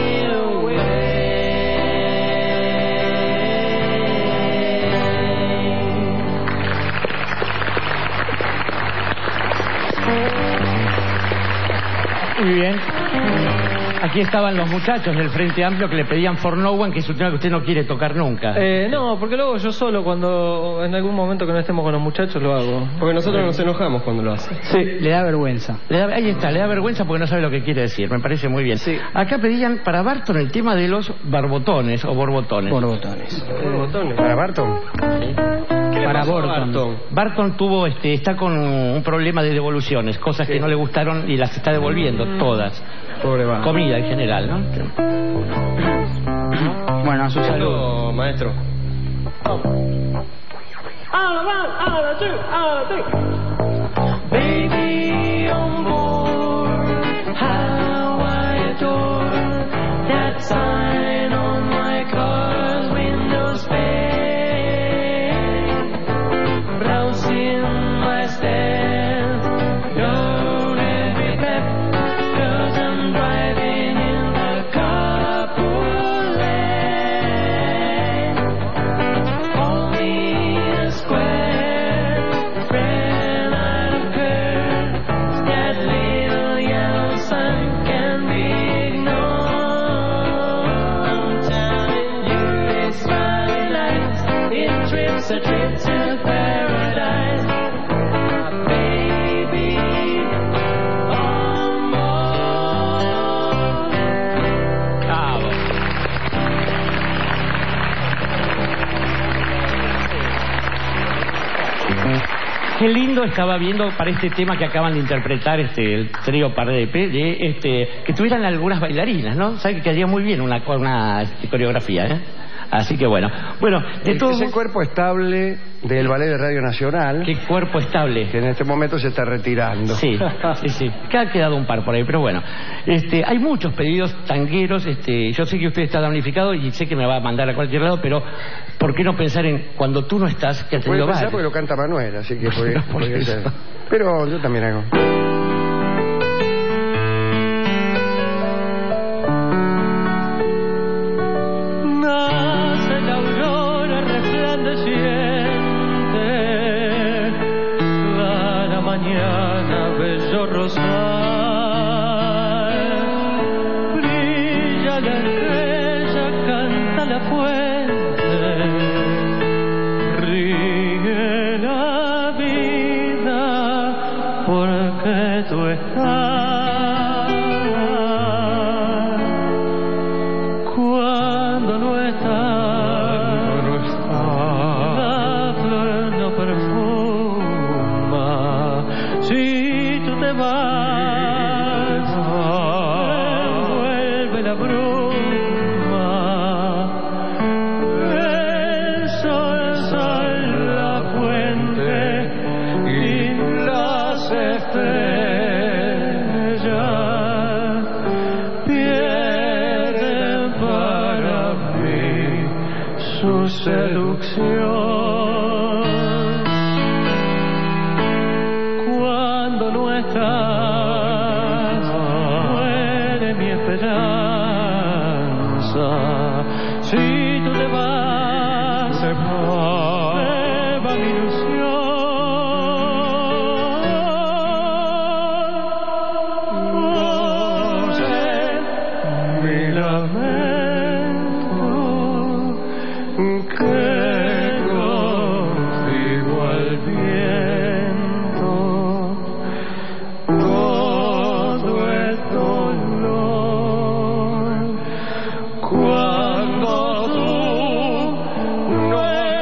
muy bien. Aquí estaban los muchachos del Frente Amplio que le pedían For No One, que es un tema que usted no quiere tocar nunca. Eh, no, porque luego yo solo, cuando en algún momento que no estemos con los muchachos, lo hago. Porque nosotros nos enojamos cuando lo hace. Sí, le da vergüenza. Le da- ahí está, le da vergüenza porque no sabe lo que quiere decir. Me parece muy bien. Acá pedían para Barton el tema de los barbotones o borbotones. Borbotones. Borbotones. ¿Para Barton? ¿Qué le Para pasó a Borton. Barton? Barton tuvo, este, está con un problema de devoluciones, cosas que no le gustaron y las está devolviendo todas. Pobre Barton. Comida en general, ¿no? Bueno, a su salud. Saludo, maestro. Baby on board, how I adore that sign on my car's windows pane. Browsing my stairs, don't every pep, 'cause I'm driving in the carpool lane. Call me a square friend. Qué lindo estaba viendo para este tema que acaban de interpretar este el trío Pardepe, de este que tuvieran algunas bailarinas, ¿no? Sabe que quedaría muy bien una, una este, coreografía, ¿eh? Así que bueno, bueno, de todo ese cuerpo estable del Ballet de Radio Nacional. ¿Qué cuerpo estable? Que en este momento se está retirando. Sí, sí, sí. Que ha quedado un par por ahí, pero bueno. Este, hay muchos pedidos tangueros. Este, yo sé que usted está damnificado y sé que me va a mandar a cualquier lado, pero ¿por qué no pensar en cuando tú no estás? Que ha tenido puede pensar varios? porque lo canta Manuel, así que puede, No, por puede eso. ser. Pero yo también hago. Nace la aurora resplandeciente, clara mañana, bello rosal, brilla la estrella, canta la fuente, ríe la vida, porque tú estás. Cuando no estás, la flor no perfuma. Si tú te vas, vuelve la bruma. El sol sale la fuente y las estrellas pierden para mí su seducción. Cuando no estás, muere mi esperanza. Si tú te vas, se va mi ilusión. Mi lamento que contigo al viento todo el dolor cuando tú no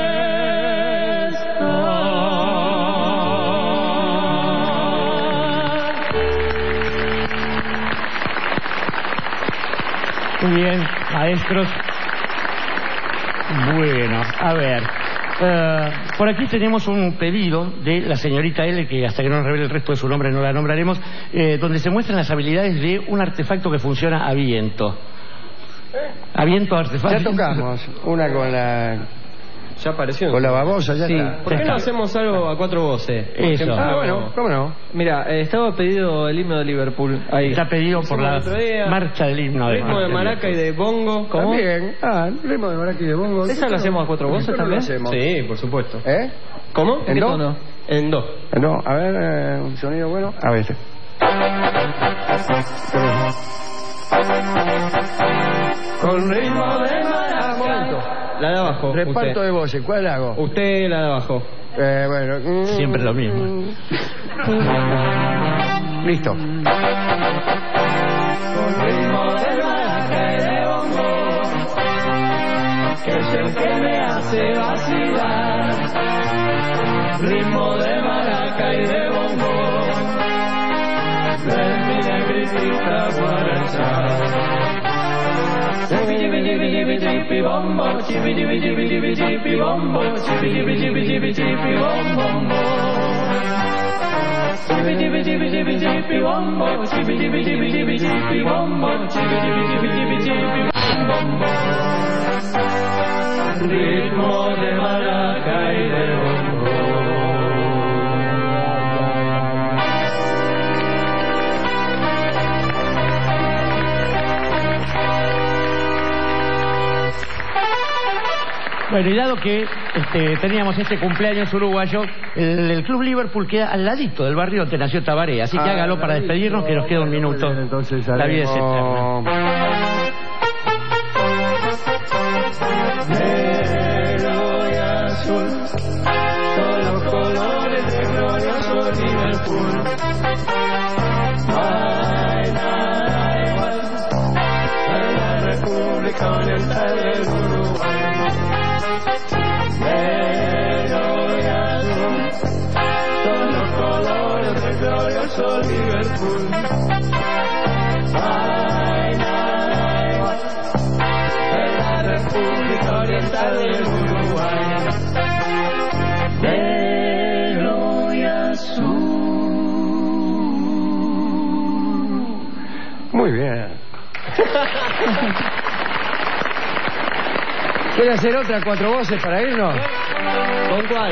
estás. Muy bien, maestros. Bueno, a ver. eh, por aquí tenemos un pedido de la señorita L, que hasta que no nos revele el resto de su nombre no la nombraremos, eh, donde se muestran las habilidades de un artefacto que funciona a viento. A viento, artefacto. Ya tocamos una con la... Ya apareció. Con la babosa, ya Sí. está. ¿Por qué no hacemos algo a cuatro voces? Por Eso. ejemplo, Ah, bueno, ¿cómo no? Mira, eh, estaba pedido el himno de Liverpool. Ahí. Está pedido por Hicimos la el otro día. marcha del himno de Ritmo de maraca y de bongo. ¿Cómo? También. Ah, ritmo de maraca y de bongo. ¿Esa la hacemos a cuatro voces ¿Por qué no también? lo hacemos? Sí, por supuesto. ¿Eh? ¿Cómo? ¿En qué do? tono? En do. No, a ver, eh, un sonido bueno. A ver. Con ritmo de maraca. La de abajo. Reparto usted. de voces, ¿cuál hago? Usted la de abajo. Eh, bueno. mm, Siempre lo mismo. Listo. Con ritmo de maraca y de bongo, que es el que me hace vacilar. Ritmo de maraca y de bongo, de mi negritita para echar. Chibi chibi chibi chibi chibi bom bom, chibi chibi chibi chibi chibi bom bom, chibi chibi chibi chibi chibi bom bom bom. Chibi chibi chibi chibi chibi bom bom, chibi chibi chibi chibi chibi bom bom, chibi chibi chibi chibi chibi bom bom. Ritmo de maraca y de bongo. Bueno, y dado que este, teníamos este cumpleaños uruguayo, el, el Club Liverpool queda al ladito del barrio donde nació Tabaré, así que Ah, hágalo para ladito. despedirnos, que nos queda un minuto. Muy bien, entonces La vida es haremos- eterna. Negro y azul, solo colores de glorioso Liverpool. No hay nada igual a la República Oriental del Uruguay. Negro y azul, Liverpool, Guaynay, en la República Oriental del Uruguay, negro y azul. Muy bien. ¿Quiere hacer otra cuatro voces para irnos? ¿Con cuál?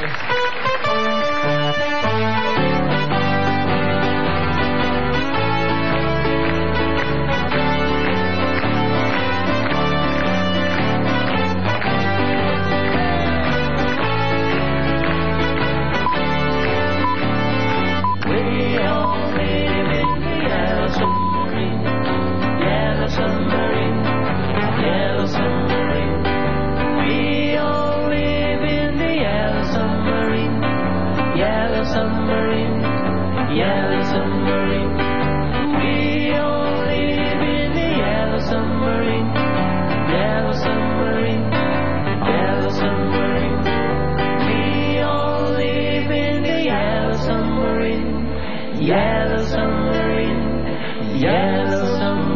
Yellow submarine, yellow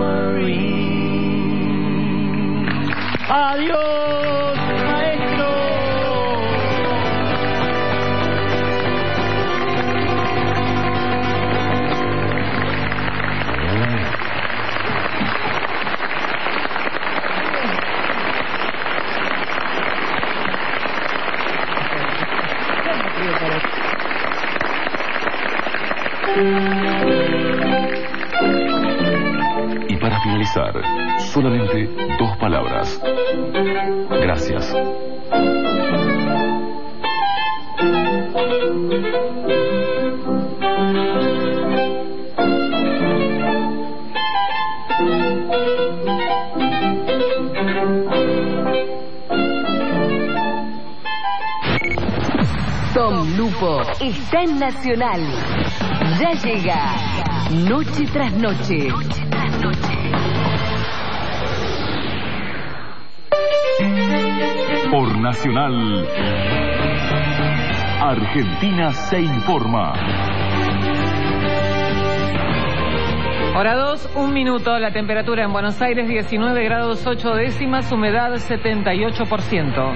submarine. Adiós, maestro. Y para finalizar, solamente dos palabras. Gracias. Tom Lupo está en Nacional. Ya llega Noche tras Noche. Noche tras Noche. Por Nacional, Argentina se informa. Hora dos, un minuto. La temperatura en Buenos Aires diecinueve grados ocho décimas, humedad setenta y ocho por ciento.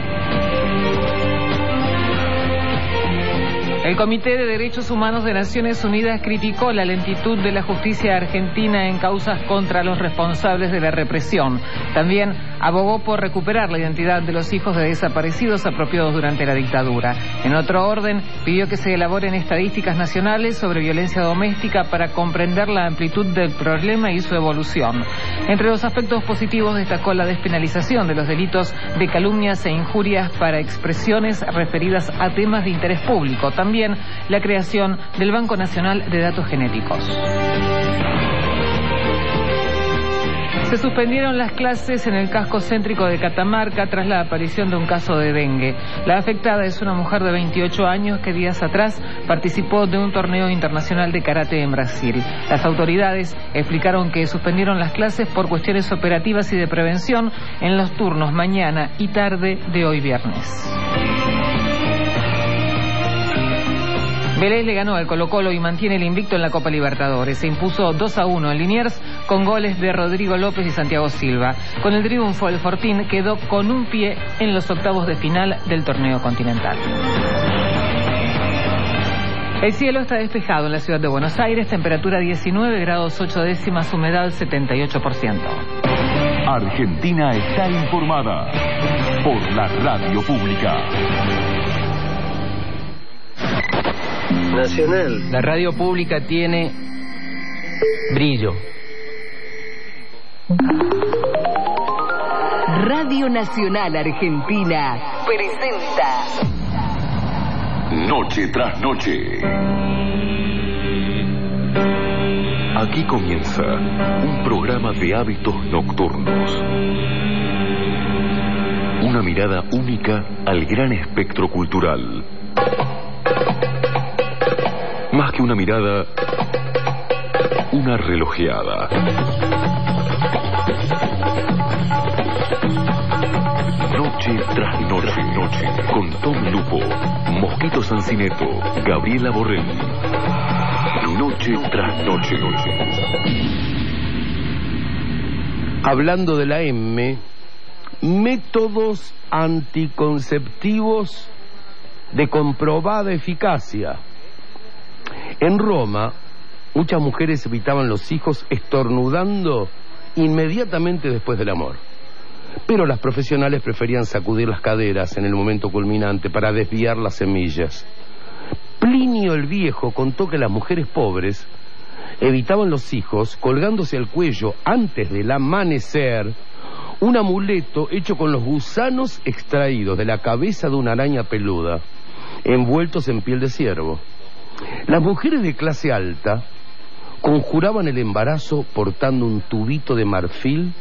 El Comité de Derechos Humanos de Naciones Unidas criticó la lentitud de la justicia argentina en causas contra los responsables de la represión. También abogó por recuperar la identidad de los hijos de desaparecidos apropiados durante la dictadura. En otro orden, pidió que se elaboren estadísticas nacionales sobre violencia doméstica para comprender la amplitud del problema y su evolución. Entre los aspectos positivos destacó la despenalización de los delitos de calumnias e injurias para expresiones referidas a temas de interés público. También También la creación del Banco Nacional de Datos Genéticos. Se suspendieron las clases en el casco céntrico de Catamarca tras la aparición de un caso de dengue. La afectada es una mujer de veintiocho años que días atrás participó de un torneo internacional de karate en Brasil. Las autoridades explicaron que suspendieron las clases por cuestiones operativas y de prevención en los turnos mañana y tarde de hoy viernes. Vélez le ganó al Colo-Colo y mantiene el invicto en la Copa Libertadores. Se impuso dos a uno en Liniers con goles de Rodrigo López y Santiago Silva. Con el triunfo, el Fortín quedó con un pie en los octavos de final del torneo continental. El cielo está despejado en la ciudad de Buenos Aires, temperatura diecinueve grados ocho décimas, humedad setenta y ocho por ciento. Argentina está informada por la radio pública. Nacional. La radio pública tiene brillo. Radio Nacional Argentina presenta Noche tras Noche. Aquí comienza un programa de hábitos nocturnos. Una mirada única al gran espectro cultural. Más que una mirada, una relojeada. Noche tras noche, noche, con Tom Lupo, Mosquito Sancineto, Gabriela Borrell. Noche tras noche. Hablando de la M, métodos anticonceptivos de comprobada eficacia. En Roma, muchas mujeres evitaban los hijos estornudando inmediatamente después del amor. Pero las profesionales preferían sacudir las caderas en el momento culminante para desviar las semillas. Plinio el Viejo contó que las mujeres pobres evitaban los hijos colgándose al cuello antes del amanecer un amuleto hecho con los gusanos extraídos de la cabeza de una araña peluda, envueltos en piel de ciervo. Las mujeres de clase alta conjuraban el embarazo portando un tubito de marfil